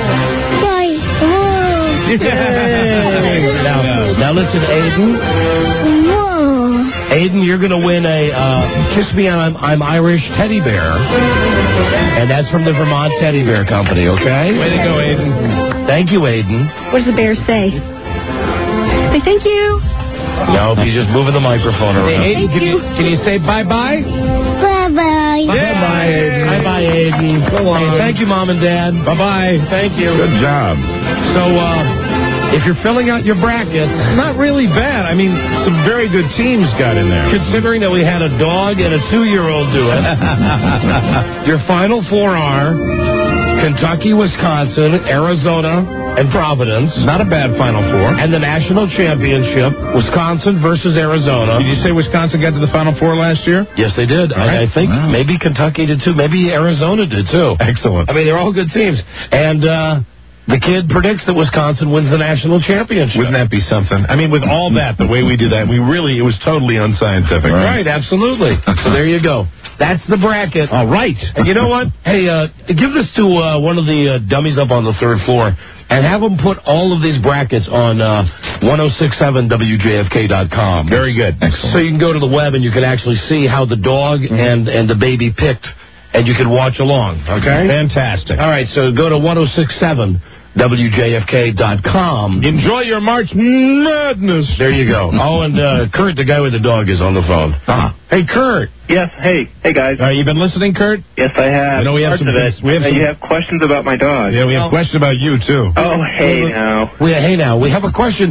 Now, now listen, Aiden. Aiden, you're going to win a uh, Kiss Me I'm, I'm Irish teddy bear. And that's from the Vermont Teddy Bear Company, okay? Way to go, Aiden. Thank you, Aiden. What does the bear say? Say thank you. No, he's just moving the microphone Hey, around. Aiden, can you, can you say bye-bye? Bye-bye. Bye-bye, Aiden. Bye-bye, Aiden. So long. Hey, thank you, Mom and Dad. Bye-bye. Thank you. Good job. So, uh, if you're filling out your bracket, Not really bad. I mean, some very good teams got in there. considering that we had a dog and a two-year-old do it, your final four are Kentucky, Wisconsin, Arizona, and Providence. Not a bad Final Four. And the national championship, Wisconsin versus Arizona. Did you say Wisconsin got to the Final Four last year? Yes, they did. All right. I, I think Wow. maybe Kentucky did too. Maybe Arizona did too. Excellent. I mean, they're all good teams. And uh, the kid predicts that Wisconsin wins the national championship. Wouldn't that be something? I mean, with all that, the way we do that, we really, it was totally unscientific. Right, absolutely. So there you go. That's the bracket. All right. And you know what? Hey, uh, give this to uh, one of the uh, dummies up on the third floor and have them put all of these brackets on uh, ten sixty-seven W J F K dot com. Very good. Excellent. So you can go to the web and you can actually see how the dog mm-hmm. and, and the baby picked, and you can watch along. Okay? Fantastic. All right, so go to ten sixty-seven W J F K dot com. Enjoy your March Madness. There you go. Oh, and uh, Kurt, the guy with the dog, is on the phone. Uh-huh. Hey, Kurt. Yes, hey. Hey, guys. Uh, you been listening, Kurt? Yes, I have. I know we have Parts some... of it. We have Uh, some you have questions about my dog. yeah, we have Oh. questions about you, too. Oh, hey, now. We, hey, now, we have a question.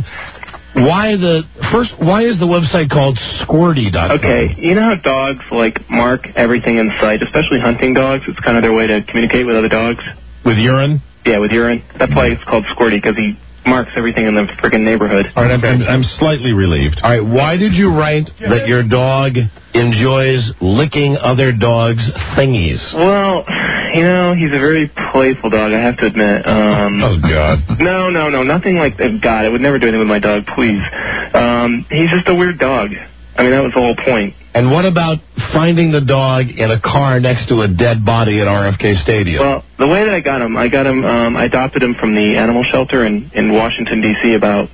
Why the... First, why is the website called Squirty dot com? Okay, you know how dogs, like, mark everything in sight, especially hunting dogs? It's kind of their way to communicate with other dogs. With urine? Yeah, with urine. That's why it's called Squirty, because he marks everything in the friggin' neighborhood. All right, I'm, I'm, I'm slightly relieved. All right, why did you write that your dog enjoys licking other dogs' thingies? Well, you know, he's a very playful dog, I have to admit. Um, oh, God. No, no, no, nothing like that. God, I would never do anything with my dog, please. Um, he's just a weird dog. I mean, that was the whole point. And what about finding the dog in a car next to a dead body at R F K Stadium? Well, the way that I got him, I got him, um, I adopted him from the animal shelter in, in Washington, D C about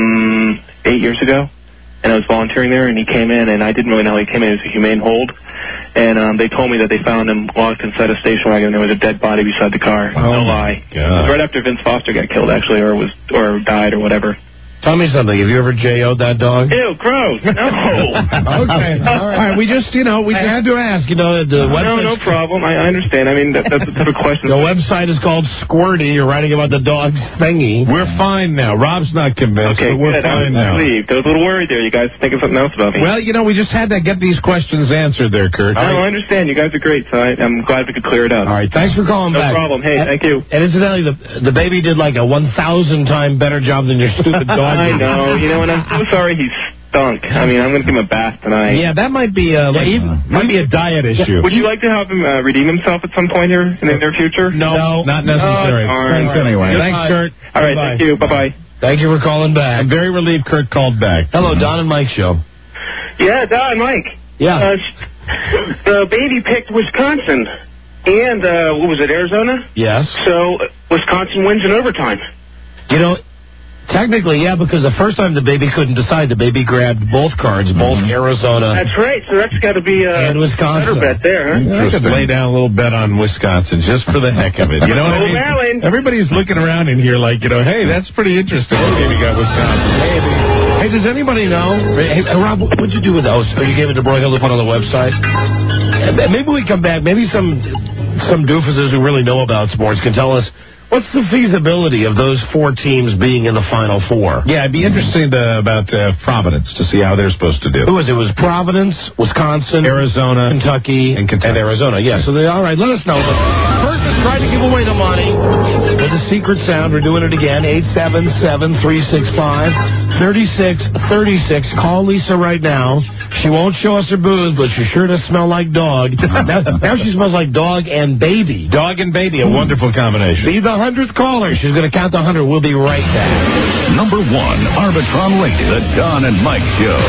um, eight years ago. And I was volunteering there, and he came in, and I didn't really know how he came in. It was a humane hold. And um, they told me that they found him locked inside a station wagon, and there was a dead body beside the car. Oh, no lie. God. It was right after Vince Foster got killed, actually, or was or died or whatever. Tell me something. Have you ever J O'd that dog? Ew, gross. No. Okay. All right. We just, you know, we had to ask. You know, the No, website. no problem. I, I understand. I mean, that, that's the type of question. The website is called Squirty. You're writing about the dog's thingy. We're fine now. Rob's not convinced, Okay, but we're good. I fine was now. relieved. I was a little worried there. You guys thinking something else about me? Well, you know, we just had to get these questions answered there, Kurt. No, I understand. You guys are great, so I, I'm glad we could clear it up. All right. Thanks for calling No back. problem. Hey, And- thank you. And incidentally, the, the baby did like a one thousand time better job than your stupid dog. I know. You know, and I'm so sorry he stunk. I mean, I'm going to give him a bath tonight. Yeah, that might be uh, like, Yeah, might be a diet issue. Would you like to have him uh, redeem himself at some point here in the near future? No, not necessary. Oh, darn. Thanks anyway. Goodbye. Thanks, Kurt. All right, Bye-bye. thank you. Bye-bye. Thank you for calling back. I'm very relieved Kurt called back. Hello, Don and Mike show. Yeah, Don, Mike. Yeah. Uh, the baby picked Wisconsin. And, uh, what was it, Arizona? Yes. So, uh, Wisconsin wins in overtime. You know, technically, yeah, because the first time the baby couldn't decide, the baby grabbed both cards, both Arizona That's right. So that's got to be a and Wisconsin. better bet there, huh? I could lay down a little bet on Wisconsin just for the heck of it. You know what I Oh, mean? Maryland. Everybody's looking around in here like, you know, hey, that's pretty interesting. Maybe got Wisconsin. Maybe. Hey, does anybody know? Hey, uh, Rob, what'd you do with those? Oh, you gave it to Broyhill to put on the website? Uh, Maybe we come back. Maybe some some doofuses who really know about sports can tell us what's the feasibility of those four teams being in the Final Four. Yeah, I'd be interested uh, about uh, Providence to see how they're supposed to do. Who was it? It was Providence, Wisconsin, Arizona, Kentucky, and Kentucky. and Arizona. Yeah, so they, all right, let us know. But first, let's try to give away the money with the secret sound. We're doing it again, eight seven seven, three six five, three six three six. Call Lisa right now. She won't show us her booze, but she sure does smell like dog. now, now she smells like dog and baby. Dog and baby, a wonderful combination. Be the hundredth caller. She's going to count the hundred. We'll be right back. Number one, Arbitron Radio, the Don and Mike Show.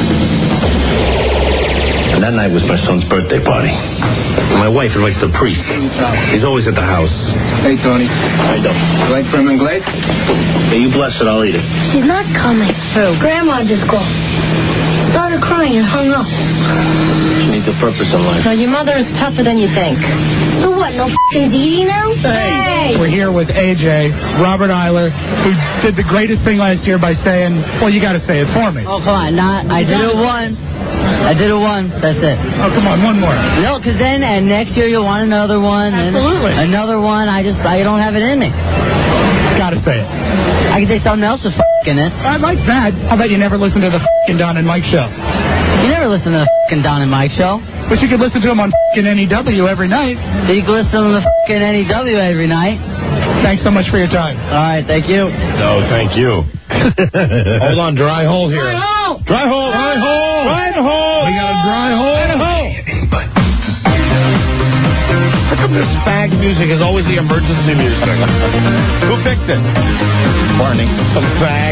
And that night was my son's birthday party. My wife invites the priest. He's always at the house. Hey, Tony. I don't. You like Furman Glade? Hey, you bless it, I'll eat it. She's not coming. Who? Grandma just called. Started crying and hung up. She needs a purpose in life. So your mother is tougher than you think. So what, no f***ing Dee Dee now? Hey! We're here with A J, Robert Eiler, who did the greatest thing last year by saying, well, you got to say it for me. Oh, come on. Not, I did it once. I did it once. That's it. Oh, come on. One more. No, because then and next year you'll want another one. Absolutely. And another one. I just, I don't have it in me. Got to say it. I can say something else is f***ing it. I like that. I bet you never listen to the f***ing Don and Mike show. You never listen to the f***ing Don and Mike show. But you could listen to him on f***ing N E W every night. So you can listen to the f***ing N E W every night. Thanks so much for your time. All right, thank you. No, thank you. Hold on, dry hole here. Dry hole! Dry hole! Dry hole! Dry hole! We got a dry hole. How come This fag music is always the emergency music. Who picked it? Barney. Some fag.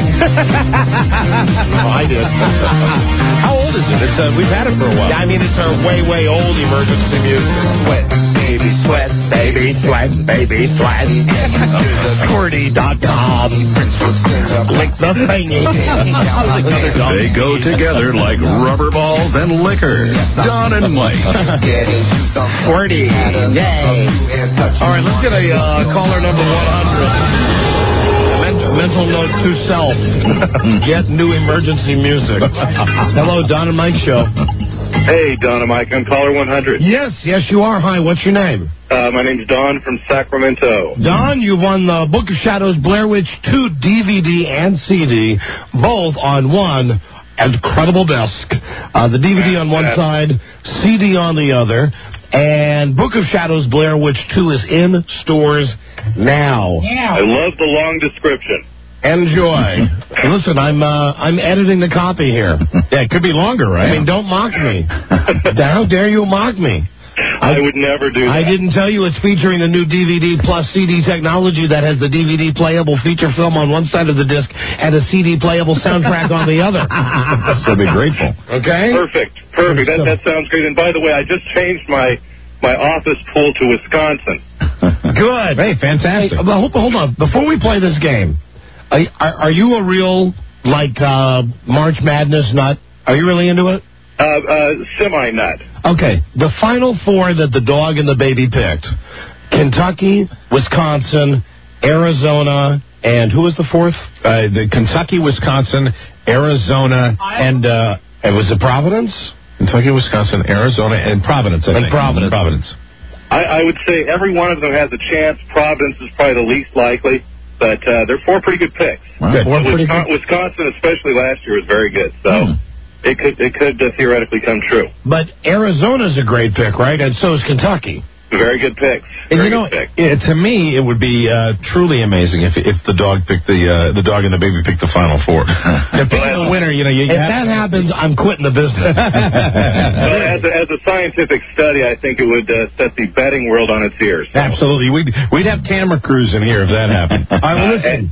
Oh, I did. How old is it? It's uh, we've had it for a while. Yeah, I mean, it's our way, way old emergency music. Sweat, baby, sweat, baby, sweat, baby, sweat. Squirty dot com. Lick the thingy. They go together like rubber balls and liquor. Don and Mike. Squirty. Yay. All right, let's get a uh, caller number one hundred. Men- mental note to self. Get new emergency music. Hello, Don and Mike Show. Hey, Don and Mike. I'm caller one hundred. Yes, yes, you are. Hi, what's your name? Uh, my name's Don from Sacramento. Don, you won the Book of Shadows Blair Witch two D V D and C D, both on one incredible disc. Uh, the D V D on one side, C D on the other. And Book of Shadows Blair Witch two is in stores now. I love the long description. Enjoy. Listen, I'm uh, I'm editing the copy here. Yeah, it could be longer, right? I mean, don't mock me. How dare you mock me? I, I would never do that. I didn't tell you it's featuring the new D V D plus C D technology that has the D V D playable feature film on one side of the disc and a C D playable soundtrack on the other. So be grateful. Okay? Perfect. Perfect. That, that sounds great. And by the way, I just changed my my office pool to Wisconsin. Good. Hey, fantastic. Hey, well, hold, hold on. Before we play this game, are, are, are you a real, like, uh, March Madness nut? Are you really into it? Uh, uh, semi-nut. Okay. The final four that the dog and the baby picked, Kentucky, Wisconsin, Arizona, and who was the fourth? Uh, the Kentucky, Wisconsin, Arizona, and uh, and was it Providence? Kentucky, Wisconsin, Arizona, and Providence, I and think. Providence. Providence. I, I would say every one of them has a chance. Providence is probably the least likely, but uh, they're four pretty good picks. Good. Four pretty Wisconsin, good. Wisconsin, especially last year, was very good. So Hmm. it could it could uh, theoretically come true. But Arizona's a great pick, right? And so is Kentucky. Very good picks. And Very you know, good pick. it, to me, it would be uh, truly amazing if if the dog picked the uh, the dog and the baby picked the final four. They're picking the winner. You know, you, you if have that to, happens, I'm quitting the business. Well, as, a, as a scientific study, I think it would uh, set the betting world on its ears. So. Absolutely, we'd we'd have camera crews in here if that happened. All right, well, listen.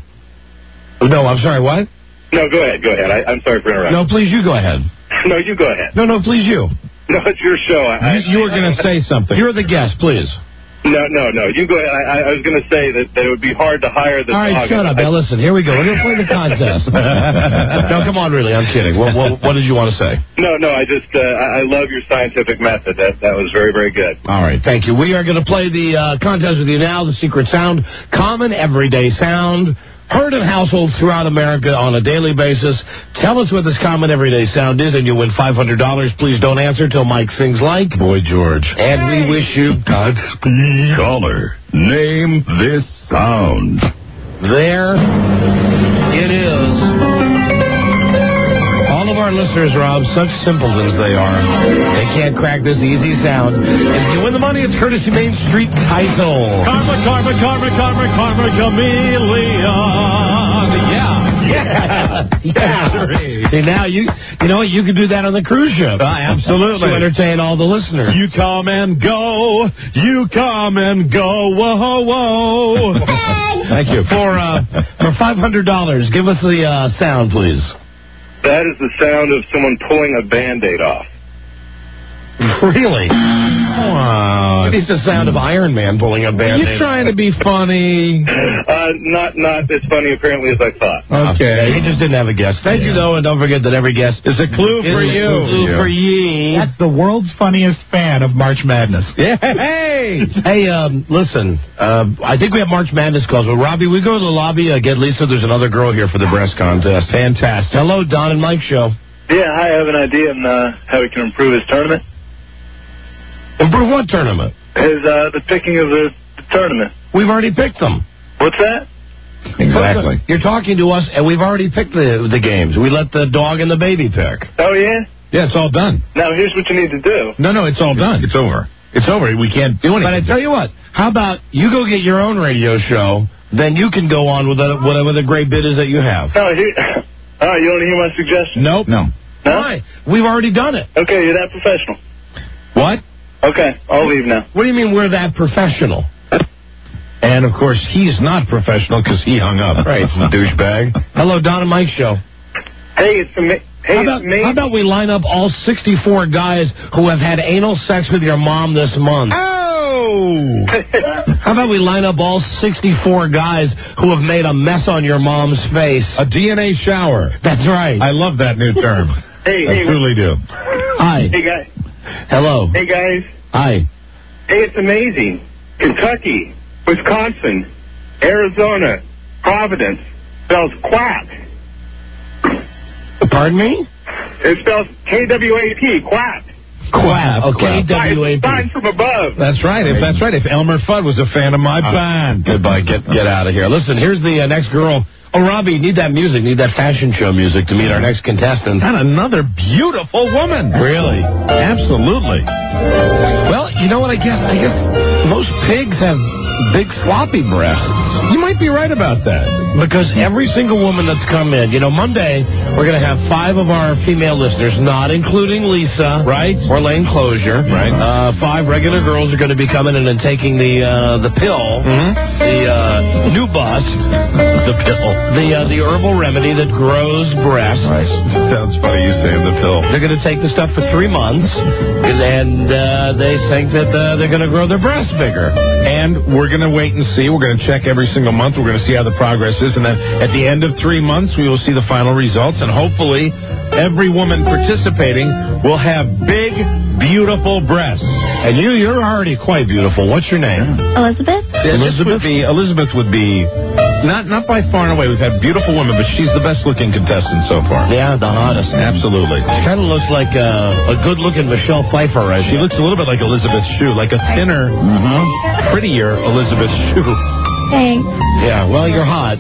No, I'm sorry. What? No, go ahead. Go ahead. I, I'm sorry for interrupting. No, please, you go ahead. No, you go ahead. No, no, please, you. No, it's your show. I, You, you were going to say something. You're the guest, please. No, no, no. You go ahead. I, I was going to say that, that it would be hard to hire the All right, dog. shut up. I, Now, listen, here we go. We're going to play the contest. No, come on, really. I'm kidding. What, what, what did you want to say? No, no. I just uh, I I love your scientific method. That that was very, very good. All right, thank you. We are going to play the uh, contest with you now, the secret sound, common everyday sound, heard in households throughout America on a daily basis. Tell us what this common everyday sound is, and you win five hundred dollars. Please don't answer till Mike sings like Boy George. And we wish you Godspeed. Caller, name this sound. There it is. All of our listeners, Rob, such simpletons they are. They can't crack this easy sound. And if you win the money, it's courtesy Main Street Title. Karma, karma, karma, karma, karma, chameleon. Yeah. Yeah. Yeah. See, now you you know what? You could do that on the cruise ship. Uh, absolutely. To entertain all the listeners. You come and go. You come and go. Whoa, whoa. Thank you. For uh, for five hundred dollars, give us the uh, sound, please. That is the sound of someone pulling a Band-Aid off. Really? Wow. It's the sound of Iron Man pulling a Band-Aid. You're trying to be funny. Uh, not not as funny apparently as I thought. Okay. He just didn't have a guest. Thank you, though, and don't forget that every guest is a clue for is a you. clue for ye. That's the world's funniest fan of March Madness. Yeah. Hey. Hey, um, listen, uh, I think we have March Madness calls. Well, Robbie, we go to the lobby, uh, get Lisa. There's another girl here for the breast contest. Fantastic. Hello, Don and Mike Show. Yeah, I have an idea on uh, how we can improve his tournament. Improve what tournament? His uh, the picking of the, the tournament. We've already picked them. What's that? Exactly. You're talking to us, and we've already picked the the games. We let the dog and the baby pick. Oh yeah. Yeah, it's all done. Now here's what you need to do. No, no, it's all done. It's over. It's over. We can't do anything. But I tell you what, how about you go get your own radio show, then you can go on with the, whatever the great bit is that you have. No, he, oh, you want to hear my suggestion? Nope. No. No? Why? We've already done it. Okay, you're that professional. What? Okay, I'll leave now. What do you mean we're that professional? And, of course, he's not professional because he hung up. Right, douchebag. Hello, Don and Mike Show. Hey, it's ama- hey, how about, it's amazing. how about we line up all sixty-four guys who have had anal sex with your mom this month? Oh! How about we line up all sixty-four guys who have made a mess on your mom's face? A D N A shower. That's right. I love that new term. Hey, I hey, truly do. Hi. Hey, guys. Hello. Hey, guys. Hi. Hey, it's amazing. Kentucky, Wisconsin, Arizona, Providence spells quack. Pardon me? It spells K W A P, quack. Quack. Okay, W A P. Sign from above. That's right. If that's right. If Elmer Fudd was a fan of my Uh, band. Goodbye. Get get out of here. Listen, here's the uh, next girl. Oh, Robbie, need that music. Need that fashion show music to meet our next contestant. And another beautiful woman. Really? Absolutely. Well, you know what? I guess I guess most pigs have big floppy breasts. You might be right about that. Because every single woman that's come in, you know, Monday, we're going to have five of our female listeners, not including Lisa. Right. Or Lane Closure. Right. Uh, five regular girls are going to be coming in and taking the uh, the pill, Mm-hmm. the uh, new bust, The pill. the uh, the herbal remedy that grows breasts. Right. Sounds funny you saying the pill. They're going to take the stuff for three months, and uh, they think that uh, they're going to grow their breasts bigger. And we're going to wait and see. We're going to check every single month. We're going to see how the progress is. And then at the end of three months, we will see the final results. And hopefully, every woman participating will have big, beautiful breasts. And you, you're already quite beautiful. What's your name? Elizabeth? Elizabeth would be Elizabeth would be not not by far and away. We've had beautiful women, but she's the best looking contestant so far. Yeah, the hottest. Absolutely. She kind of looks like uh, a good-looking Michelle Pfeiffer. Right? She looks a little bit like Elizabeth Shue, like a thinner, prettier Elizabeth Shue. Thanks. Yeah, well, you're hot.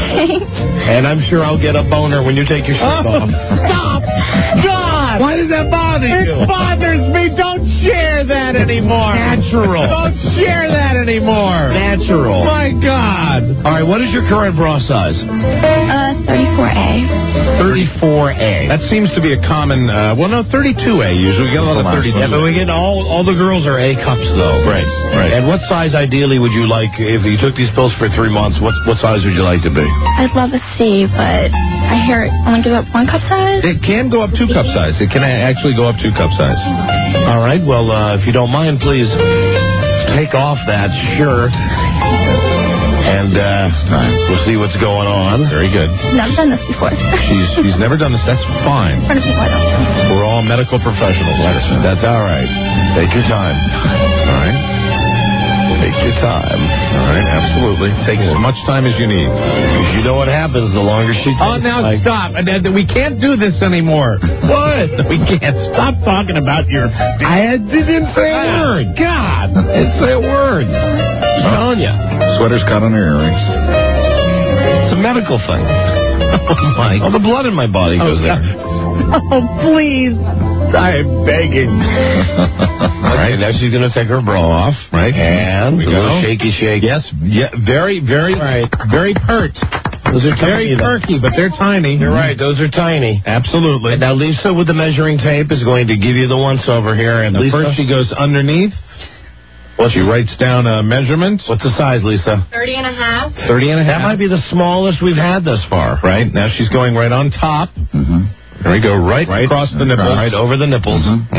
And I'm sure I'll get a boner when you take your shirt off. Stop! God! Why does that bother It you? bothers me. Don't share that anymore. Natural. Don't share that anymore. Natural. My God. All right, what is your current bra size? Uh, thirty-four A. thirty-four A. That seems to be a common. Uh, well, no, thirty-two A usually. We get a lot of thirty-two. Yeah, but we get all all the girls are A cups though. Right, right. And what size ideally would you like if you took these pills for three months? What what size would you like to be? I'd love a C, but I hear it only goes up one cup size. It can go up two cup size. It can actually go up two cup size. All right. Well, uh, if you don't mind, please take off that shirt, and uh, we'll see what's going on. Very good. Never done this before. She's she's never done this. That's fine. Trying to think what else. We're all medical professionals. That's, that's all right. Take your time. All right. Take your time. All right. Absolutely. Take as much time as you need. Because you know what happens the longer she takes. Oh, now like, stop. And, and we can't do this anymore. What? We can't. Stop talking about your... I didn't say a word. God. I didn't say a word. I'm telling you. Sweater's caught on her earrings. It's a medical thing. Oh, my. All the blood in my body goes Oh, there. Oh, please. I'm begging. All right, now she's going to take her bra off. Right. And we a little go. shaky shake. Yes. Yeah. Very, very, right. very pert. Those are Very tiny, though. perky, but they're tiny. You're right. Those are tiny. Absolutely. And now Lisa with the measuring tape is going to give you the once over here. And Now Lisa, first she goes underneath. Well, she writes down a measurement. What's the size, Lisa? Thirty and a half. thirty and a half. That might be the smallest we've had thus far. Right. Now she's going right on top. Mm-hmm. There we go. Right, Right across the nipples. Right over the nipples.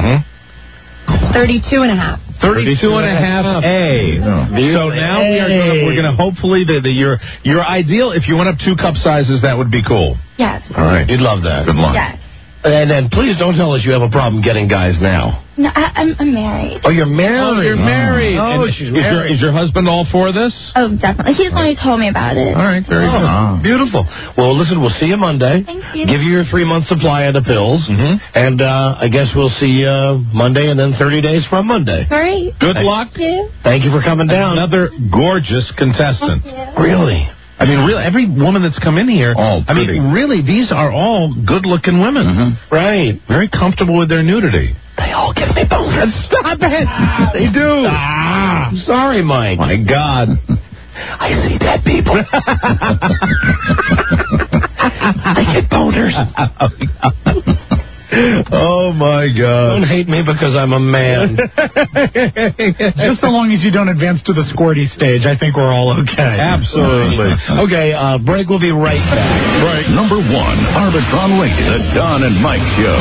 Mm-hmm. Thirty-two and a half. Thirty-two and a half A. So now we are going to, we're going to hopefully the, the your your ideal. If you went up two cup sizes, that would be cool. Yes. All right. You'd love that. Good luck. Yes. And then please don't tell us you have a problem getting guys now. No, I, I'm, I'm married. Oh, you're married. Oh, you're married. Oh, And she's is your, married. is your husband all for this? Oh, definitely. He's the one who told me about it. All right. Very good. Oh, beautiful. Well, listen, we'll see you Monday. Thank you. Give you your three-month supply of the pills. Mhm. And uh, I guess we'll see you uh, Monday and then thirty days from Monday. Great. Good luck. Thank you. Thank you for coming down. Another gorgeous contestant. Really? I mean, really, every woman that's come in here, All I mean, pretty. really, these are all good-looking women. Mm-hmm. Right. Very comfortable with their nudity. They all give me boners. Stop it! They do. Ah. Sorry, Mike. My God. I see dead people. I get boners. Oh, my God. Don't hate me because I'm a man. Just so long as you don't advance to the squirty stage, I think we're all okay. Absolutely. Okay, uh, break. We'll be right back. Right. Number one, Arbitron Radio, the Don and Mike Show.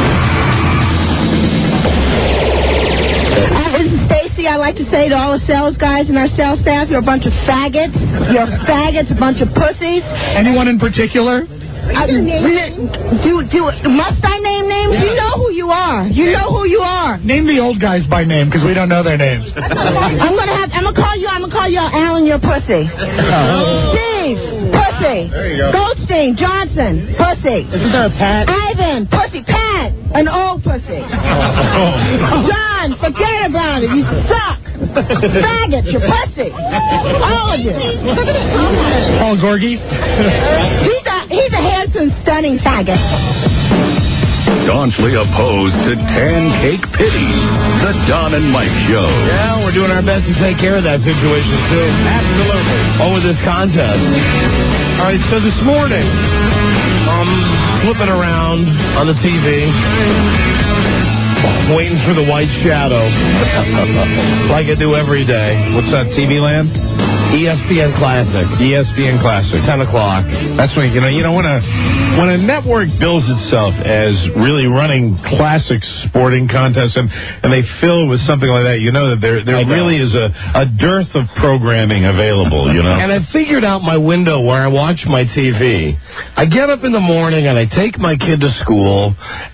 Uh, this is Stacy. I like to say to all the sales guys and our sales staff, you're a bunch of faggots. You're faggots, a bunch of pussies. Anyone in particular? Uh, do, do, must I name names? You know who you are. You know who you are. Name the old guys by name, because we don't know their names. I'm gonna have. I'm gonna call you. I'm gonna call you Alan. You're pussy. Oh. Steve, pussy. There you go. Goldstein, Johnson, pussy. Isn't there a Pat? Ivan, pussy. Pat, an old pussy. John, forget about it. You suck. Faggots, you're pussy. All of you. Paul Gorgie? He's a he's a handsome, stunning faggot. Staunchly opposed to tan cake pity. The Don and Mike Show. Yeah, we're doing our best to take care of that situation, too. Absolutely. Over this contest. All right, so this morning, I'm flipping around on the T V, waiting for the white shadow, like I do every day. What's that, T V Land? E S P N Classic. E S P N Classic. ten o'clock. That's when, you know, you know, when a, when a network bills itself as really running classic sporting contests and, and they fill with something like that, you know that there there really is a, a dearth of programming available, you know. And I figured out my window where I watch my T V. I get up in the morning and I take my kid to school.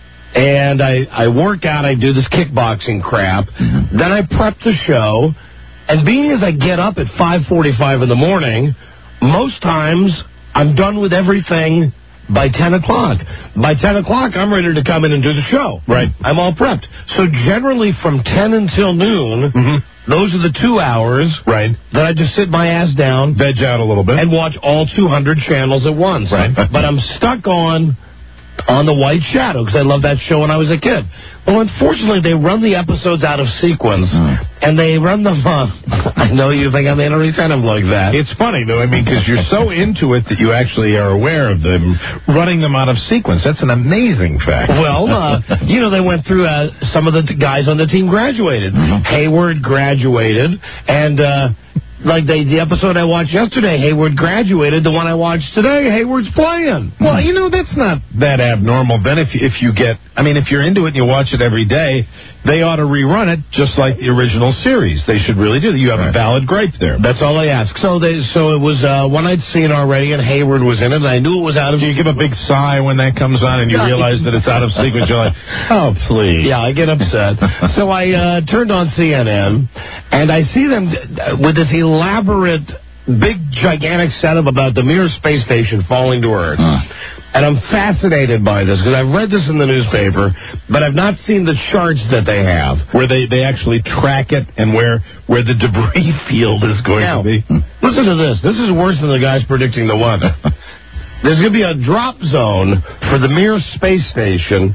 And I, I work out, I do this kickboxing crap. Mm-hmm. Then I prep the show. And being as I get up at five forty-five in the morning, most times I'm done with everything by ten o'clock. By ten o'clock, I'm ready to come in and do the show. Right. I'm all prepped. So generally from ten until noon, mm-hmm. those are the two hours right. that I just sit my ass down. Veg out a little bit. And watch all two hundred channels at once. Right. But I'm stuck on... on the White Shadow, because I loved that show when I was a kid. Well, unfortunately, they run the episodes out of sequence, mm. and they run them on. I know you think I'm entertaining like that. It's funny, though, I mean, because you're so into it that you actually are aware of them running them out of sequence. That's an amazing fact. Well, uh, you know, they went through uh, some of the t- guys on the team graduated. Mm-hmm. Hayward graduated, and... Uh, Like they, the episode I watched yesterday, Hayward graduated. The one I watched today, Hayward's playing. Well, you know, that's not that abnormal. Then if, if you get, I mean, if you're into it and you watch it every day, they ought to rerun it just like the original series. They should really do. You have right. a valid gripe there. That's all I ask. So they, so it was uh, one I'd seen already, and Hayward was in it, and I knew it was out of... Do you give a big sigh when that comes on and you realize that it's out of sequence? You're like, oh, please. Yeah, I get upset. So I uh, turned on C N N, and I see them with this elaborate, big, gigantic setup about the Mir space station falling to Earth. Huh. And I'm fascinated by this, because I've read this in the newspaper, but I've not seen the charts that they have. Where they, they actually track it and where, where the debris field is going now, to be. Listen to this. This is worse than the guys predicting the weather. There's going to be a drop zone for the Mir space station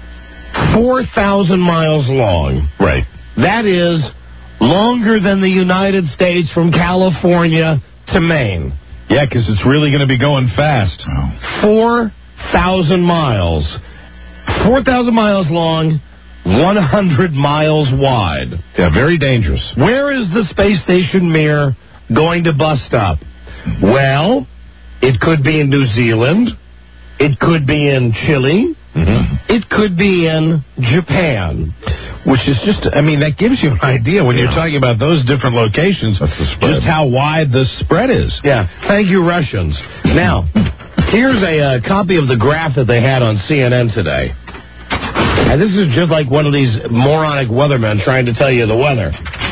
four thousand miles long. Right. That is longer than the United States from California to Maine. Yeah, because it's really going to be going fast. four thousand miles. four thousand miles long, one hundred miles wide. Yeah, very dangerous. Where is the space station Mir going to bust up? Well, it could be in New Zealand. It could be in Chile. Mm-hmm. It could be in Japan. Which is just, I mean, that gives you an idea when yeah. you're talking about those different locations, just how wide the spread is. Yeah. Thank you, Russians. Now, here's a uh, copy of the graph that they had on C N N today. And this is just like one of these moronic weathermen trying to tell you the weather.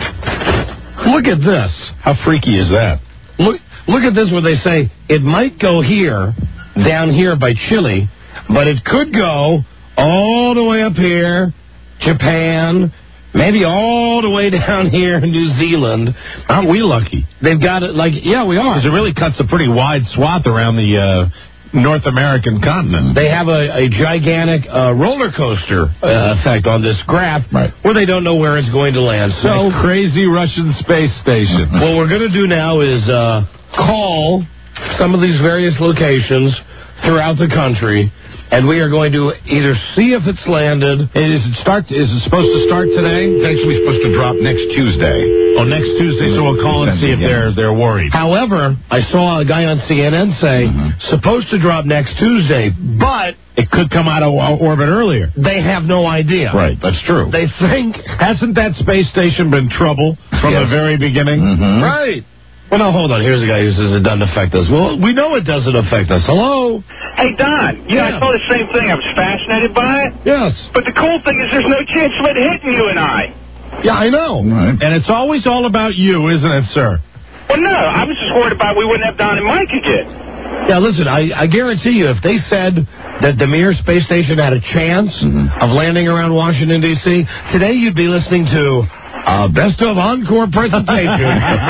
Look at this. How freaky is that? Look, look at this where they say it might go here, down here by Chile, but it could go all the way up here, Japan, maybe all the way down here in New Zealand. Aren't we lucky? They've got it like, yeah, we are. Because it really cuts a pretty wide swath around the uh, North American continent. They have a, a gigantic uh, roller coaster uh, effect on this graph right. where they don't know where it's going to land. So that crazy Russian space station. What we're going to do now is uh, call some of these various locations throughout the country, and we are going to either see if it's landed. Is it start? Is it supposed to start today? It's actually supposed to drop next Tuesday. Oh, next Tuesday. So we'll call and see if they're they're worried. However, I saw a guy on C N N say Mm-hmm. supposed to drop next Tuesday, but it could come out of orbit earlier. They have no idea. Right, that's true. They think hasn't that space station been trouble from Yes. the very beginning? Mm-hmm. Right. Well, no, hold on. Here's a guy who says it doesn't affect us. Well, we know it doesn't affect us. Hello? Hey, Don. Yeah, I saw the same thing. I was fascinated by it. Yes. But the cool thing is there's no chance of it hitting you and I. Yeah, I know. Right. And it's always all about you, isn't it, sir? Well, no. I was just worried about we wouldn't have Don and Mike again. Yeah, listen, I, I guarantee you, if they said that the Mir space station had a chance Mm-hmm. of landing around Washington, D C, today you'd be listening to a best of encore presentation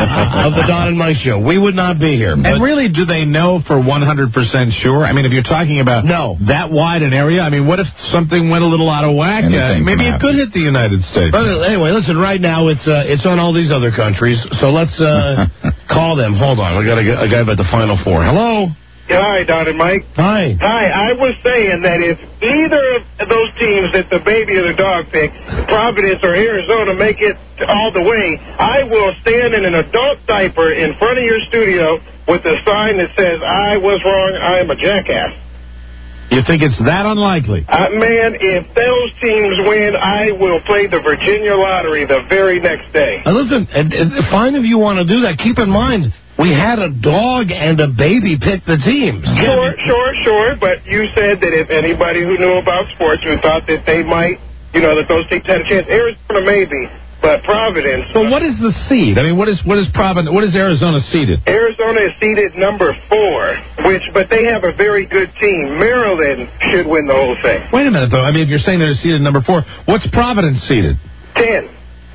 of the Don and Mike Show. We would not be here. And really, do they know for one hundred percent sure? I mean, if you're talking about no. that wide an area, I mean, what if something went a little out of whack? Uh, maybe it could hit the United States. But anyway, listen, right now it's uh, it's on all these other countries, so let's uh, call them. Hold on, we got a, a guy about the Final Four. Hello? Yeah, hi, Don and Mike. Hi. Hi, I was saying that if either of those teams that the baby or the dog pick, Providence or Arizona, make it all the way, I will stand in an adult diaper in front of your studio with a sign that says, I was wrong, I am a jackass. You think it's that unlikely? Uh, man, if those teams win, I will play the Virginia lottery the very next day. Uh, listen, and, and fine if you want to do that. Keep in mind, we had a dog and a baby pick the teams. Sure, sure, sure. But you said that if anybody who knew about sports who thought that they might, you know, that those teams had a chance, Arizona maybe, but Providence. So what is the seed? I mean, what is what is Providence? What is Arizona seeded? Arizona is seeded number four, which, but they have a very good team. Maryland should win the whole thing. Wait a minute, though. I mean, if you're saying they're seeded number four, what's Providence seeded? Ten.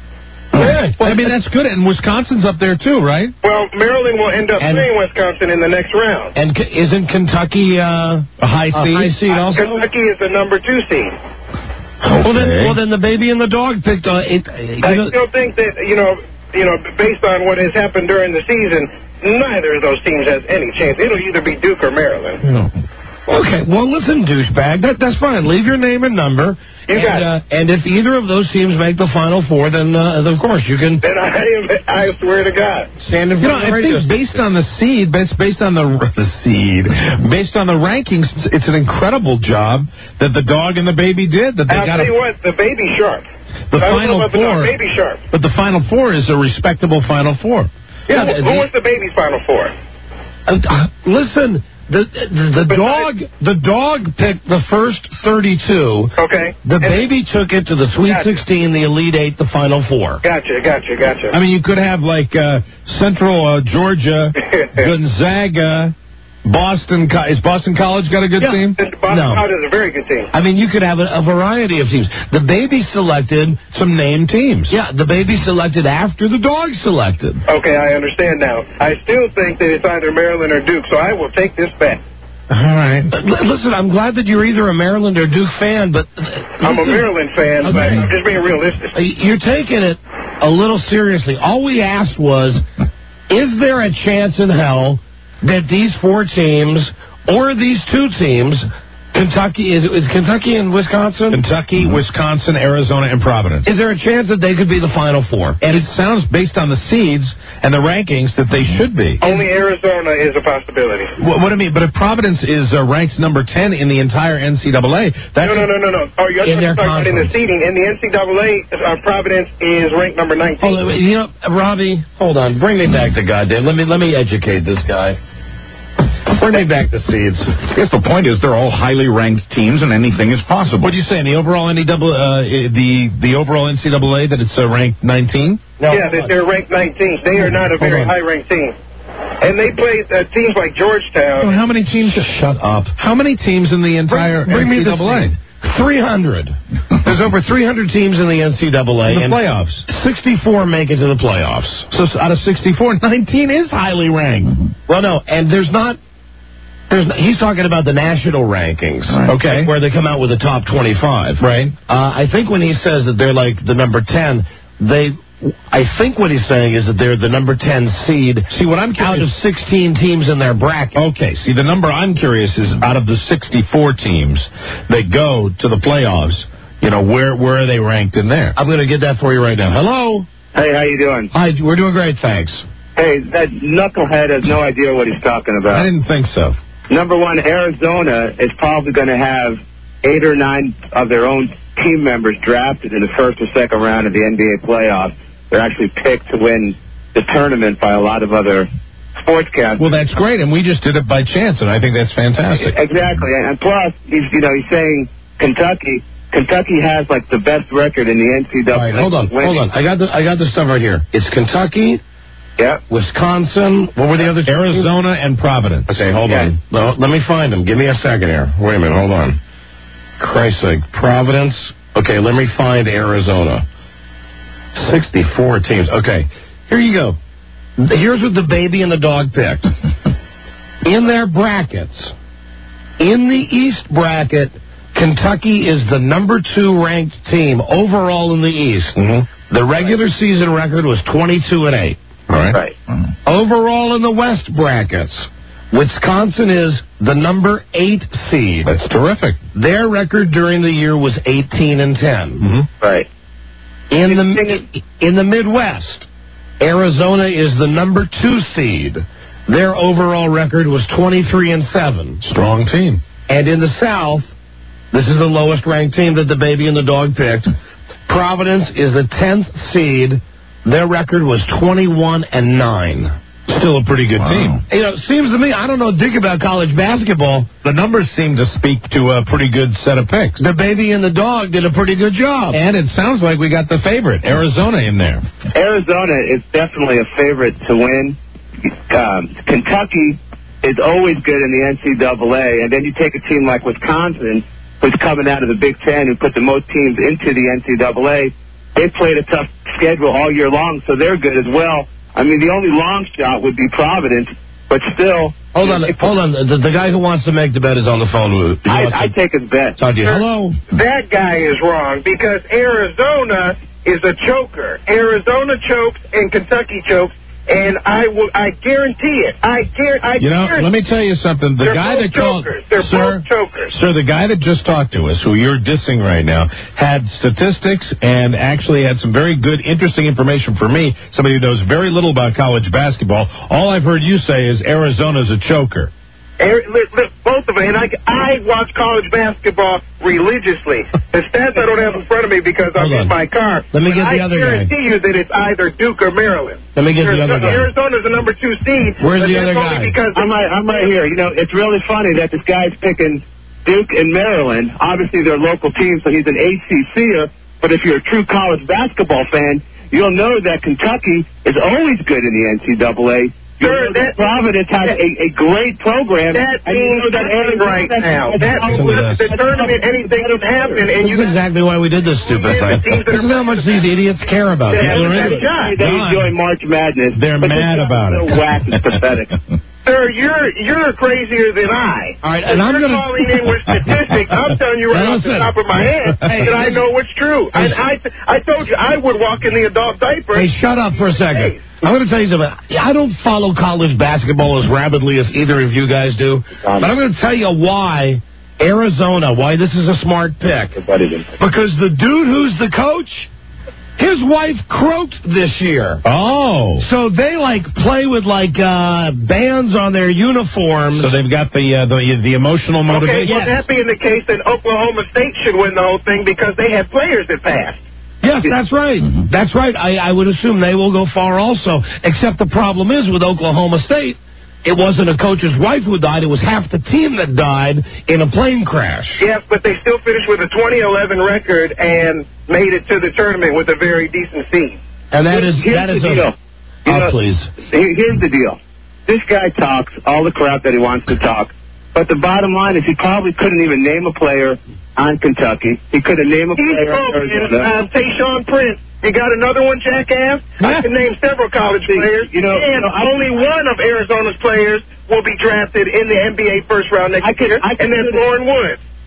Yeah. Well, I mean, that's good. And Wisconsin's up there, too, right? Well, Maryland will end up And- playing Wisconsin in the next round. And c- isn't Kentucky uh, A high a seed? high seed Uh, also? Kentucky is the number two seed. Well, then, well, then the baby and the dog picked uh, it. uh, you I know- still think that, you know, you know, based on what has happened during the season, neither of those teams has any chance. It'll either be Duke or Maryland. Okay, well, listen, douchebag, that, that's fine. Leave your name and number. You and, got it. uh, and if either of those teams make the Final Four, then, uh, of course, you can Then I, I swear to God. stand in You know, front of the I radio think based on the seed, based, based on the, the seed, based on the rankings, it's an incredible job that the dog and the baby did. That they I'll got tell you what, the baby's sharp. the I don't Final know about the dog, Four. baby sharp. But the Final Four is a respectable Final Four. Yeah, who, the- who was the baby's Final Four? Uh, uh, listen, the the, the dog the dog picked the first thirty-two. Okay. The baby took it to the Sweet Gotcha. sixteen, the Elite Eight, the Final Four. Gotcha, gotcha, gotcha. I mean, you could have like uh, Central uh, Georgia, Gonzaga, Boston. Co- is Boston College got a good Yeah. team? Boston No. College is a very good team. I mean, you could have a, a variety of teams. The baby selected Some named teams. Yeah, the baby selected after the dog selected. Okay, I understand now. I still think that it's either Maryland or Duke, so I will take this bet. All right. Uh, l- listen, I'm glad that you're either a Maryland or Duke fan, but uh, I'm a listen, Maryland fan, but Okay. I'm just being realistic. uh, you're taking it a little seriously. All we asked was, is there a chance in hell that these four teams or these two teams, Kentucky, is, is Kentucky and Wisconsin? Kentucky, Wisconsin, Arizona, and Providence. Is there a chance that they could be the Final Four? And it sounds, based on the seeds and the rankings, that they should be. Only Arizona is a possibility. What, what I mean, but if Providence is uh, ranked number ten in the entire N C double A, that's No, no, no, no, no. Oh, you're In their talking about in the conference. seeding. In the N C double A, uh, Providence is ranked number nineteen. Hold on, wait, you know, Robbie, hold on. Bring me back the goddamn. Let me let me educate this guy. Bring me back the seeds. I guess the point is they're all highly ranked teams, and anything is possible. What do you say in the overall N C double uh, the the overall N C double A that it's uh, ranked nineteen? No, yeah, that they're ranked nineteenth. They are not a very Hold on. high-ranked team. And they play uh, teams like Georgetown. So how many teams? Just shut up. How many teams in the entire Bring, bring me N C the double A? seed. three hundred. There's over three hundred teams in the N C double A. In the and playoffs. sixty-four make it to the playoffs. So out of sixty-four, nineteen is highly ranked. Well, no, and there's not. There's not, he's talking about the national rankings, Okay. where they come out with the top twenty-five. Right. Uh, I think when he says that they're like the number ten, they I think what he's saying is that they're the number ten seed. See, what I'm out curious, of sixteen teams in their bracket. Okay, see, the number I'm curious is out of the sixty-four teams that go to the playoffs, you know, where where are they ranked in there? I'm going to get that for you right now. Hello? Hey, how you doing? Hi, we're doing great, thanks. Hey, that knucklehead has no idea what he's talking about. I didn't think so. Number one, Arizona is probably going to have eight or nine of their own team members drafted in the first or second round of the N B A playoffs. They're actually picked to win the tournament by a lot of other sportscasters. Well, that's great, and we just did it by chance, and I think that's fantastic. Exactly, and plus, he's you know he's saying Kentucky. Kentucky has like the best record in the N C double A. All right, hold on, winning. hold on. I got the I got the stuff right here. It's Kentucky. Yeah. Wisconsin. What were the other? Arizona and Providence. Okay, hold Yeah. on. No, let me find them. Give me a second here. Wait a minute. Hold on. Christ's sake. Providence. Okay, let me find Arizona. sixty-four teams. Okay, here you go. Here's what the baby and the dog picked. In their brackets, in the East bracket, Kentucky is the number two ranked team overall in the East. Mm-hmm. The regular season record was twenty-two and eight. All right. Right. Overall in the West brackets, Wisconsin is the number eight seed. That's terrific. Their record during the year was eighteen and ten. Mm-hmm. Right. In the in the Midwest, Arizona is the number two seed. Their overall record was twenty-three and seven. Strong team. And in the South, this is the lowest ranked team that the baby and the dog picked. Providence is the tenth seed. Their record was twenty-one and nine. Still a pretty good Wow. team. You know, it seems to me, I don't know dick about college basketball. The numbers seem to speak to a pretty good set of picks. The baby and the dog did a pretty good job. And it sounds like we got the favorite, Arizona, in there. Arizona is definitely a favorite to win. Um, Kentucky is always good in the N C double A, and then you take a team like Wisconsin, who's coming out of the Big Ten, who put the most teams into the N C double A. They played a tough schedule all year long, so they're good as well. I mean, the only long shot would be Providence, but still... Hold on, hold on. The, the guy who wants to make the bet is on the phone. I, I take his bet. Talk to you. Hello? That guy is wrong because Arizona is a choker. Arizona chokes and Kentucky chokes, and I will. I guarantee it. I guarantee. I You know, guarantee let me tell you something. The They're guy both that called, chokers. They're sir, both chokers. sir, the guy that just talked to us, who you're dissing right now, had statistics and actually had some very good, interesting information for me. Somebody who knows very little about college basketball. All I've heard you say is Arizona's a choker. Air, li, li, both of them, and I, I watch college basketball religiously. The stats I don't have in front of me because I'm in my car. Let me but get the I other guy. guarantee you that it's either Duke or Maryland. Let me get the other Arizona, guy. Arizona's the number two seed. Where's but the that's other only guy? Because I'm right, I'm right here. You know, it's really funny that this guy's picking Duke and Maryland. Obviously, they're local teams, so he's an A C C-er. But if you're a true college basketball fan, you'll know that Kentucky is always good in the N C double A. Sir, that, Providence has that, a, a great program. That and you means know that nothing right now. That means Yes. the tournament, anything can happen, and This you is exactly why we did this stupid thing. This is how much these idiots care about. Yeah, People are they, into it. they enjoy March Madness. They're but mad this about is it. so whack, it's pathetic. Sir, you're you're crazier than I. All right, and If I'm you're gonna- calling in with statistics. I'm telling you right Now off the listen. top of my head Hey, that I know what's true. And I I told you I would walk in the adult diaper. Hey, shut up for a second. Hey. I'm going to tell you something. I don't follow college basketball as rapidly as either of you guys do, but I'm going to tell you why Arizona, why this is a smart pick. Because the dude who's the coach, his wife croaked this year. Oh. So they, like, play with, like, uh, bands on their uniforms. So they've got the uh, the, the emotional Okay, motivation. well, that being the case, then Oklahoma State should win the whole thing because they had players that passed. Yes, that's right. That's right. I, I would assume they will go far also. Except the problem is with Oklahoma State, it wasn't a coach's wife who died. It was half the team that died in a plane crash. Yes, but they still finished with a twenty eleven record and made it to the tournament with a very decent seed. And that is Here's that is the a deal. You oh, know, please. here- Here's the deal. This guy talks all the crap that he wants to talk, but the bottom line is he probably couldn't even name a player on Kentucky. He couldn't name a He's player on spoken. Arizona. Uh, Tayshaun Prince. You got another one, jackass? I can name several college players. You know, and only one of Arizona's players will be drafted in the N B A first round next I could- year, I and that's consider- Lauren Woods.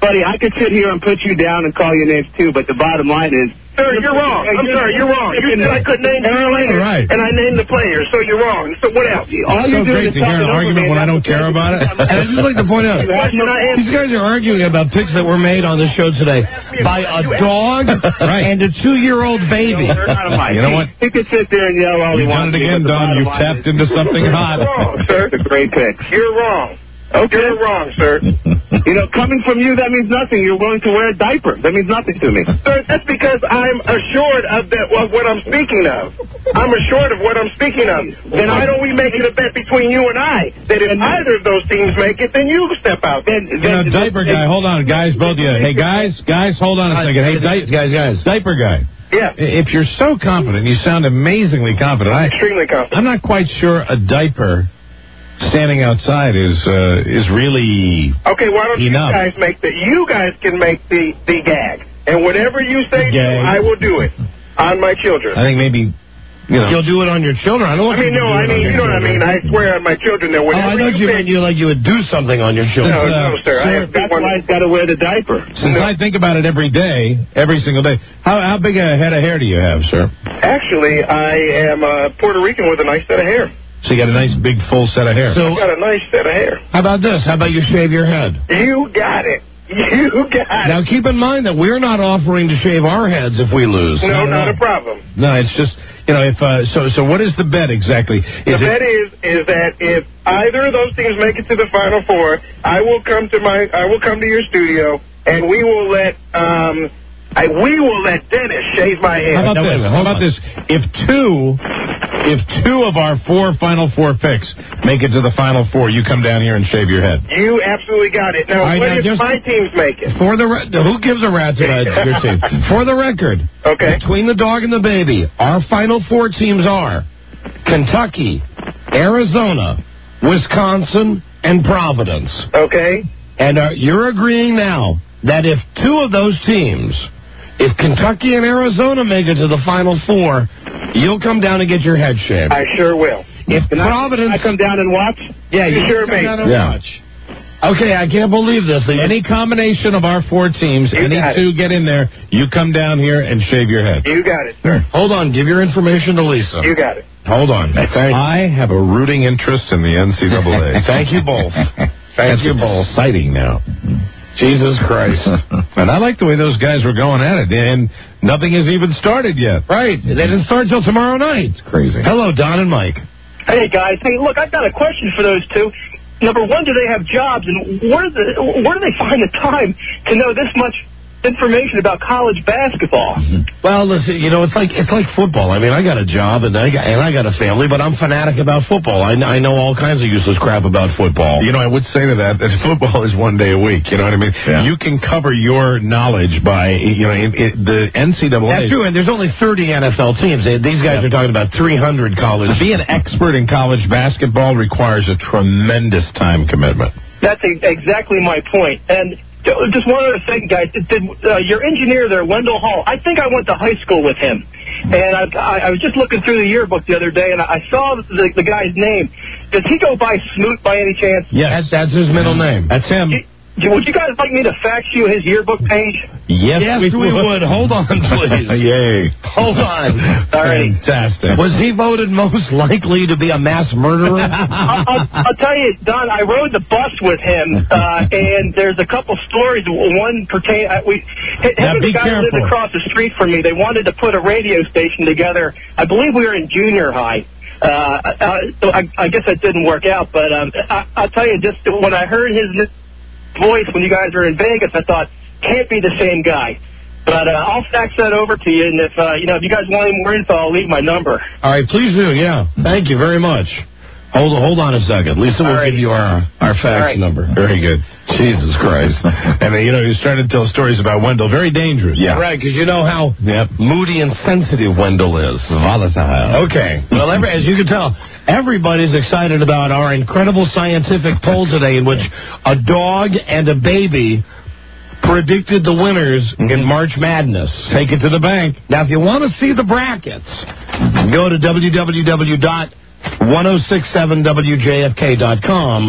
buddy, I could sit here and put you down and call your names too, but the bottom line is... Sir, you're wrong. I'm sorry, you're wrong. You said I couldn't name the players, right. and I named the players, so you're wrong. So what else? All It's you so do great is to hear an talk it over argument me, when I and don't care about it. And I'd just like to point out, these guys are arguing about picks that were made on this show today by a dog and a two-year-old baby. You know what? He could sit there and yell all he You've done wants. it again, Don. You've tapped into something hot. You're wrong, sir. It's a great pick. You're wrong. Okay. You're wrong, sir. You know, coming from you, that means nothing. You're willing to wear a diaper. That means nothing to me. Sir, that's because I'm assured of, that, of what I'm speaking of. I'm assured of what I'm speaking of. Then why don't we make it a bet between you and I that if either of those teams make it, then you step out. Then, You know, diaper guy, hold on, guys, both of you. Hey, guys, guys, hold on a second. Hey, di- guys, guys. diaper guy. Yeah. If you're so confident, you sound amazingly confident. I, Extremely confident. I'm not quite sure a diaper standing outside is uh, is really Okay, why don't enough. you guys make the, you guys can make the, the gag. And whatever you say, The gag. I will do it on my children. I think maybe, you know. You'll do it on your children. I don't I want mean, you to no, do it I on mean, your you know what I mean. children. I swear on my children that Oh, whatever I thought you pick- meant you like you would do something on your No, children. no, sir. I have That's why he's got to wear the diaper. Since I think about it every day, every single day, how how big a head of hair do you have, sir? Actually, I am a Puerto Rican with a nice set of hair. So you got a nice big full set of hair. I've got a nice set of hair. How about this? How about you shave your head? You got it. You got it. Now, keep in mind that we're not offering to shave our heads if we lose. No, not a problem. No, it's just, you know, if uh, so. So what is the bet exactly? The Is it, bet is is that if either of those teams make it to the Final Four, I will come to my I will come to your studio and we will let um I we will let Dennis shave my head. How about this? How about this? If two, if two of our four Final Four picks make it to the Final Four, you come down here and shave your head. You absolutely got it. Now, All right, what now if just- my teams make it? For the re- who gives a rat's about your team? For the record, Okay. between the dog and the baby, our Final Four teams are Kentucky, Arizona, Wisconsin, and Providence. Okay. And uh, you're agreeing now that if two of those teams, if Kentucky and Arizona make it to the Final Four, you'll come down and get your head shaved. I sure will. If Can I- Providence, I come down and watch? yeah, you sure come may. down and Yeah. watch. Okay, I can't believe this. Any combination of our four teams, You any got it. two get in there, you come down here and shave your head. You got it. Sure. Hold on, give your information to Lisa. You got it. Hold on. Thank, I have a rooting interest in the N C double A. thank you both. Thank That's you both. exciting now. Jesus Christ. And I like the way those guys were going at it, and nothing has even started yet. Right. They didn't start till tomorrow night. It's crazy. Hello, Don and Mike. Hey, guys. Hey, look, I've got a question for those two. Number one, do they have jobs, and where do, the, where do they find the time to know this much information about college basketball? Well, listen, you know, it's like it's like football. I mean, I got a job and I got, and I got a family, but I'm fanatic about football. I, I know all kinds of useless crap about football. You know, I would say to that that football is one day a week. You know what I mean? Yeah. You can cover your knowledge by, you know, it, it, the N C double A. That's true, and there's only thirty N F L teams. They- These guys Yeah. are talking about three hundred college. To be an expert in college basketball requires a tremendous time commitment. That's e- exactly my point. And j- just one other thing, guys. Did, did, uh, your engineer there, Wendell Hall, I think I went to high school with him. And I, I, I was just looking through the yearbook the other day, and I saw the, the guy's name. Does he go by Smoot by any chance? Yes. That's, that's his middle name. That's him. Y- Would you guys like me to fax you his yearbook page? Yes, Yes, we would. Hold on, please. Yay. Hold on. All right. Fantastic. Was he voted most likely to be a mass murderer? I'll, I'll, I'll tell you, Don, I rode the bus with him, uh, and there's a couple stories. One pertain. Uh, we, him Now, and be the guy who lived careful. across the street from me. They wanted to put a radio station together. I believe we were in junior high. Uh, uh, so I, I guess that didn't work out, but um, I, I'll tell you, just when I heard his voice when you guys were in Vegas, I thought, can't be the same guy. But uh, I'll fax that over to you, and if uh, you know if you guys want any more info, I'll leave my number. All right, please do. Yeah, thank you very much. Hold hold on a second. Lisa will give you our our fax All right. number. Very good. Jesus Christ. And, uh, you know, he started to tell stories about Wendell. Very dangerous. Yeah, right. Because you know how Yep. moody and sensitive Wendell is. Volatile. Okay. Well, every, as you can tell, everybody's excited about our incredible scientific poll today, in which a dog and a baby predicted the winners in March Madness. Take it to the bank. Now, if you want to see the brackets, go to w w w dot ten sixty-seven w j f k dot com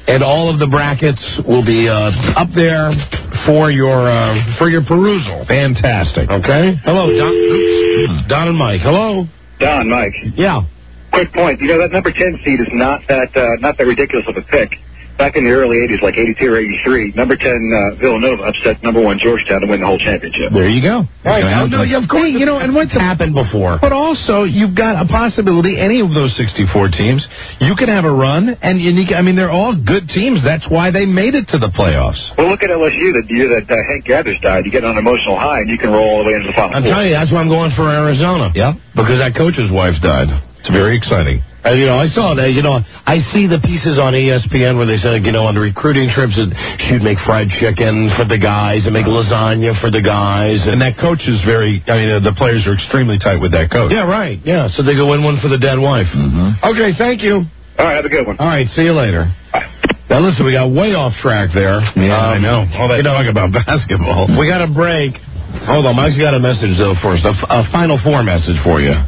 and all of the brackets will be uh, up there for your uh, for your perusal. Fantastic. Okay. Hello, Don. Oops. Don and Mike. Hello. Don, Mike. Yeah. Quick point. You know, that number ten seed is not that uh, not that ridiculous of a pick. Back in the early eighties, like eighty-two or eighty-three, number ten uh, Villanova upset number one Georgetown to win the whole championship. There you go. Right. Oh, no, of course, you know, and what's happened before? But also, you've got a possibility, any of those sixty-four teams, you can have a run, and you, I mean, they're all good teams. That's why they made it to the playoffs. Well, look at L S U, the year that uh, Hank Gathers died. You get an emotional high, and you can roll all the way into the final I'm four. telling you, that's why I'm going for Arizona. Yeah. Because that coach's wife died. It's very exciting. Uh, you know, I saw that, you know, I see the pieces on E S P N where they said, you know, on the recruiting trips that she'd make fried chicken for the guys and make lasagna for the guys. And, and that coach is very, I mean, uh, the players are extremely tight with that coach. Yeah, right. Yeah, so they go win one for the dead wife. Mm-hmm. Okay, thank you. All right, have a good one. All right, see you later. Bye. Now, listen, we got way off track there. Yeah, um, I know. All that you know, talk about basketball. We got a break. Hold on, Mike's got a message, though, first. A, a Final Four message for you.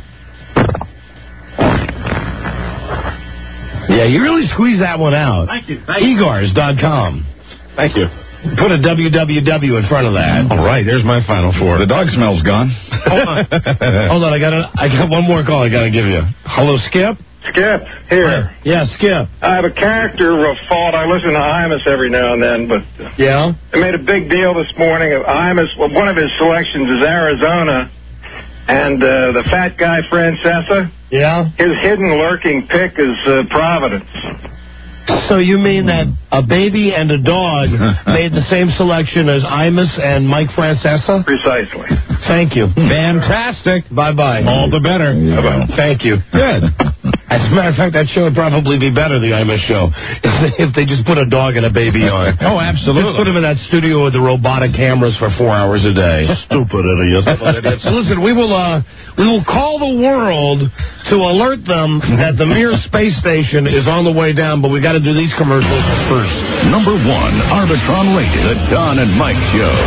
Yeah, you really squeezed that one out. Thank you. Thank you. Egars dot com. Thank you. Put a W W W in front of that. All right, there's my Final Four. The dog smell's gone. Hold on. Hold on, I got a, I got one more call I got to give you. Hello, Skip? Skip, here. Yeah, Skip. I have a character fault. I listen to Imus every now and then, but yeah, I made a big deal this morning. Imus, well, one of his selections is Arizona, and uh, the fat guy Francesa. Yeah. His hidden lurking pick is uh, Providence. So you mean that a baby and a dog made the same selection as Imus and Mike Francesa? Precisely. Thank you. Fantastic. Bye-bye. All the better. Bye-bye. Thank you. Good. As a matter of fact, that show would probably be better, the Imus show, if they, if they just put a dog and a baby on. Oh, absolutely. Just put him in that studio with the robotic cameras for four hours a day. Stupid idiots. So listen, we will, uh, we will call the world to alert them that the Mir space station is on the way down, but we got to do these commercials first. Number one, Arbitron rated, the Don and Mike Show.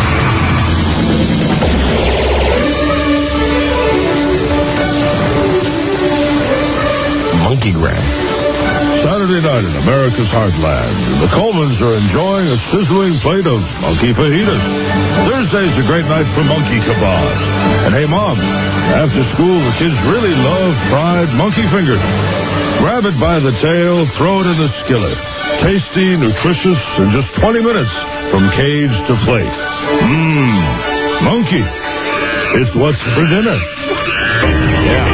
Monkeygram. Saturday night in America's heartland, the Colemans are enjoying a sizzling plate of monkey fajitas. Thursday's a great night for monkey kebabs. And hey, Mom, after school, the kids really love fried monkey fingers. Grab it by the tail, throw it in the skillet. Tasty, nutritious, in just twenty minutes from cage to plate. Mmm, monkey. It's what's for dinner. Yeah.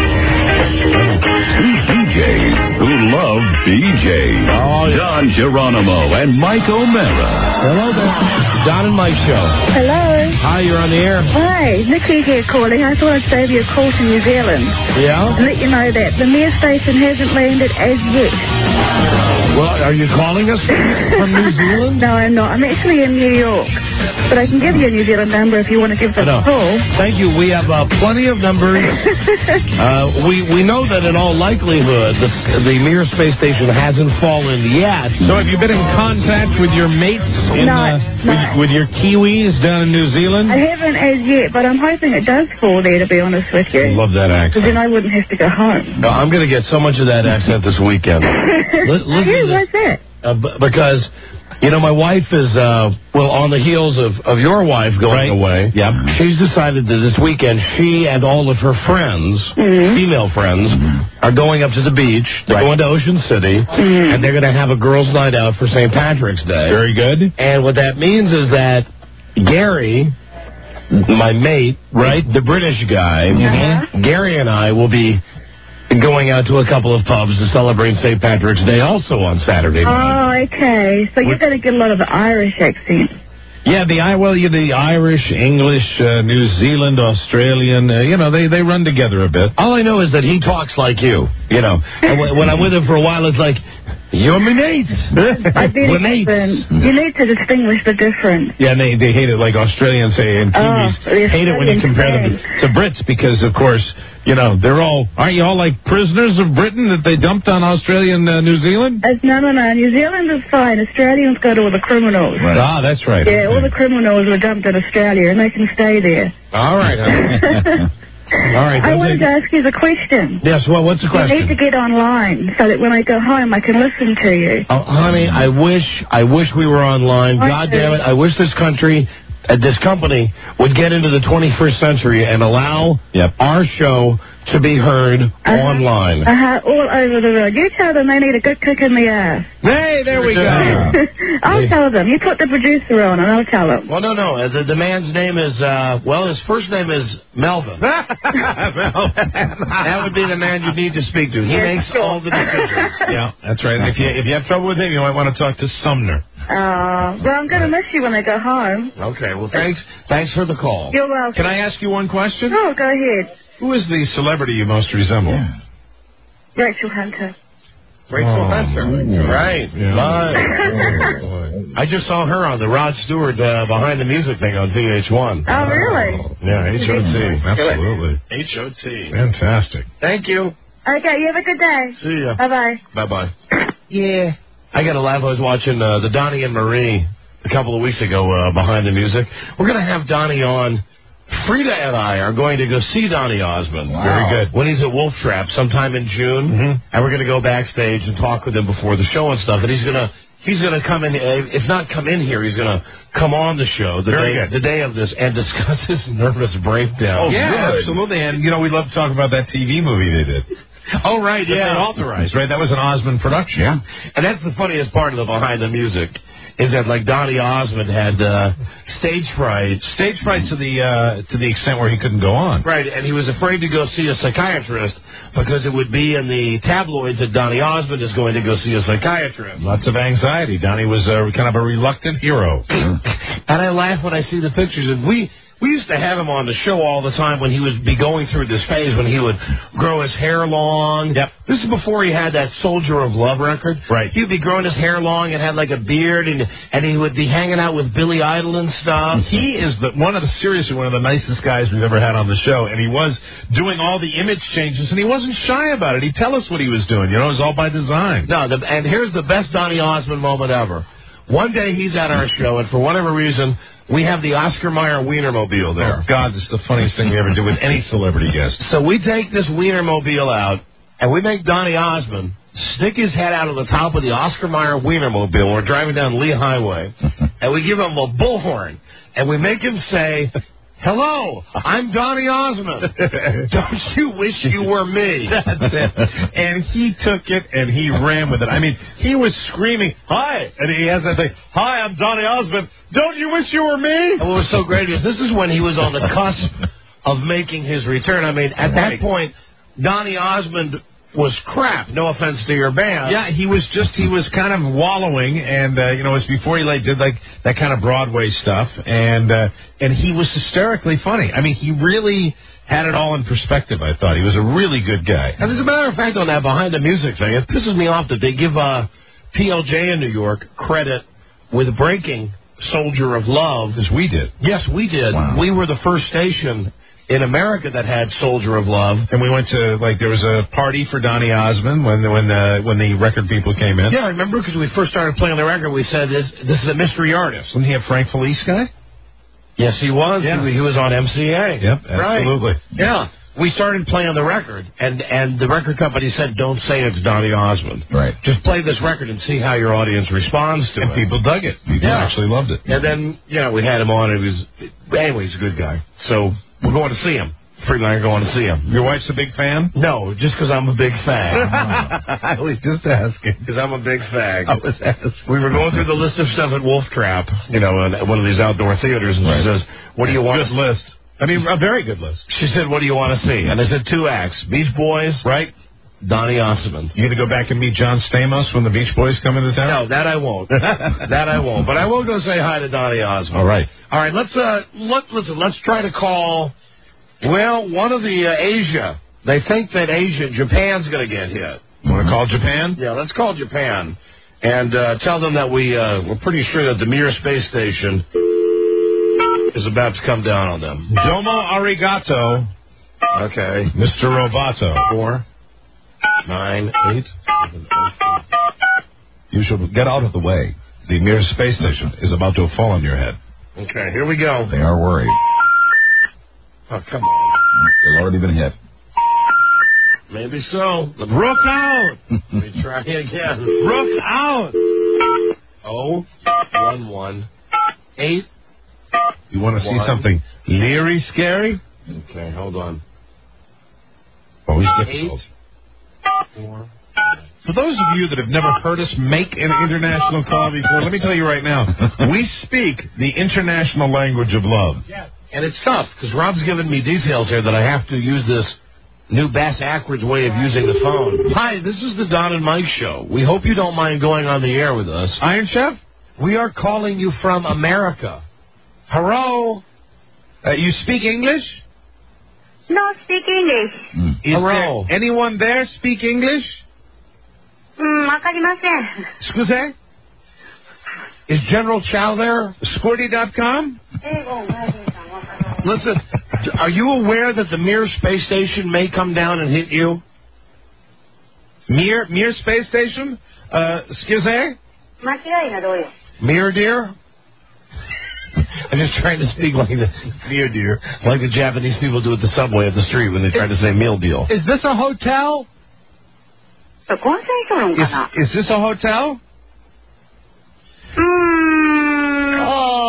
Two D Js who love B J. Oh, yeah. Don Geronimo and Mike O'Mara. Hello there. Don and Mike Show. Hello. Hi, you're on the air. Hi, Nikki here calling. I thought I'd save you a call to New Zealand. Yeah? And let you know that the Mir station hasn't landed as yet. Well, are you calling us from New Zealand? No, I'm not. I'm actually in New York. But I can give you a New Zealand number if you want to give them a call. Thank you. We have uh, plenty of numbers. uh, we we know that in all likelihood the, the Mir space station hasn't fallen yet. So have you been in contact with your mates? In, no, uh, no. With, with your Kiwis down in New Zealand? I haven't as yet, but I'm hoping it does fall there, to be honest with you. I love that accent. Because then I wouldn't have to go home. No, I'm going to get so much of that accent this weekend. L- Hey, what's that? Uh, b- because, you know, my wife is, uh, well, on the heels of, of your wife going Right. away. Yep. She's decided that this weekend she and all of her friends, Mm-hmm. female friends, are going up to the beach. They're going to Ocean City, Mm-hmm. and they're going to have a girls' night out for Saint Patrick's Day. Very good. And what that means is that Gary, my mate, right, the British guy, Uh-huh. Gary and I will be going out to a couple of pubs to celebrate Saint Patrick's Day also on Saturday night. Oh, okay. So you're going to get a lot of the Irish accent. Yeah, the I well, you the Irish, English, uh, New Zealand, Australian, uh, you know, they, they run together a bit. All I know is that he talks like you, you know. And when, when I'm with him for a while, it's like, you're my mate. I did We're mates. You need to distinguish the difference. Yeah, and they, they hate it like Australians say, and Kiwis Oh, the hate it when you compare them to, to Brits because, of course, you know, they're all, aren't you all like prisoners of Britain that they dumped on Australia and uh, New Zealand? It's, no, no, no. New Zealand is fine. Australians go to all the criminals. Right. Ah, that's right. Yeah, all the criminals were dumped in Australia, and they can stay there. All right. Huh? All right. I don't wanted take- to ask you the question. Yes, well, what's the You need question? to get online so that when I go home I can listen to you. Oh, honey, I wish, I wish we were online. I God do. damn it, I wish this country, uh, this company would get into the twenty-first century and allow our show to be heard online. Uh-huh, all over the world. You tell them they need a good kick in the ass. Hey, there we go. I'll tell them. You put the producer on and I'll tell them. Well, no, no. uh, The, the man's name is, uh, well, his first name is Melvin. That would be the man you need to speak to. He Yes, makes sure. all the decisions. Yeah, that's right. And if you if you have trouble with him, you might want to talk to Sumner. Uh, well, I'm going to miss you when I go home. Okay, well, thanks Thanks for the call. You're welcome. Can I ask you one question? Oh, go ahead. Who is the celebrity you most resemble? Rachel Hunter. Rachel Hunter. Right. Live. I just saw her on the Rod Stewart uh, Behind the Music thing on V H one. Oh, really? Yeah, H O T. Absolutely. H O T. Fantastic. Thank you. Okay, you have a good day. See ya. Bye-bye. Bye-bye. Yeah. I got to laugh. I was watching uh, the Donnie and Marie a couple of weeks ago uh, Behind the Music. We're going to have Donnie on. Frida and I are going to go see Donny Osmond. Wow. Very good. When he's at Wolf Trap sometime in June. Mm-hmm. And we're going to go backstage and talk with him before the show and stuff. And he's going to he's going to come in, uh, if not come in here, he's going to come on the show the Very day, good. the day of this and discuss his nervous breakdown. Oh, yeah, absolutely. And, you know, we love to talk about that T V movie they did. Oh, right, That yeah. they authorized, right? That was an Osmond production. Yeah. And that's the funniest part of the Behind the Music, is that, like, Donny Osmond had uh, stage fright. Stage fright to the uh, to the extent where he couldn't go on. Right, and he was afraid to go see a psychiatrist because it would be in the tabloids that Donny Osmond is going to go see a psychiatrist. Lots of anxiety. Donnie was uh, kind of a reluctant hero. And I laugh when I see the pictures. And we we used to have him on the show all the time when he would be going through this phase when he would grow his hair long. Yep. This is before he had that Soldier of Love record. Right. He would be growing his hair long and had like a beard, and and he would be hanging out with Billy Idol and stuff. He is the one of the seriously one of the nicest guys we've ever had on the show, and he was doing all the image changes, and he wasn't shy about it. He'd tell us what he was doing. You know, it was all by design. No, the, and here's the best Donny Osmond moment ever. One day he's at our show, and for whatever reason, we have the Oscar Mayer Wienermobile there. Oh, God, this is the funniest thing we ever do with any celebrity guest. So we take this Wienermobile out, and we make Donny Osmond stick his head out of the top of the Oscar Mayer Wienermobile. We're driving down Lee Highway, and we give him a bullhorn, and we make him say, "Hello, I'm Donny Osmond. Don't you wish you were me?" That's it. And he took it and he ran with it. I mean, he was screaming, "Hi!" And he has that thing, "Hi, I'm Donny Osmond. Don't you wish you were me?" And what was so great is this is when he was on the cusp of making his return. I mean, at that Right. point, Donny Osmond was crap. No offense to your band. Yeah, he was just, he was kind of wallowing, and, uh, you know, it was before he, like, did, like, that kind of Broadway stuff, and, uh, and he was hysterically funny. I mean, he really had it all in perspective, I thought. He was a really good guy. And as a matter of fact, on that Behind the Music thing, it pisses me off that they give uh, P L J in New York credit with breaking Soldier of Love. As we did. Yes, we did. Wow. We were the first station in America that had Soldier of Love. And we went to, like, there was a party for Donny Osmond when when uh, when the record people came in. Yeah, I remember because we first started playing the record, we said this this is a mystery artist. Didn't he have Frank Felice guy? Yes, he was. Yeah. He, he was on M C A. Yep, absolutely. Right. Yeah. We started playing the record, and, and the record company said, don't say it's Donny Osmond. Right. Just play this record and see how your audience responds to And it. people dug it. People Yeah. actually loved it. And then, you know, we had him on. It was, anyway, he's a good guy. So we're going to see him. Freed and I are going to see him. Your wife's a big fan? No, just because I'm a big fag. I was just asking. Because I'm a big fag. I was asking. We were going through the list of stuff at Wolf Trap, you know, at one of these outdoor theaters, and Right. she says, what do you want? Good list. I mean, a very good list. She said, what do you want to see? And I said, two acts. Beach Boys, Right? Donny Osmond. You going to go back and meet John Stamos when the Beach Boys come into town? No, that I won't. that I won't. But I will go say hi to Donny Osmond. All right. All right, let's, uh, let, listen, let's try to call, well, one of the uh, Asia. They think that Asia, Japan's going to get hit. Want to call Japan? Yeah, let's call Japan and uh, tell them that we, uh, we're pretty sure that the Mir space station is about to come down on them. Domo arigato, Okay. Mister Roboto. Four, nine, eight, seven, You should get out of the way. The Mir space station is about to fall on your head. eight. Okay, here we go. They are worried. Oh, come on. They've already been hit. Maybe so. Rook out. Let me try again. Rook out. Oh, one, one, eight. You want to see One. something leery scary? Okay, hold on. Always Eight. difficult. Four. For those of you that have never heard us make an international call before, let me tell you right now, we speak the international language of love. Yeah. And it's tough, because Rob's given me details here that I have to use this new Bass Ackwards way of using the phone. Hi, this is the Don and Mike Show. We hope you don't mind going on the air with us. Iron Chef? We are calling you from America. Hello? Uh, you speak English? No, speak English. Is Hello. there anyone there speak English? うん、わかりません。 Excuse? Is General Chow there? Squirty dot com? 英語をマイケルさんわかりません。 Listen, are you aware that the Mir space station may come down and hit you? Mir, Mir Space Station? Uh, excuse? 間違いなどうよ。 Mir, dear? I'm just trying to speak like the Mir, dear, like the Japanese people do at the subway at the street when they try to say meal deal. Is this a hotel? そこはセントルン Is, かな。 is this a hotel? うーん。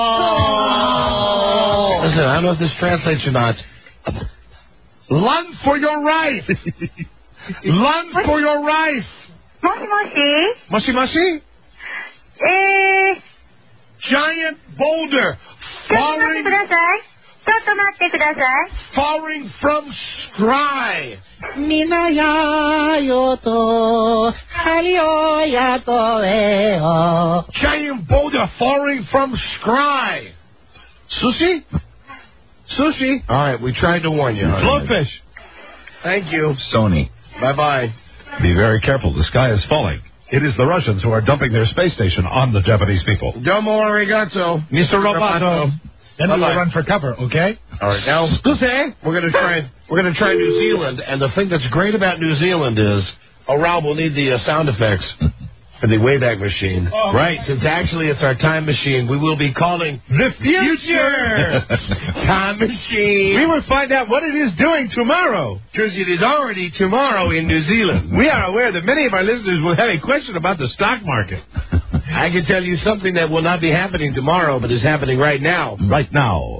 Listen, I don't know if this translates or not. Run for your life! Run for your life! もしもし Mushy mushy? えー、 Giant boulder ちょっと待ってく falling, ださい。ちょっと待ってください。 falling from sky. みなやよと、はりおやとえよ。 Giant boulder falling from sky. Sushi? Sushi? All right, we tried to warn you. Floatfish. Thank you. Sony. Bye-bye. Be very careful. The sky is falling. It is the Russians who are dumping their space station on the Japanese people. Domo arigato. Mister Roboto. Then we'll Bye-bye. run for cover, okay? All right, now we're going to try. We're going to try New Zealand, and the thing that's great about New Zealand is, oh, Rob, we'll need the uh, sound effects for the Wayback Machine, Oh. right? Since actually it's our time machine, we will be calling The future time machine. We will find out what it is doing tomorrow. Because it is already tomorrow in New Zealand. We are aware that many of our listeners will have a question about the stock market. I can tell you something that will not be happening tomorrow, but is happening right now. Right now.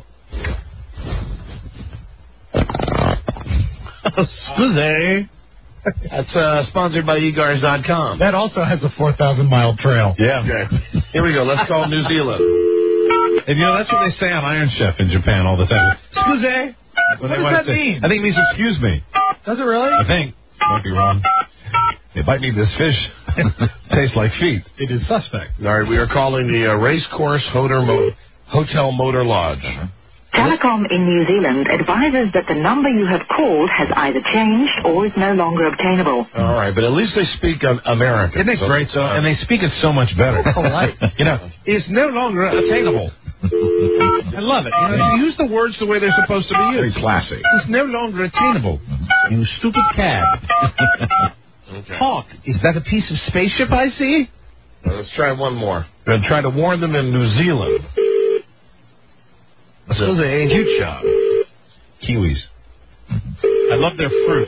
Excuse. That's uh, sponsored by e gars dot com. That also has a four thousand mile trail. Yeah. Okay. Here we go. Let's call New Zealand. And you know, that's what they say on Iron Chef in Japan all the time. Excuse. What does that mean? I think it means excuse me. Does it really? I think. Might be wrong. It might mean this fish tastes like feet. It is suspect. All right, we are calling the uh, Racecourse Hotel, Mo- Hotel Motor Lodge. Telecom in New Zealand advises that the number you have called has either changed or is no longer obtainable. All right, but at least they speak um, American. Isn't it so great? So, and they speak it so much better. You know, it's no longer attainable. I love it. You know, you use the words the way they're supposed to be used. Very classy. It's no longer attainable. You stupid cab. Okay. Hawk, is that a piece of spaceship I see? Well, let's try one more. We're going to try to warn them in New Zealand. This is a huge job. Kiwis. I love their fruit.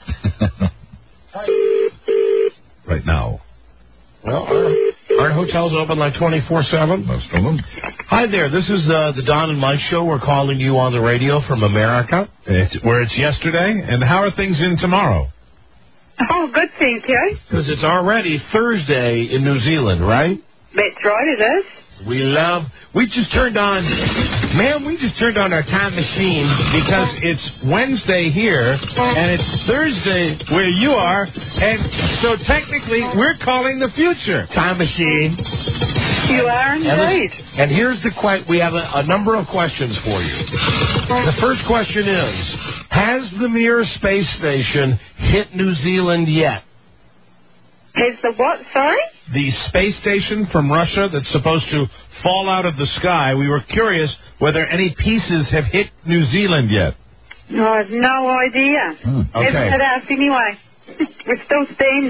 Right now. Well, aren't, aren't hotels open like twenty-four seven? Most of them. Hi there. This is uh, the Don and Mike Show. We're calling you on the radio from America. It's where it's yesterday. And how are things in tomorrow? Oh, good, thank you. Because it's already Thursday in New Zealand, right? That's right, it is. We love, we just turned on, man, we just turned on our time machine because it's Wednesday here and it's Thursday where you are, and so technically we're calling the future. Time machine. You are indeed. And, and here's the que- we have a, a number of questions for you. The first question is, has the Mir space station hit New Zealand yet? Has the what, sorry? The space station from Russia that's supposed to fall out of the sky. We were curious whether any pieces have hit New Zealand yet. No, I have no idea. Hmm, okay. Hasn't hit us anyway. We're still standing.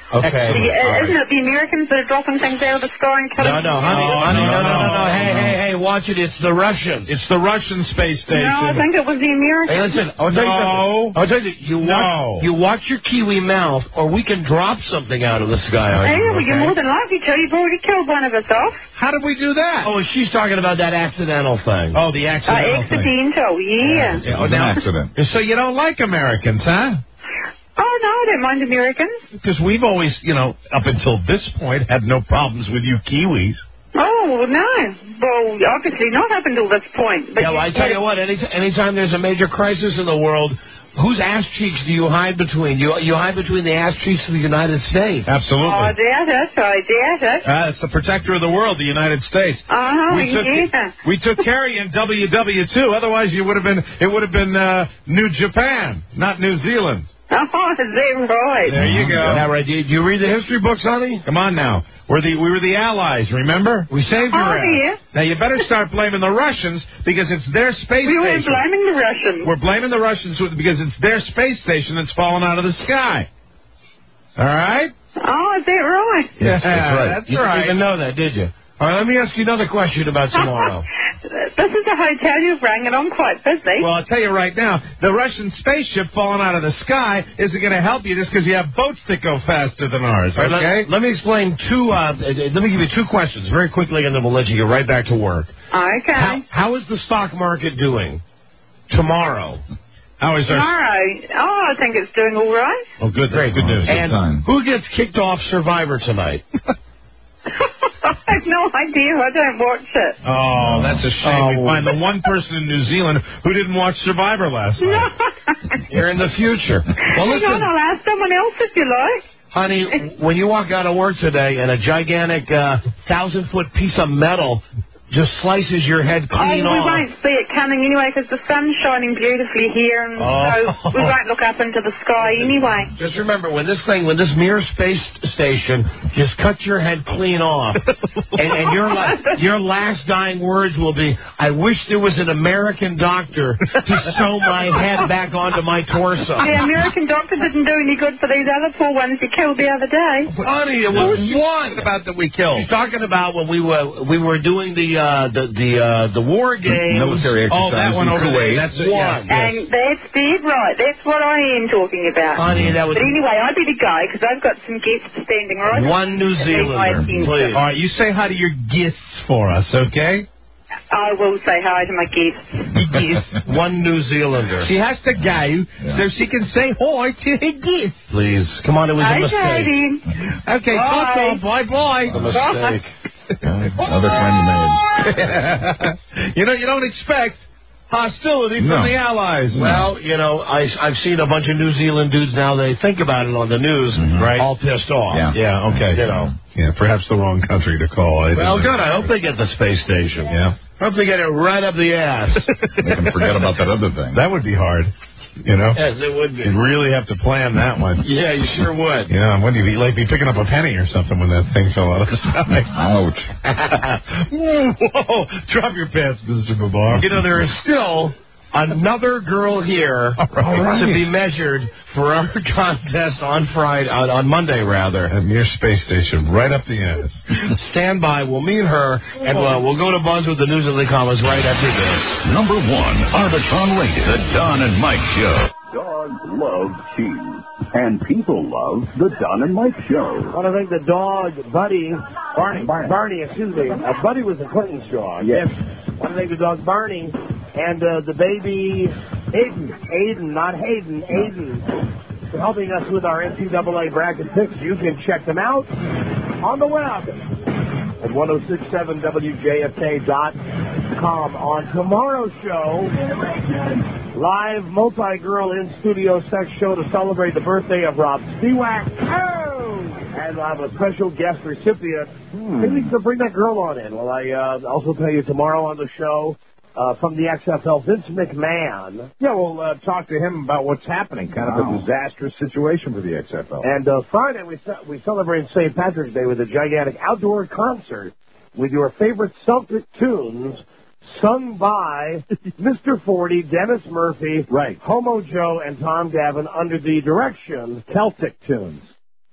Okay. The, isn't it the Americans that are dropping things out of the sky and killing No, no, honey, people? honey, no, no, no, no. Hey, hey, hey, watch it. It's the Russians. It's the Russian space station. No, I think it was the Americans. Hey, listen, I'll tell you No. something. I'll tell you, you No. watch, you watch your kiwi mouth, or we can drop something out of the sky on Hey, you, well, you're okay? more than likely to. You've already killed one of us off. How did we do that? Oh, she's talking about that accidental thing. Oh, the Uh, accidental thing. accidental, yeah. Yeah, it was an accident. So you don't like Americans, huh? Oh, no, I don't mind Americans. Because we've always, you know, up until this point, had no problems with you Kiwis. Oh, no. Well, obviously not up until this point. But Yeah, well, I tell you what, any anytime there's a major crisis in the world, whose ass cheeks do you hide between? You you hide between the ass cheeks of the United States. Absolutely. Oh, I doubt it. I doubt it. Uh, it's the protector of the world, the United States. Uh-huh, we took yeah. we took care of you in W W two. Otherwise, you would have been it would have been uh, New Japan, not New Zealand. Oh, is that right? There you go. Is that right? Did you read the history books, honey? Come on now. We're the we were the Allies. Remember? We saved your Oh, ass. yeah. Now you better start blaming the Russians because it's their space We weren't station. blaming the Russians. We're blaming the Russians because it's their space station that's fallen out of the sky. All right? Oh, is that right? Yes, that's right. That's you right. didn't even know that, did you? All right, let me ask you another question about tomorrow. This is a hotel you've rang, and I'm quite busy. Well, I'll tell you right now, the Russian spaceship falling out of the sky isn't going to help you just because you have boats that go faster than ours, All right, okay? let, let me explain two, uh, let me give you two questions very quickly, and then we'll let you get right back to work. Okay. How, how is the stock market doing tomorrow? How is our... Tomorrow, oh, I think it's doing all right. Oh, good, great, good news. And who gets kicked off Survivor tonight? I have no idea. I don't watch it. Oh, that's a shame. Oh. We find the one person in New Zealand who didn't watch Survivor last night. You're in the future. Well, Hang listen, on, I'll ask someone else if you like. honey, when you walk out of work today and a gigantic uh, thousand-foot piece of metal just slices your head Oh, clean we off. won't see it coming anyway because the sun's shining beautifully here, and Oh. so we won't look up into the sky anyway. Just remember, when this thing, when this Mir space station just cuts your head clean off, and, and your la- your last dying words will be, "I wish there was an American doctor to sew my head back onto my torso." The American doctor didn't do any good for these other poor ones you killed the other day. Honey, it was one. About that we killed. She's talking about when we were we were doing the uh, the the uh, the war games. Military Oh, that exercises one in over Kuwait. there. That's Yeah, one. yeah. And that's dead right. That's what I am talking about. Honey, that was But anyway, I better go because I've got some guests standing right. one New that need my Zealander, attention. please. All right, you say hi to your guests for us, okay? I will say hi to my guests. One New Zealander. She has to go so she can say hi to her guests. Please, come on, it was a Okay, mistake. then. Okay, Bye. Toto, bye-bye. A mistake. Another friend made. You know, you don't expect hostility from No. the Allies. Well, you know, I, I've seen a bunch of New Zealand dudes now. They think about it on the news, Right. all pissed off. Yeah. Yeah, okay. You know. Yeah, perhaps the wrong country to call. I Well, don't good. know. I hope they get the space station. Yeah. I hope they get it right up the ass. They can forget about that other thing. That would be hard, you know? Yes, it would be. You'd really have to plan that one. Yeah, you sure would. Yeah, what do you be like? Be picking up a penny or something when that thing fell out of the sky. Ouch. Whoa! Drop your pants, Mister Babar. You know, there is still another girl here right. to be measured for our contest on Friday, on, on Monday rather. At Mir Space Station, right up the ass. Stand by. We'll meet her, and uh, we'll go to Buzz with the news and the comments right after this. Number one, Arbitron rated, The Don and Mike Show. Dogs love cheese, and people love the Don and Mike Show. I don't think the dog, Buddy, Barney, Barney, Barney excuse me, uh, Buddy was the Clinton's dog. Yes. I don't think the dog Barney and uh, the baby Aiden, Aiden, not Hayden, Aiden, for helping us with our N C double A bracket picks. You can check them out on the web at ten sixty-seven W J F K dot com. On tomorrow's show, live multi-girl in-studio sex show to celebrate the birthday of Rob Stewart. Oh! And we'll have a special guest recipient. Hmm. Maybe we can bring that girl on in. Well, I uh, also tell you tomorrow on the show, uh, from the X F L, Vince McMahon. Yeah, we'll uh, talk to him about what's happening. Kind Wow. of a disastrous situation for the X F L. And uh, Friday, we ce- we celebrate Saint Patrick's Day with a gigantic outdoor concert with your favorite Celtic tunes sung by Mister forty, Dennis Murphy, Right. Homo Joe, and Tom Gavin under the direction Celtic tunes.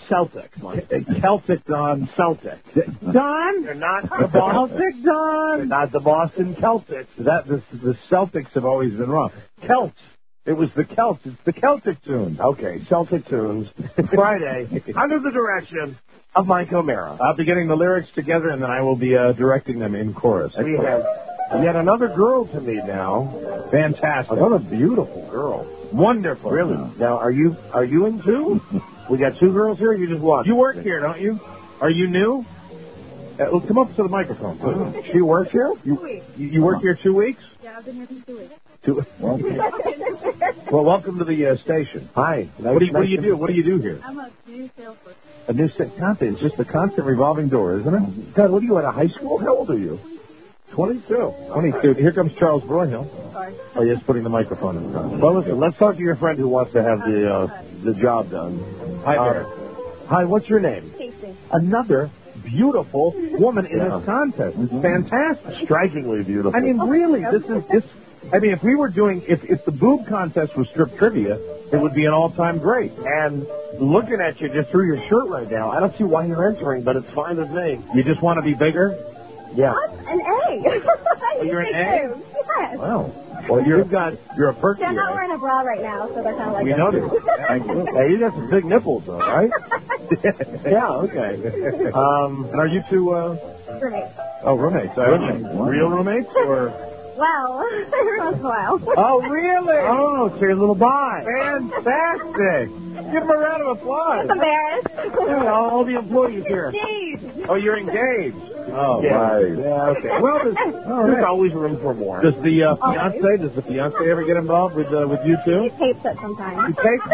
Celtics. Like Celtic Don Celtic. Don? They're not the Boston. Celtic Don. They're not the Boston Celtics. That the, the Celtics have always been wrong. Celts. It was the Celts. It's the Celtic Tunes. Okay, Celtic Tunes. Friday, under the direction of Mike O'Mara. I'll be getting the lyrics together, and then I will be uh, directing them in chorus. We have yet another girl to meet now. Fantastic. Another beautiful girl. Wonderful. Really? Now, are you are you in two? We got two girls here. Or you just watch. You work here, don't you? Are you new? Uh, well, come up to the microphone, please. She works here. You, you you work here two weeks? Yeah, I've been here for two weeks. Two. Well, well, welcome to the uh, station. Hi. What do you, what do you do? What do you do here? I'm a new salesperson. A new sales constant. It's just a constant revolving door, isn't it? God, what are you at a high school? How old are you? Twenty-two. Twenty-two. Here comes Charles Broyhill. Sorry. Oh, yes, putting the microphone in front. Well, listen. Let's talk to your friend who wants to have the uh, the job done. Hi there. Uh, hi. What's your name? Casey. Another beautiful woman in Yeah. this contest. It's fantastic. Strikingly beautiful. I mean, really, this is this. I mean, if we were doing, if if the boob contest was strip trivia, it would be an all-time great. And looking at you just through your shirt right now, I don't see why you're entering, but it's fine with me. You just want to be bigger? Yeah. An A. Oh, you're an A? Yes. Wow. Well, you've got, you're a perky. Yeah, I'm not wearing a bra right now, so they're kind of like. We a- noticed. Hey, you got some big nipples, though, right? Yeah. Okay. Um, and are you two? Uh, Roommates. oh, roommates. Uh, roommates. Real roommates or? Well, every once in a while. Oh, really? Oh, so you're a little bi. Fantastic. Give them a round of applause. I'm embarrassed. Yeah, all the employees here. Jeez. Oh, you're engaged. Oh, Yeah. right. Yeah, okay. Well, there's, there's always room for more. Does the uh, Always. fiance, does the fiance ever get involved with uh, with you two? He tapes it sometimes. You take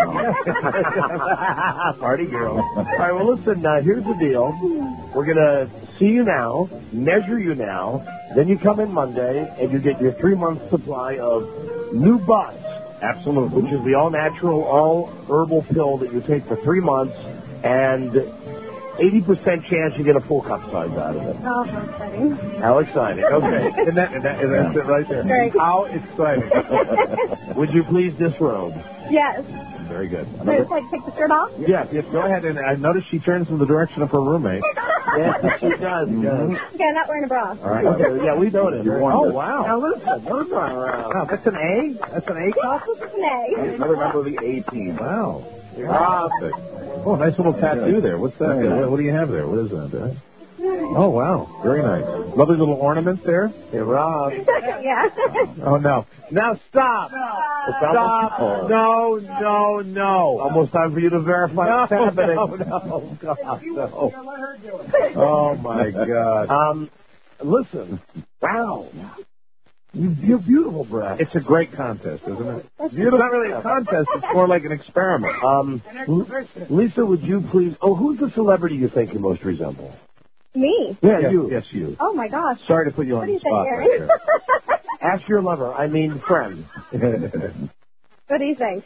Party girl. All right, well, listen, uh, here's the deal. We're going to see you now, measure you now, then you come in Monday, and you get your three-month supply of new Buzz. Absolutely. Which is the all-natural, all-herbal pill that you take for three months, and eighty percent chance you get a full cup size out of it. Oh, how exciting. How exciting. Okay. and, that, and, that, and that's it right there. Very good. How exciting. Would you please disrobe? Yes. Very good. So just like take the shirt off? Yes, yes, go ahead. And I noticed she turns in the direction of her roommate. Yes, she does. Okay, I'm not wearing a bra. All right. Okay, yeah, we noticed. You Oh, won. wow. Now, listen. Those are, uh, wow, that's an A? That's an A cup? This is an A. Another member of the A team. Wow. Fantastic. Oh, nice little tattoo there. What's that? What, what do you have there? What is that? Uh? Oh, wow. Very nice. Lovely little ornaments there. Hey, Rob. Yeah. Oh, no. Now stop. Stop. Oh. No, no, no. Almost time for you to verify No, what's happening. no, no, God, no. Oh, my God. Um, listen. Wow. You, you're beautiful, Brad. It's a great contest, isn't it? It's not really a contest. It's more like an experiment. Um, Lisa, would you please... Oh, who's the celebrity you think you most resemble? Me? Yeah, you. Yes, you. Oh, my gosh. Sorry to put you on What do the you think, spot Aaron? right there. Ask your lover. I mean, friend. What do you think?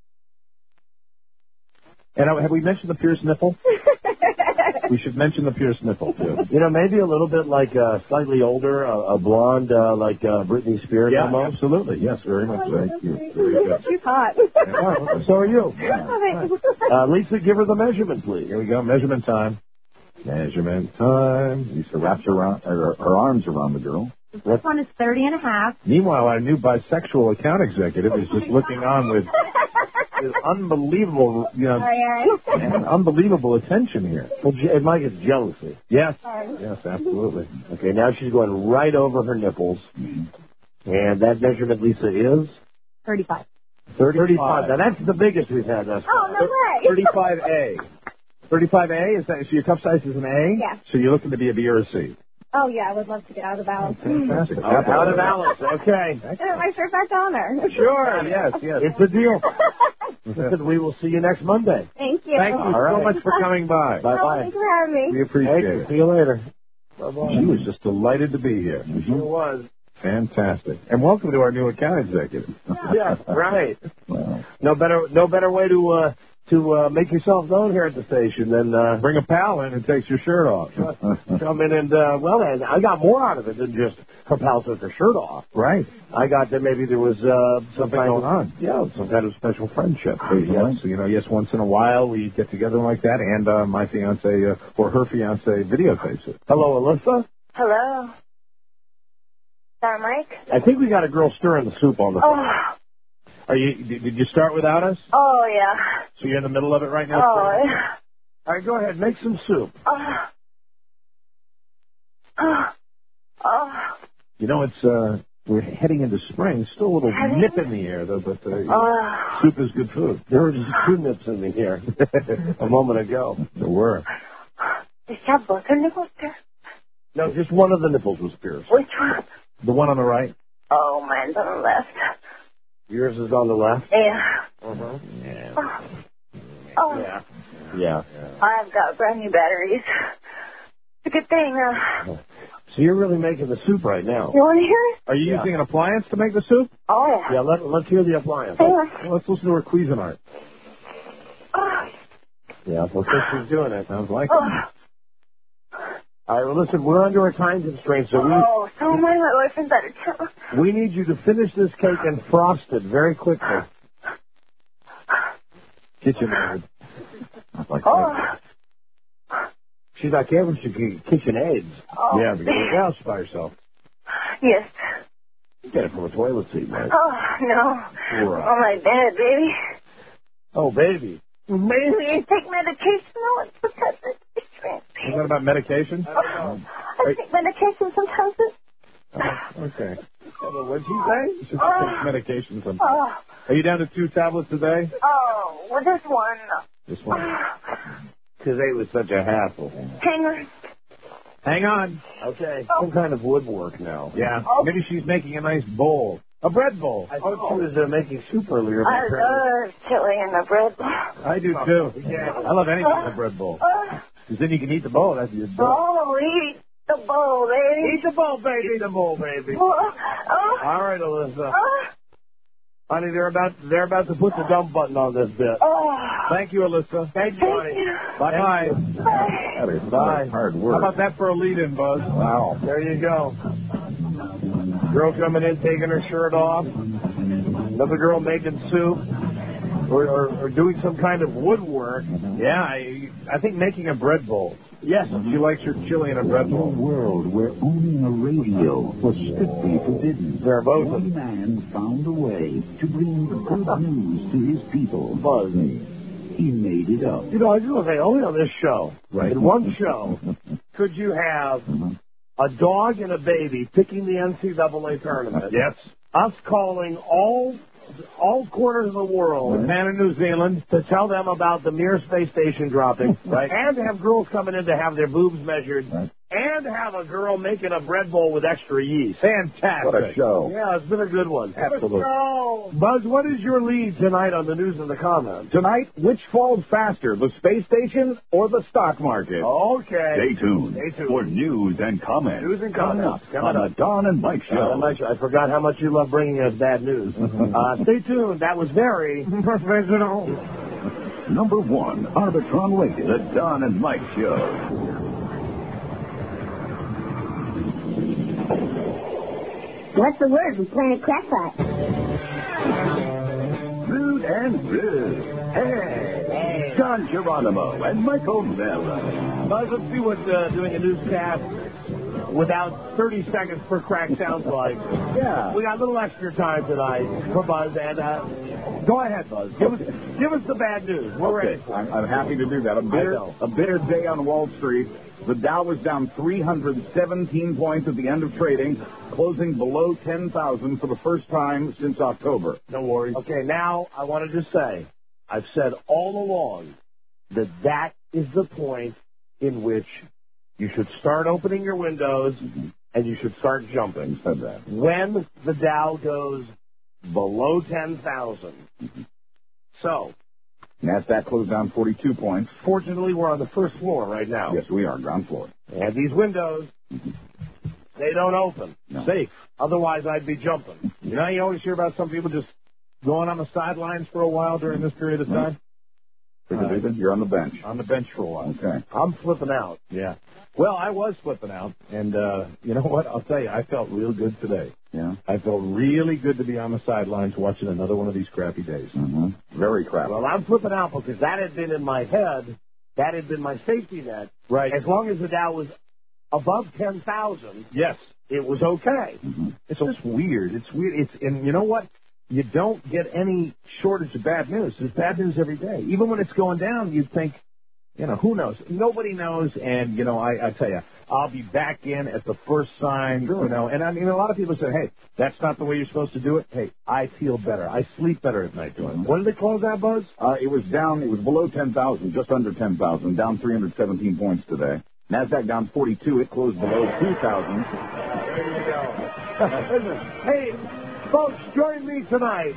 And uh, have we mentioned the pierced nipple? We should mention the pierced nipple, too. You know, maybe a little bit like uh, slightly older, a, a blonde uh, like uh, Britney Spears Yeah, almost. Absolutely. Yes, very much. Oh, Thank that's you. sweet. Very good. She's hot. Oh, so are you. Okay. Uh, Lisa, give her the measurement, please. Here we go. Measurement time. Measurement time. Lisa wraps her, around, her, her arms around the girl. This one is thirty and a half. Meanwhile, our new bisexual account executive is just looking on with, with unbelievable, you know, Sorry, Aaron. unbelievable attention here. Well, Je- it might get jealousy. Yes. Sorry. Yes, absolutely. Okay, now she's going right over her nipples. And that measurement, Lisa, is? thirty-five. thirty-five. Now, that's the biggest we've had thus Oh, far. no way. thirty-five A. thirty-five A? Is that, so your cup size is an A? Yeah. So you're looking to be a B or a C? Oh, yeah, I would love to get out of the balance. Fantastic. Out, out of balance. Okay. I put my shirt back on there. Sure, yes, yes. It's a deal. Listen, we will see you next Monday. Thank you. Thank you All so right. much for coming by. Oh, Bye-bye. thanks for having me. We appreciate it. See you later. Bye-bye. She was just delighted to be here. She Mm-hmm. was. Fantastic. And welcome to our new account executive. Yeah, right. Wow. No better no better way to uh, to uh, make yourself known here at the station, then uh, Bring a pal in and takes your shirt off. come in and, uh, well, and I got more out of it than just her pal took her shirt off. Right. I got that maybe there was uh, some Something kind going of, on. Yeah, some kind of special friendship. Yes, you know, yes, once in a while we get together like that, and uh, my fiance uh, or her fiance videotapes it. Hello, Alyssa. Hello. Is that Mike? I think we got a girl stirring the soup on the phone. Oh. Are you? Did did you start without us? Oh, yeah. So you're in the middle of it right now? Oh, sir? yeah. All right, go ahead. Make some soup. Oh. Oh. Oh. You know, it's uh, we're heading into spring. Still a little Heading? nip in the air, though. But uh, Oh. soup is good food. There were just two nips in the air a moment ago. There were. Did you have both her nipples there? No, just one of the nipples was pierced. Which one? The one on the right. Oh, mine's on the left. Yours is on the left. Yeah. Uh-huh. Yeah. Oh. Oh. Yeah. Yeah. I've got brand new batteries. It's a good thing. Uh, So you're really making the soup right now. you want to hear it? Are you using an appliance to make the soup? Oh, yeah. Yeah, let, let's hear the appliance. Hey, Well, let's listen to her Cuisinart. Oh. Yeah, well, since she's doing it, sounds like Oh. it. All right, well, listen, we're under a time constraint, so we Oh, so am I. My boyfriend's out of town. we need you to finish this cake and frost it very quickly. Kitchen aid. Like Oh. She's not careful, she can kitchen aids. Oh. Yeah, because you're house by herself. Yes. Get it from a toilet seat, man. Oh, no. Right. On my bed, baby. Oh, baby. Maybe you take medication. No, it's because it's strange. Is that about medication? I take medication sometimes. It's... Oh, okay. Well, what'd she say? She Oh. takes medication sometimes. Oh. Are you down to two tablets a day? Oh, well, there's one. Just one. Today was such a hassle. Hang on. Hang on. Okay. Some kind of woodwork now. Yeah. Oh. Maybe she's making a nice bowl. A bread bowl. I thought she was uh, making soup earlier. I love chili in the bread. I do too. Yeah. I love anything in a bread bowl. Oh, Because then you can eat the bowl. That's your bowl. oh, eat the bowl, baby. Eat the bowl, baby. Eat the bowl, baby. Oh, oh, All right, Alyssa. oh, Honey, they're about they're about to put the dump button on this bit. oh. Thank you, Alyssa. Thank you, honey. you. Bye bye. That is Bye. hard How work. about that for a lead-in, Buzz? Wow. There you go. Girl coming in, taking her shirt off. Another girl making soup. Or, or, or doing some kind of woodwork. Yeah, I, I think making a bread bowl. Yes, she likes her chili in a bread In a bowl. world where owning a radio was strictly forbidden, They're both. one man found a way to bring good news to his people. Buzz. He made it up. You know, I just want to say, only on this show, Right. in one show, could you have a dog and a baby picking the N C double A tournament. Yes. Us calling all all corners of the world, Japan and New Zealand, to tell them about the Mir space station dropping, right? And to have girls coming in to have their boobs measured, right. And to have a girl making a bread bowl with extra yeast. Fantastic. What a show. Yeah, it's been a good one. Absolutely. Buzz, what is your lead tonight on the news and the comments? Tonight, which falls faster, the space station or the stock market? Okay. Stay tuned, Stay tuned. for news and comments. News and Coming comments. up Coming on up. the Don and Mike Show. Uh, Mike, I forgot how much you love bringing us bad news. uh, stay tuned. That was very professional. Number one, Arbitron Waited, the Don and Mike Show. What's the word? We planted crackpot. Rude and Rude. Hey, Don Geronimo and Michael Mella. Buzz, let's see what uh, doing a newscast without thirty seconds per crack sounds like. Yeah. We got a little extra time tonight for Buzz, and uh, go ahead, Buzz. Give us, give us the bad news. We're Okay, ready. I'm, I'm happy to do that. A bitter, know. a bitter day on Wall Street. The Dow was down three hundred seventeen points at the end of trading, closing below ten thousand for the first time since October. No worries. Okay, now I wanted to say, I've said all along that that is the point in which you should start opening your windows and you should start jumping. You said that. When the Dow goes below ten thousand. So, NASDAQ closed down forty-two points. fortunately, we're on the first floor right now. Yes, we are, ground floor. And these windows, they don't open. No. Safe. Otherwise, I'd be jumping. You know, you always hear about some people just going on the sidelines for a while during this period of time. Uh, You're on the bench. On the bench for a while. Okay. I'm flipping out. Yeah. Well, I was flipping out, and uh, you know what? I'll tell you, I felt real good today. Yeah. I felt really good to be on the sidelines watching another one of these crappy days. Mm-hmm. Very crappy. Well, I'm flipping out because that had been in my head. That had been my safety net. Right. As long as the Dow was above ten thousand. Yes. It was okay. Mm-hmm. It's just weird. It's weird. It's and you know what? You don't get any shortage of bad news. There's bad news every day. Even when it's going down, you think, you know, who knows? Nobody knows. And, you know, I, I tell you, I'll be back in at the first sign, sure. you know. And, I mean, a lot of people say, hey, that's not the way you're supposed to do it. Hey, I feel better. I sleep better at night doing it. When did it close out, Buzz? Uh, it was down. It was below ten thousand, just under ten thousand, down three hundred seventeen points today. NASDAQ down forty-two. It closed below two thousand. There you go. Hey, folks, join me tonight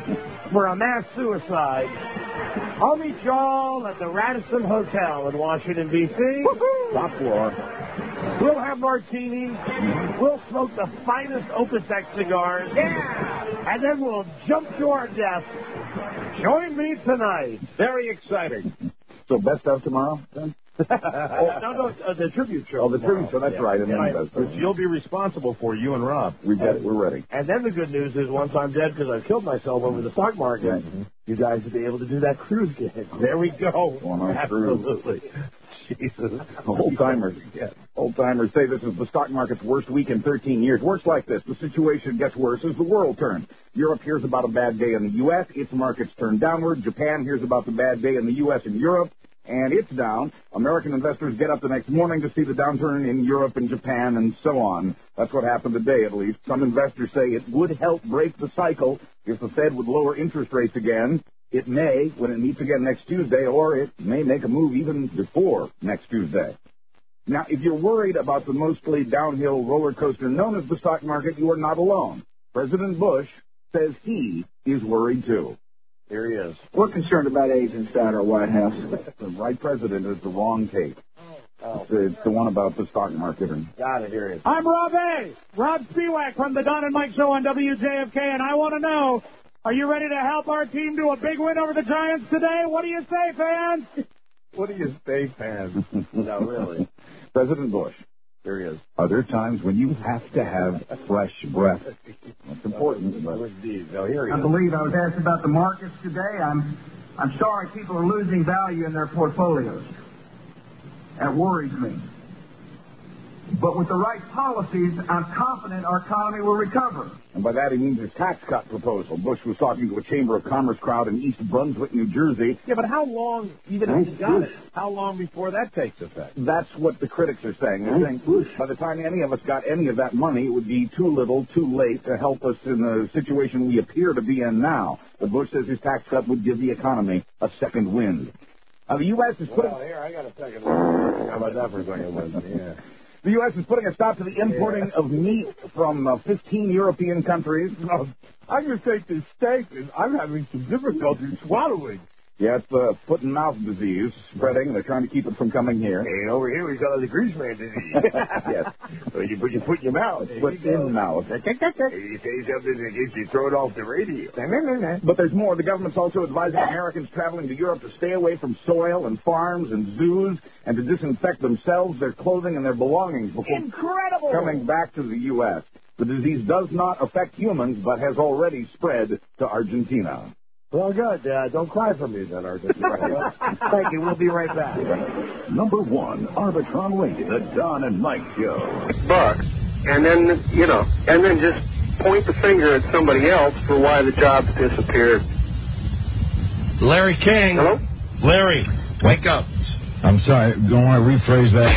for a mass suicide. I'll meet y'all at the Radisson Hotel in Washington, D C Top floor. We'll have martinis. We'll smoke the finest Opus X cigars. Yeah! And then we'll jump to our deaths. Join me tonight. Very exciting. So best of tomorrow, then? oh, no, no, uh, the tribute show. Oh, the tribute show, that's yeah. right. And yeah, then which right. you'll be responsible for, you and Rob. We get it. We're ready. And then the good news is once I'm dead because I killed myself over the stock market, mm-hmm. you guys will be able to do that cruise gig. There we go. Absolutely. Jesus. Old timers. Yeah. Old timers say this is the stock market's worst week in thirteen years. Works like this. The situation gets worse as the world turns. Europe hears about a bad day in the U S. Its markets turn downward. Japan hears about the bad day in the U S and Europe, and it's down. American investors get up the next morning to see the downturn in Europe and Japan and so on. That's what happened today, at least. Some investors say it would help break the cycle if the Fed would lower interest rates again. It may when it meets again next Tuesday, or it may make a move even before next Tuesday. Now, if you're worried about the mostly downhill roller coaster known as the stock market, you are not alone. President Bush says he is worried, too. Here he is. We're concerned about AIDS inside our White House. The right president is the wrong tape. Oh. It's, it's the one about the stock market. And Got it. Here he is. I'm Rob A. Rob Spiewak from the Don and Mike Show on W J F K, and I want to know, are you ready to help our team do a big win over the Giants today? What do you say, fans? What do you say, fans? No, really. President Bush. There he is. Are there times when you have to have fresh breath? That's important. But... No, here he I is. believe I was asked about the markets today. I'm, I'm sorry people are losing value in their portfolios. That worries me. But with the right policies, I'm confident our economy will recover. And by that he means his tax cut proposal. Bush was talking to a Chamber of Commerce crowd in East Brunswick, New Jersey. Yeah, but how long, even if you got it, how long before that takes effect? That's what the critics are saying. They're saying by the time any of us got any of that money, it would be too little, too late to help us in the situation we appear to be in now. But Bush says his tax cut would give the economy a second wind. Now, the U S is putting... Well, here, I got a second. How about that for a second wind? Yeah. The U S is putting a stop to the importing yeah. of meat from uh, fifteen European countries. Oh, I'm going to take this steak, and I'm having some difficulty swallowing. Yeah, it's the foot and mouth disease spreading. They're trying to keep it from coming here. Hey, over here we got the grease man disease. Yes. So you put your foot in your mouth. Foot in mouth. You say something that gets you thrown off the radio. But there's more. The government's also advising Americans traveling to Europe to stay away from soil and farms and zoos and to disinfect themselves, their clothing, and their belongings before Incredible. coming back to the U S. The disease does not affect humans, but has already spread to Argentina. Well, good. Uh, don't cry for me then, Argentina. Thank you. We'll be right back. Number one, Arbitron Radio, the Don and Mike Show. Bucks, and then, you know, and then just point the finger at somebody else for why the jobs disappeared. Larry King. Hello? Larry, wake up. I'm sorry, don't want to rephrase that.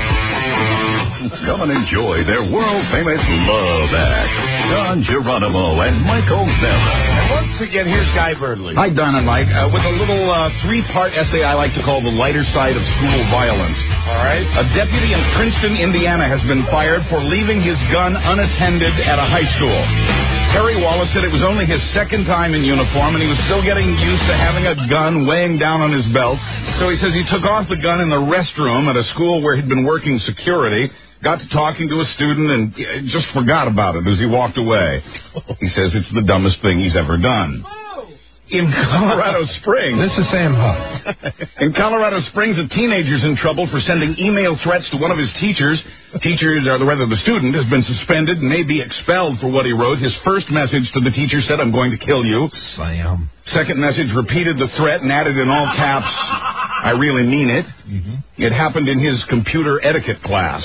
Come and enjoy their world-famous love act. Don Geronimo and Michael Zella. And once again, here's Guy Burnley. Hi, Don and Mike. Uh, with a little uh, three-part essay I like to call The Lighter Side of School Violence. All right. A deputy in Princeton, Indiana has been fired for leaving his gun unattended at a high school. Terry Wallace said it was only his second time in uniform, and he was still getting used to having a gun weighing down on his belt. So he says he took off the gun in the restroom at a school where he'd been working security, got to talking to a student, and just forgot about it as he walked away. He says it's the dumbest thing he's ever done. In Colorado Springs. This is Sam Huff. In Colorado Springs, a teenager's in trouble for sending email threats to one of his teachers. Teachers, or rather the student, has been suspended and may be expelled for what he wrote. His first message to the teacher said, "I'm going to kill you." Sam. Second message repeated the threat and added in all caps, "I really mean it." Mm-hmm. It happened in his computer etiquette class.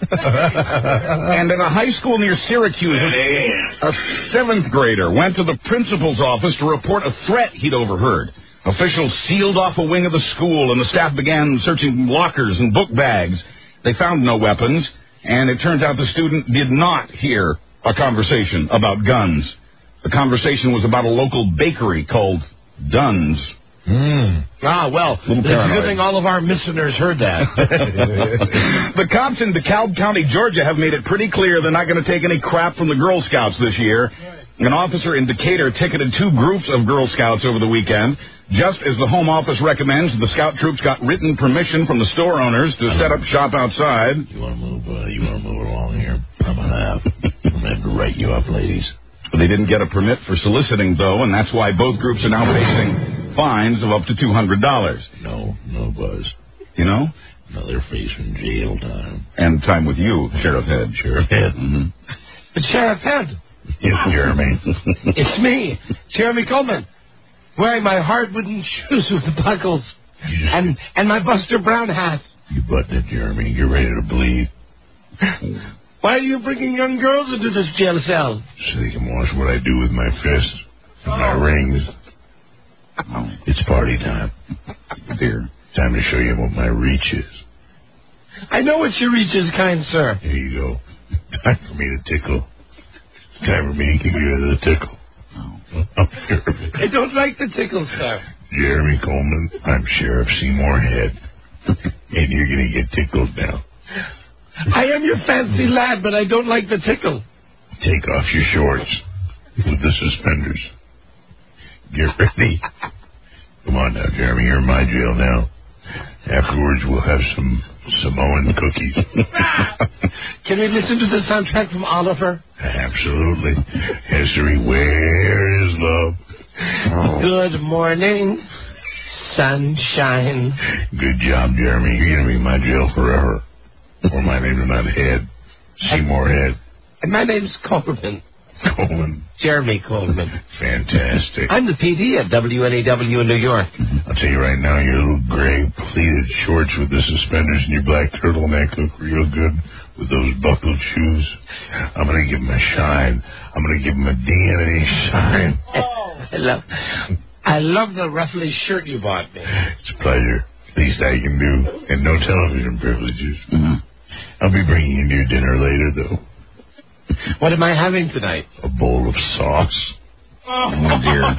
And in a high school near Syracuse, a seventh grader went to the principal's office to report a threat he'd overheard. Officials sealed off a wing of the school, and the staff began searching lockers and book bags. They found no weapons, and it turns out the student did not hear a conversation about guns. The conversation was about a local bakery called Dunn's. Mm. Ah, well, it's a good thing all of our listeners heard that. The cops in DeKalb County, Georgia, have made it pretty clear they're not going to take any crap from the Girl Scouts this year. An officer in Decatur ticketed two groups of Girl Scouts over the weekend. Just as the Home Office recommends, the Scout troops got written permission from the store owners to set up shop outside. You want to move, uh, you want to move along here? I'm going to have, I'm going to have to write you up, ladies. They didn't get a permit for soliciting, though, and that's why both groups are now facing fines of up to two hundred dollars. No, no, Buzz. You know? No, they're facing jail time. And time with you, Sheriff Head. Sheriff Head. Mm-hmm. But Sheriff Head. Yes, Jeremy. It's me, Jeremy Coleman, wearing my hard wooden shoes with the buckles and and my Buster Brown hat. You buttoned it, Jeremy. You're ready to bleed. Why are you bringing young girls into this jail cell? So they can watch what I do with my fists and my rings. Oh, it's party time. Dear. Time to show you what my reach is. I know what your reach is, kind sir. Here you go. Time for me to tickle. Time for me to give you the tickle. Oh. I'm Sheriff. I don't like the tickle, sir. Jeremy Coleman, I'm Sheriff Seymour Head. And you're going to get tickled now. I am your fancy lad, but I don't like the tickle. Take off your shorts with the suspenders. Get ready. Come on now, Jeremy. You're in my jail now. Afterwards, we'll have some Samoan cookies. Can we listen to the soundtrack from Oliver? Absolutely. History, where is love? Oh. Good morning, sunshine. Good job, Jeremy. You're going to be in my jail forever. Or my name's not Head. Seymour Head. And my name's Coleman. Coleman. Jeremy Coleman. Fantastic. I'm the P D at W N A W in New York. I'll tell you right now, your little gray pleated shorts with the suspenders and your black turtleneck look real good with those buckled shoes. I'm going to give them a shine. I'm going to give them a D N A shine. I love, I love the ruffly shirt you bought me. It's a pleasure. Least I can do. And no television privileges. Mm-hmm. I'll be bringing you your dinner later, though. What am I having tonight? A bowl of sauce. Oh, dear.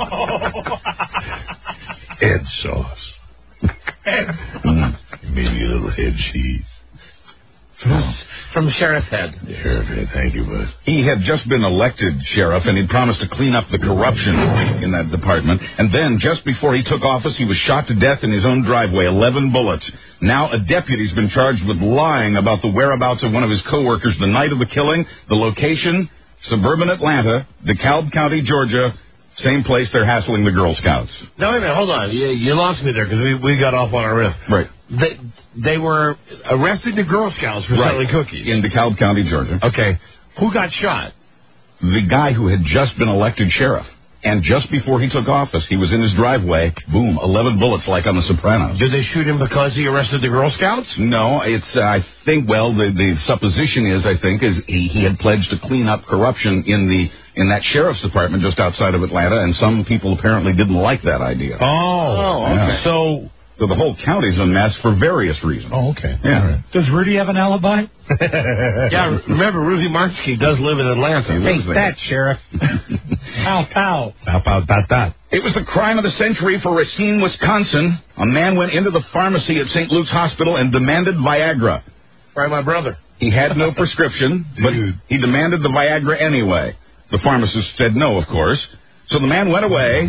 Head sauce. Mm. Maybe a little head cheese. From, from Sheriff Head. Sheriff Head, thank you, bud. He had just been elected sheriff, and he'd promised to clean up the corruption in that department. And then, just before he took office, he was shot to death in his own driveway, eleven bullets. Now a deputy's been charged with lying about the whereabouts of one of his coworkers the night of the killing, the location, suburban Atlanta, DeKalb County, Georgia, same place they're hassling the Girl Scouts. No, wait a minute, hold on. You, you lost me there because we, we got off on our riff. Right. They, they were arresting the Girl Scouts for right. selling cookies. In DeKalb County, Georgia. Okay. Who got shot? The guy who had just been elected sheriff. And just before he took office, he was in his driveway. Boom, eleven bullets like on The Sopranos. Did they shoot him because he arrested the Girl Scouts? No, it's, uh, I think, well, the, the supposition is, I think, is he, he had pledged to clean up corruption in the in that sheriff's department just outside of Atlanta, and some people apparently didn't like that idea. Oh, oh okay. Yeah. So... So the whole county's a mess for various reasons. Oh, okay. Yeah. Right. Does Rudy have an alibi? Yeah, remember, Rudy Marksky does live in Atlanta. Take that, Sheriff. Pow, pow. Pow, pow, dot, dot. It was the crime of the century for Racine, Wisconsin. A man went into the pharmacy at Saint Luke's Hospital and demanded Viagra. Right, my brother. He had no prescription, but he demanded the Viagra anyway. The pharmacist said no, of course. So the man went away.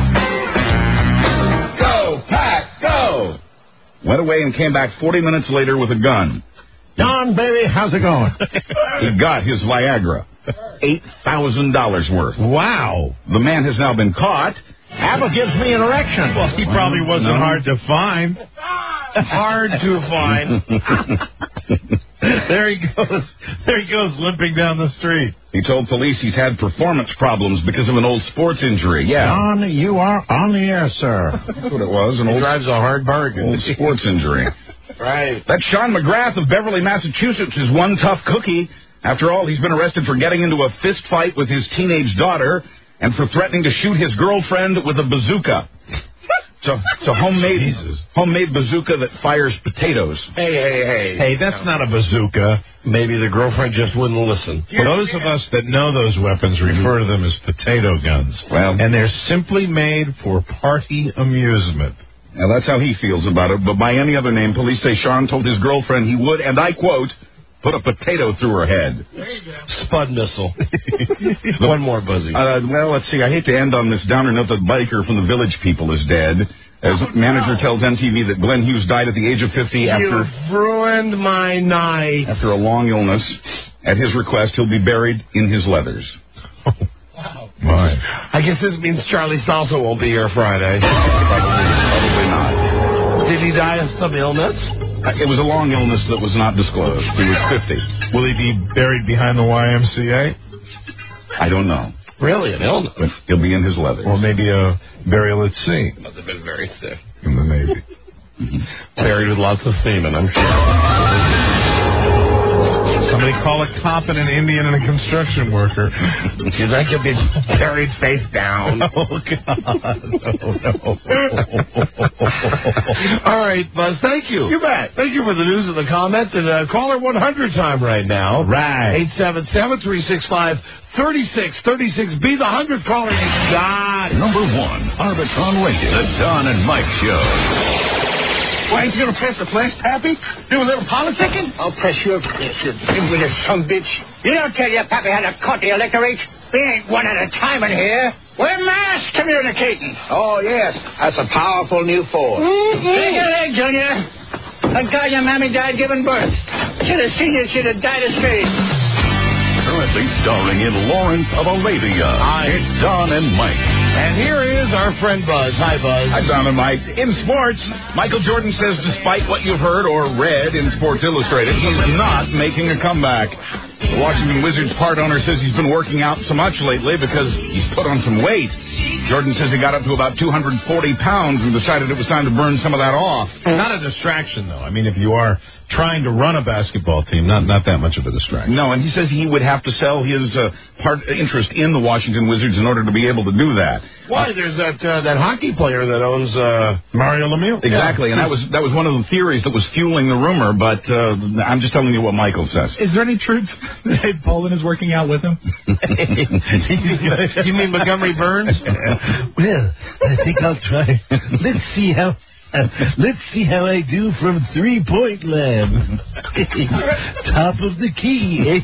Go, Pack, go! Went away and came back forty minutes later with a gun. Don, baby, how's it going? He got his Viagra. eight thousand dollars worth. Wow. The man has now been caught. ABBA gives me an erection. Well, he probably wasn't No. hard to find. Hard to find. There he goes. There he goes, limping down the street. He told police he's had performance problems because of an old sports injury. Yeah. John, you are on the air, sir. That's what it was. An He old, drives a hard bargain. old sports injury. Right. That's Sean McGrath of Beverly, Massachusetts, is one tough cookie. After all, he's been arrested for getting into a fist fight with his teenage daughter and for threatening to shoot his girlfriend with a bazooka. So, so homemade, homemade bazooka that fires potatoes. Hey, hey, hey. Hey, that's not a bazooka. Maybe the girlfriend just wouldn't listen. Those of us that know those weapons refer to them as potato guns. Well, and they're simply made for party amusement. Now, that's how he feels about it. But by any other name, police say Sean told his girlfriend he would, and I quote, put a potato through her head. Spud missile. One more, Buzzy. Uh, well, let's see. I hate to end on this downer note that biker from the Village People is dead. As manager tells M T V that Glenn Hughes died at the age of fifty after... You've ruined my night. After a long illness. At his request, he'll be buried in his leathers. Wow. My. I guess this means Charlie Salsa won't be here Friday. Probably, probably not. Did he die of some illness? It was a long illness that was not disclosed. He was fifty. Will he be buried behind the Y M C A? I don't know. Really, an illness? But he'll be in his leathers. Or maybe a burial at sea. Must have been very sick. In the Navy. Buried with lots of semen, I'm sure. Somebody call a cop and an Indian and a construction worker. You think he'll be buried face down? Oh, God. Oh, no. All right, Buzz, thank you. You bet. Thank you for the news and the comments. And uh, caller one hundred time right now. Right. eight seven seven, three six five, three six three six. Be the hundredth caller. You got it. Number one, Arbitron Radio. The Don and Mike Show. Why, ain't you going to press the flash, Pappy? Do a little politicking? I'll press your flash, you dimwitted son bitch. You don't tell your Pappy how to cut the electorate. We ain't one at a time in here. We're mass communicating. Oh, yes. That's a powerful new force. Mm-hmm. Take your leg, Junior. The guy your mammy died giving birth. Should have seen you. Should have died of straight. Currently starring in Lawrence of Arabia. Hi. It's Don and Mike. And here is our friend Buzz. Hi, Buzz. Hi, Don and Mike. In sports, Michael Jordan says despite what you've heard or read in Sports Illustrated, he's not making a comeback. The Washington Wizards part owner says he's been working out so much lately because he's put on some weight. Jordan says he got up to about two hundred forty pounds and decided it was time to burn some of that off. Not a distraction, though. I mean, if you are trying to run a basketball team, not not that much of a distraction. No, and he says he would have to sell his uh, part interest in the Washington Wizards in order to be able to do that. Why? There's that uh, that hockey player that owns uh, Mario Lemieux. Exactly, and that was that was one of the theories that was fueling the rumor. But uh, I'm just telling you what Michael says. Is there any truth that Abe Poland is working out with him? You mean Montgomery Burns? Well, I think I'll try. Let's see how uh, let's see how I do from three point land. Top of the key, eh?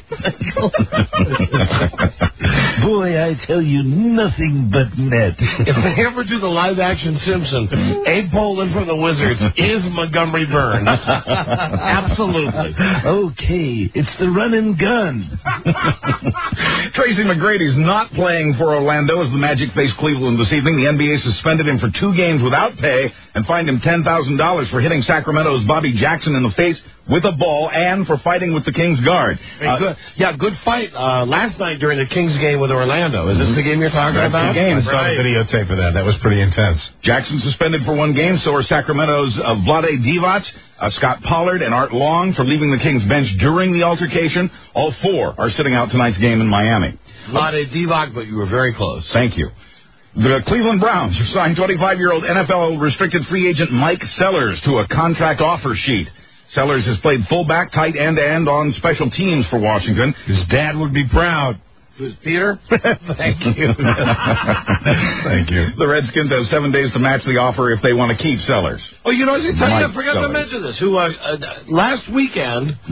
Boy, I tell you, nothing but net. If they ever do the live action Simpson, Abe Poland from the Wizards is Montgomery Burns. Absolutely. Okay, it's the run and gun. Tracy McGrady's not playing for Orlando as the Magic face Cleveland this evening. The N B A suspended him for two games without pay and fined him ten thousand dollars for hitting Sacramento's Bobby Jackson in the face with a ball and for fighting with the Kings guard. Hey, uh, good. Yeah, good fight uh, last night during the Kings game with Orlando. Is this the game you're talking That's about? the game. I saw the videotape of that. That was pretty intense. Jackson suspended for one game, so are Sacramento's uh, Vlade Divac, uh, Scott Pollard, and Art Long for leaving the Kings bench during the altercation. All four are sitting out tonight's game in Miami. Vlade Divac, but you were very close. Thank you. The Cleveland Browns have signed twenty-five-year-old N F L restricted free agent Mike Sellers to a contract offer sheet. Sellers has played fullback, tight end, and on special teams for Washington. His dad would be proud. Who's Peter? Thank you. Thank you. The Redskins have seven days to match the offer if they want to keep Sellers. Oh, you know, I Mike forgot to Sellers. mention this. Who uh, uh, last weekend, mm-hmm.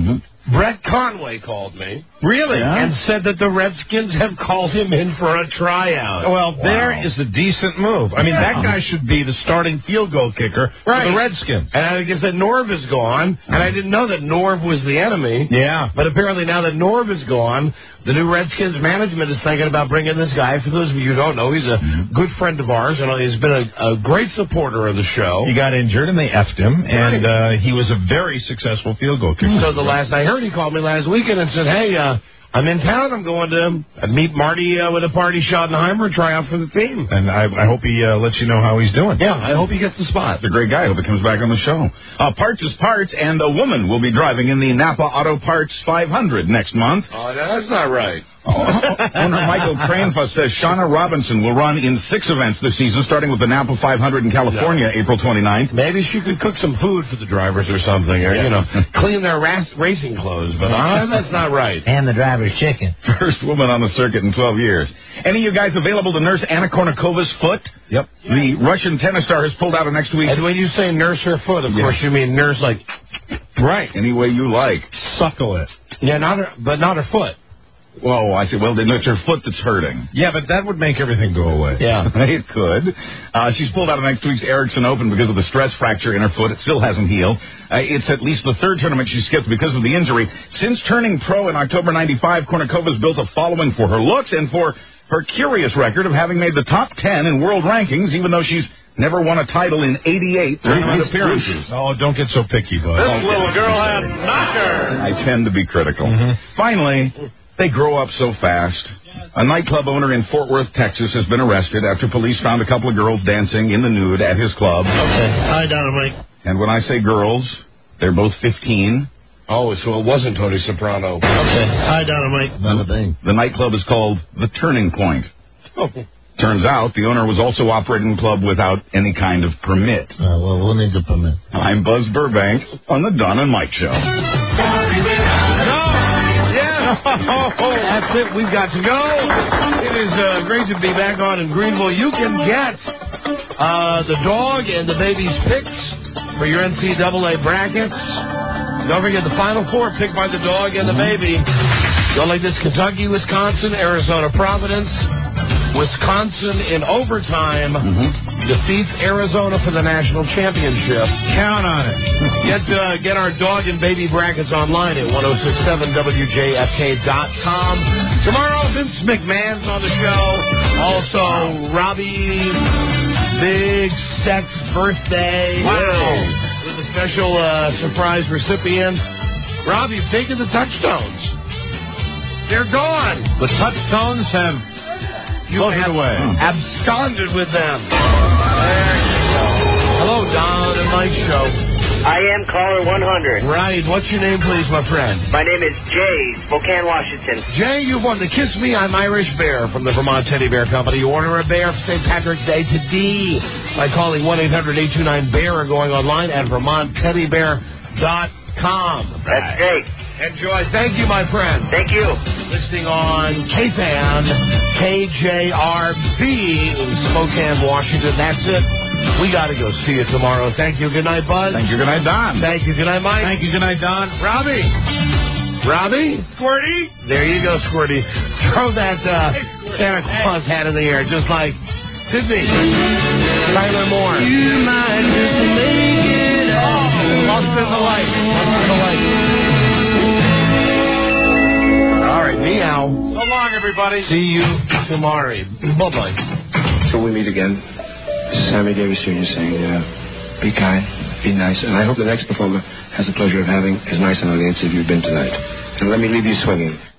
Brett Conway called me. Really? And said that the Redskins have called him in for a tryout. Well, there is a decent move. I mean, that guy should be the starting field goal kicker Right. for the Redskins. And I guess that Norv is gone, and I didn't know that Norv was the enemy. Yeah. But apparently now that Norv is gone, the new Redskins management is thinking about bringing this guy. For those of you who don't know, he's a good friend of ours, and he's been a, a great supporter of the show. He got injured, and they effed him, and uh, he was a very successful field goal kicker. So the last I heard, he called me last weekend and said, hey, uh, I'm in town. I'm going to meet Marty uh, with a party Schottenheimer and try out for the team. And I, I hope he uh, lets you know how he's doing. Yeah, I hope he gets the spot. He's a great guy. I hope he comes back on the show. Uh, Parts is Parts, and a woman will be driving in the Napa Auto Parts five hundred next month. Oh, that's not right. Owner Michael Cranfuss says Shauna Robinson will run in six events this season, starting with the Napa five hundred in California, yeah. April twenty-ninth. Maybe she could cook some food for the drivers or something, or, Yeah. you know, clean their ras- racing clothes. But uh, that's not right. And the driver's chicken. First woman on the circuit in twelve years. Any of you guys available to nurse Anna Kournikova's foot? Yep. The Russian tennis star has pulled out of next week's... And when you say nurse her foot, of Yeah. course you mean nurse like... Right. Any way you like. Suckle it. Yeah, not her, but not her foot. Whoa, I see. Well, then it's her foot that's hurting. Yeah, but that would make everything go away. Yeah. It could. Uh, she's pulled out of next week's Ericsson Open because of the stress fracture in her foot. It still hasn't healed. Uh, it's at least the third tournament she skipped because of the injury. Since turning pro in October ninety-five, Kournikova's built a following for her looks and for her curious record of having made the top ten in world rankings, even though she's never won a title in eighty-eight tournament appearances. Oh, don't get so picky, bud. This little girl had knocker. I tend to be critical. Mm-hmm. Finally, they grow up so fast. A nightclub owner in Fort Worth, Texas, has been arrested after police found a couple of girls dancing in the nude at his club. Okay. Hi, Dynamite. And when I say girls, they're both fifteen. Oh, so it wasn't Tony Soprano. Okay. Hi, Dynamite. Not a thing. The nightclub is called The Turning Point. Oh. Turns out the owner was also operating the club without any kind of permit. Uh, well, we'll need the permit. I'm Buzz Burbank on the Don and Mike Show. Oh, that's it. We've got to go. It is uh, great to be back on in Greenville. You can get uh, the dog and the baby's picks for your N C double A brackets. Don't forget the Final Four picked by the dog and the baby. Go like this: Kentucky, Wisconsin, Arizona, Providence. Wisconsin in overtime Mm-hmm. defeats Arizona for the national championship. Count on it. Get uh, get our dog and baby brackets online at ten sixty-seven W J F K dot com. Tomorrow, Vince McMahon's on the show. Also, Robbie's big sex birthday. Wow. With a special uh, surprise recipient. Robbie's taking the touchstones. They're gone. The touchstones have You floated have away. absconded with them. There you go. Hello, Don and Mike Show. I am caller one hundred. Right. What's your name, please, my friend? My name is Jay, Spokane, Washington. Jay, you've won the Kiss Me, I'm Irish Bear from the Vermont Teddy Bear Company. You order a bear for Saint Patrick's Day today by calling one eight hundred eight two nine bear or going online at vermont teddy bear dot com. That's great. Enjoy. Thank you, my friend. Thank you. Listening on K F A N, K J R B in Spokane, Washington. That's it. We got to go see you tomorrow. Thank you. Good night, Buzz. Thank you. Good night, Don. Thank you. Good night, Mike. Thank you. Good night, Don. Robbie. Robbie? Squirty? There you go, Squirty. Throw that uh, Santa Claus hat in the air, just like Sydney. Tyler Moore. You might just make it Oh, lost in the light. Lost in the light. All right, meow. So long, everybody. See you tomorrow. Bye-bye. Till we meet again, this is Sammy Davis Junior saying, uh, be kind, be nice, and I hope the next performer has the pleasure of having as nice an audience as you've been tonight. And let me leave you swinging.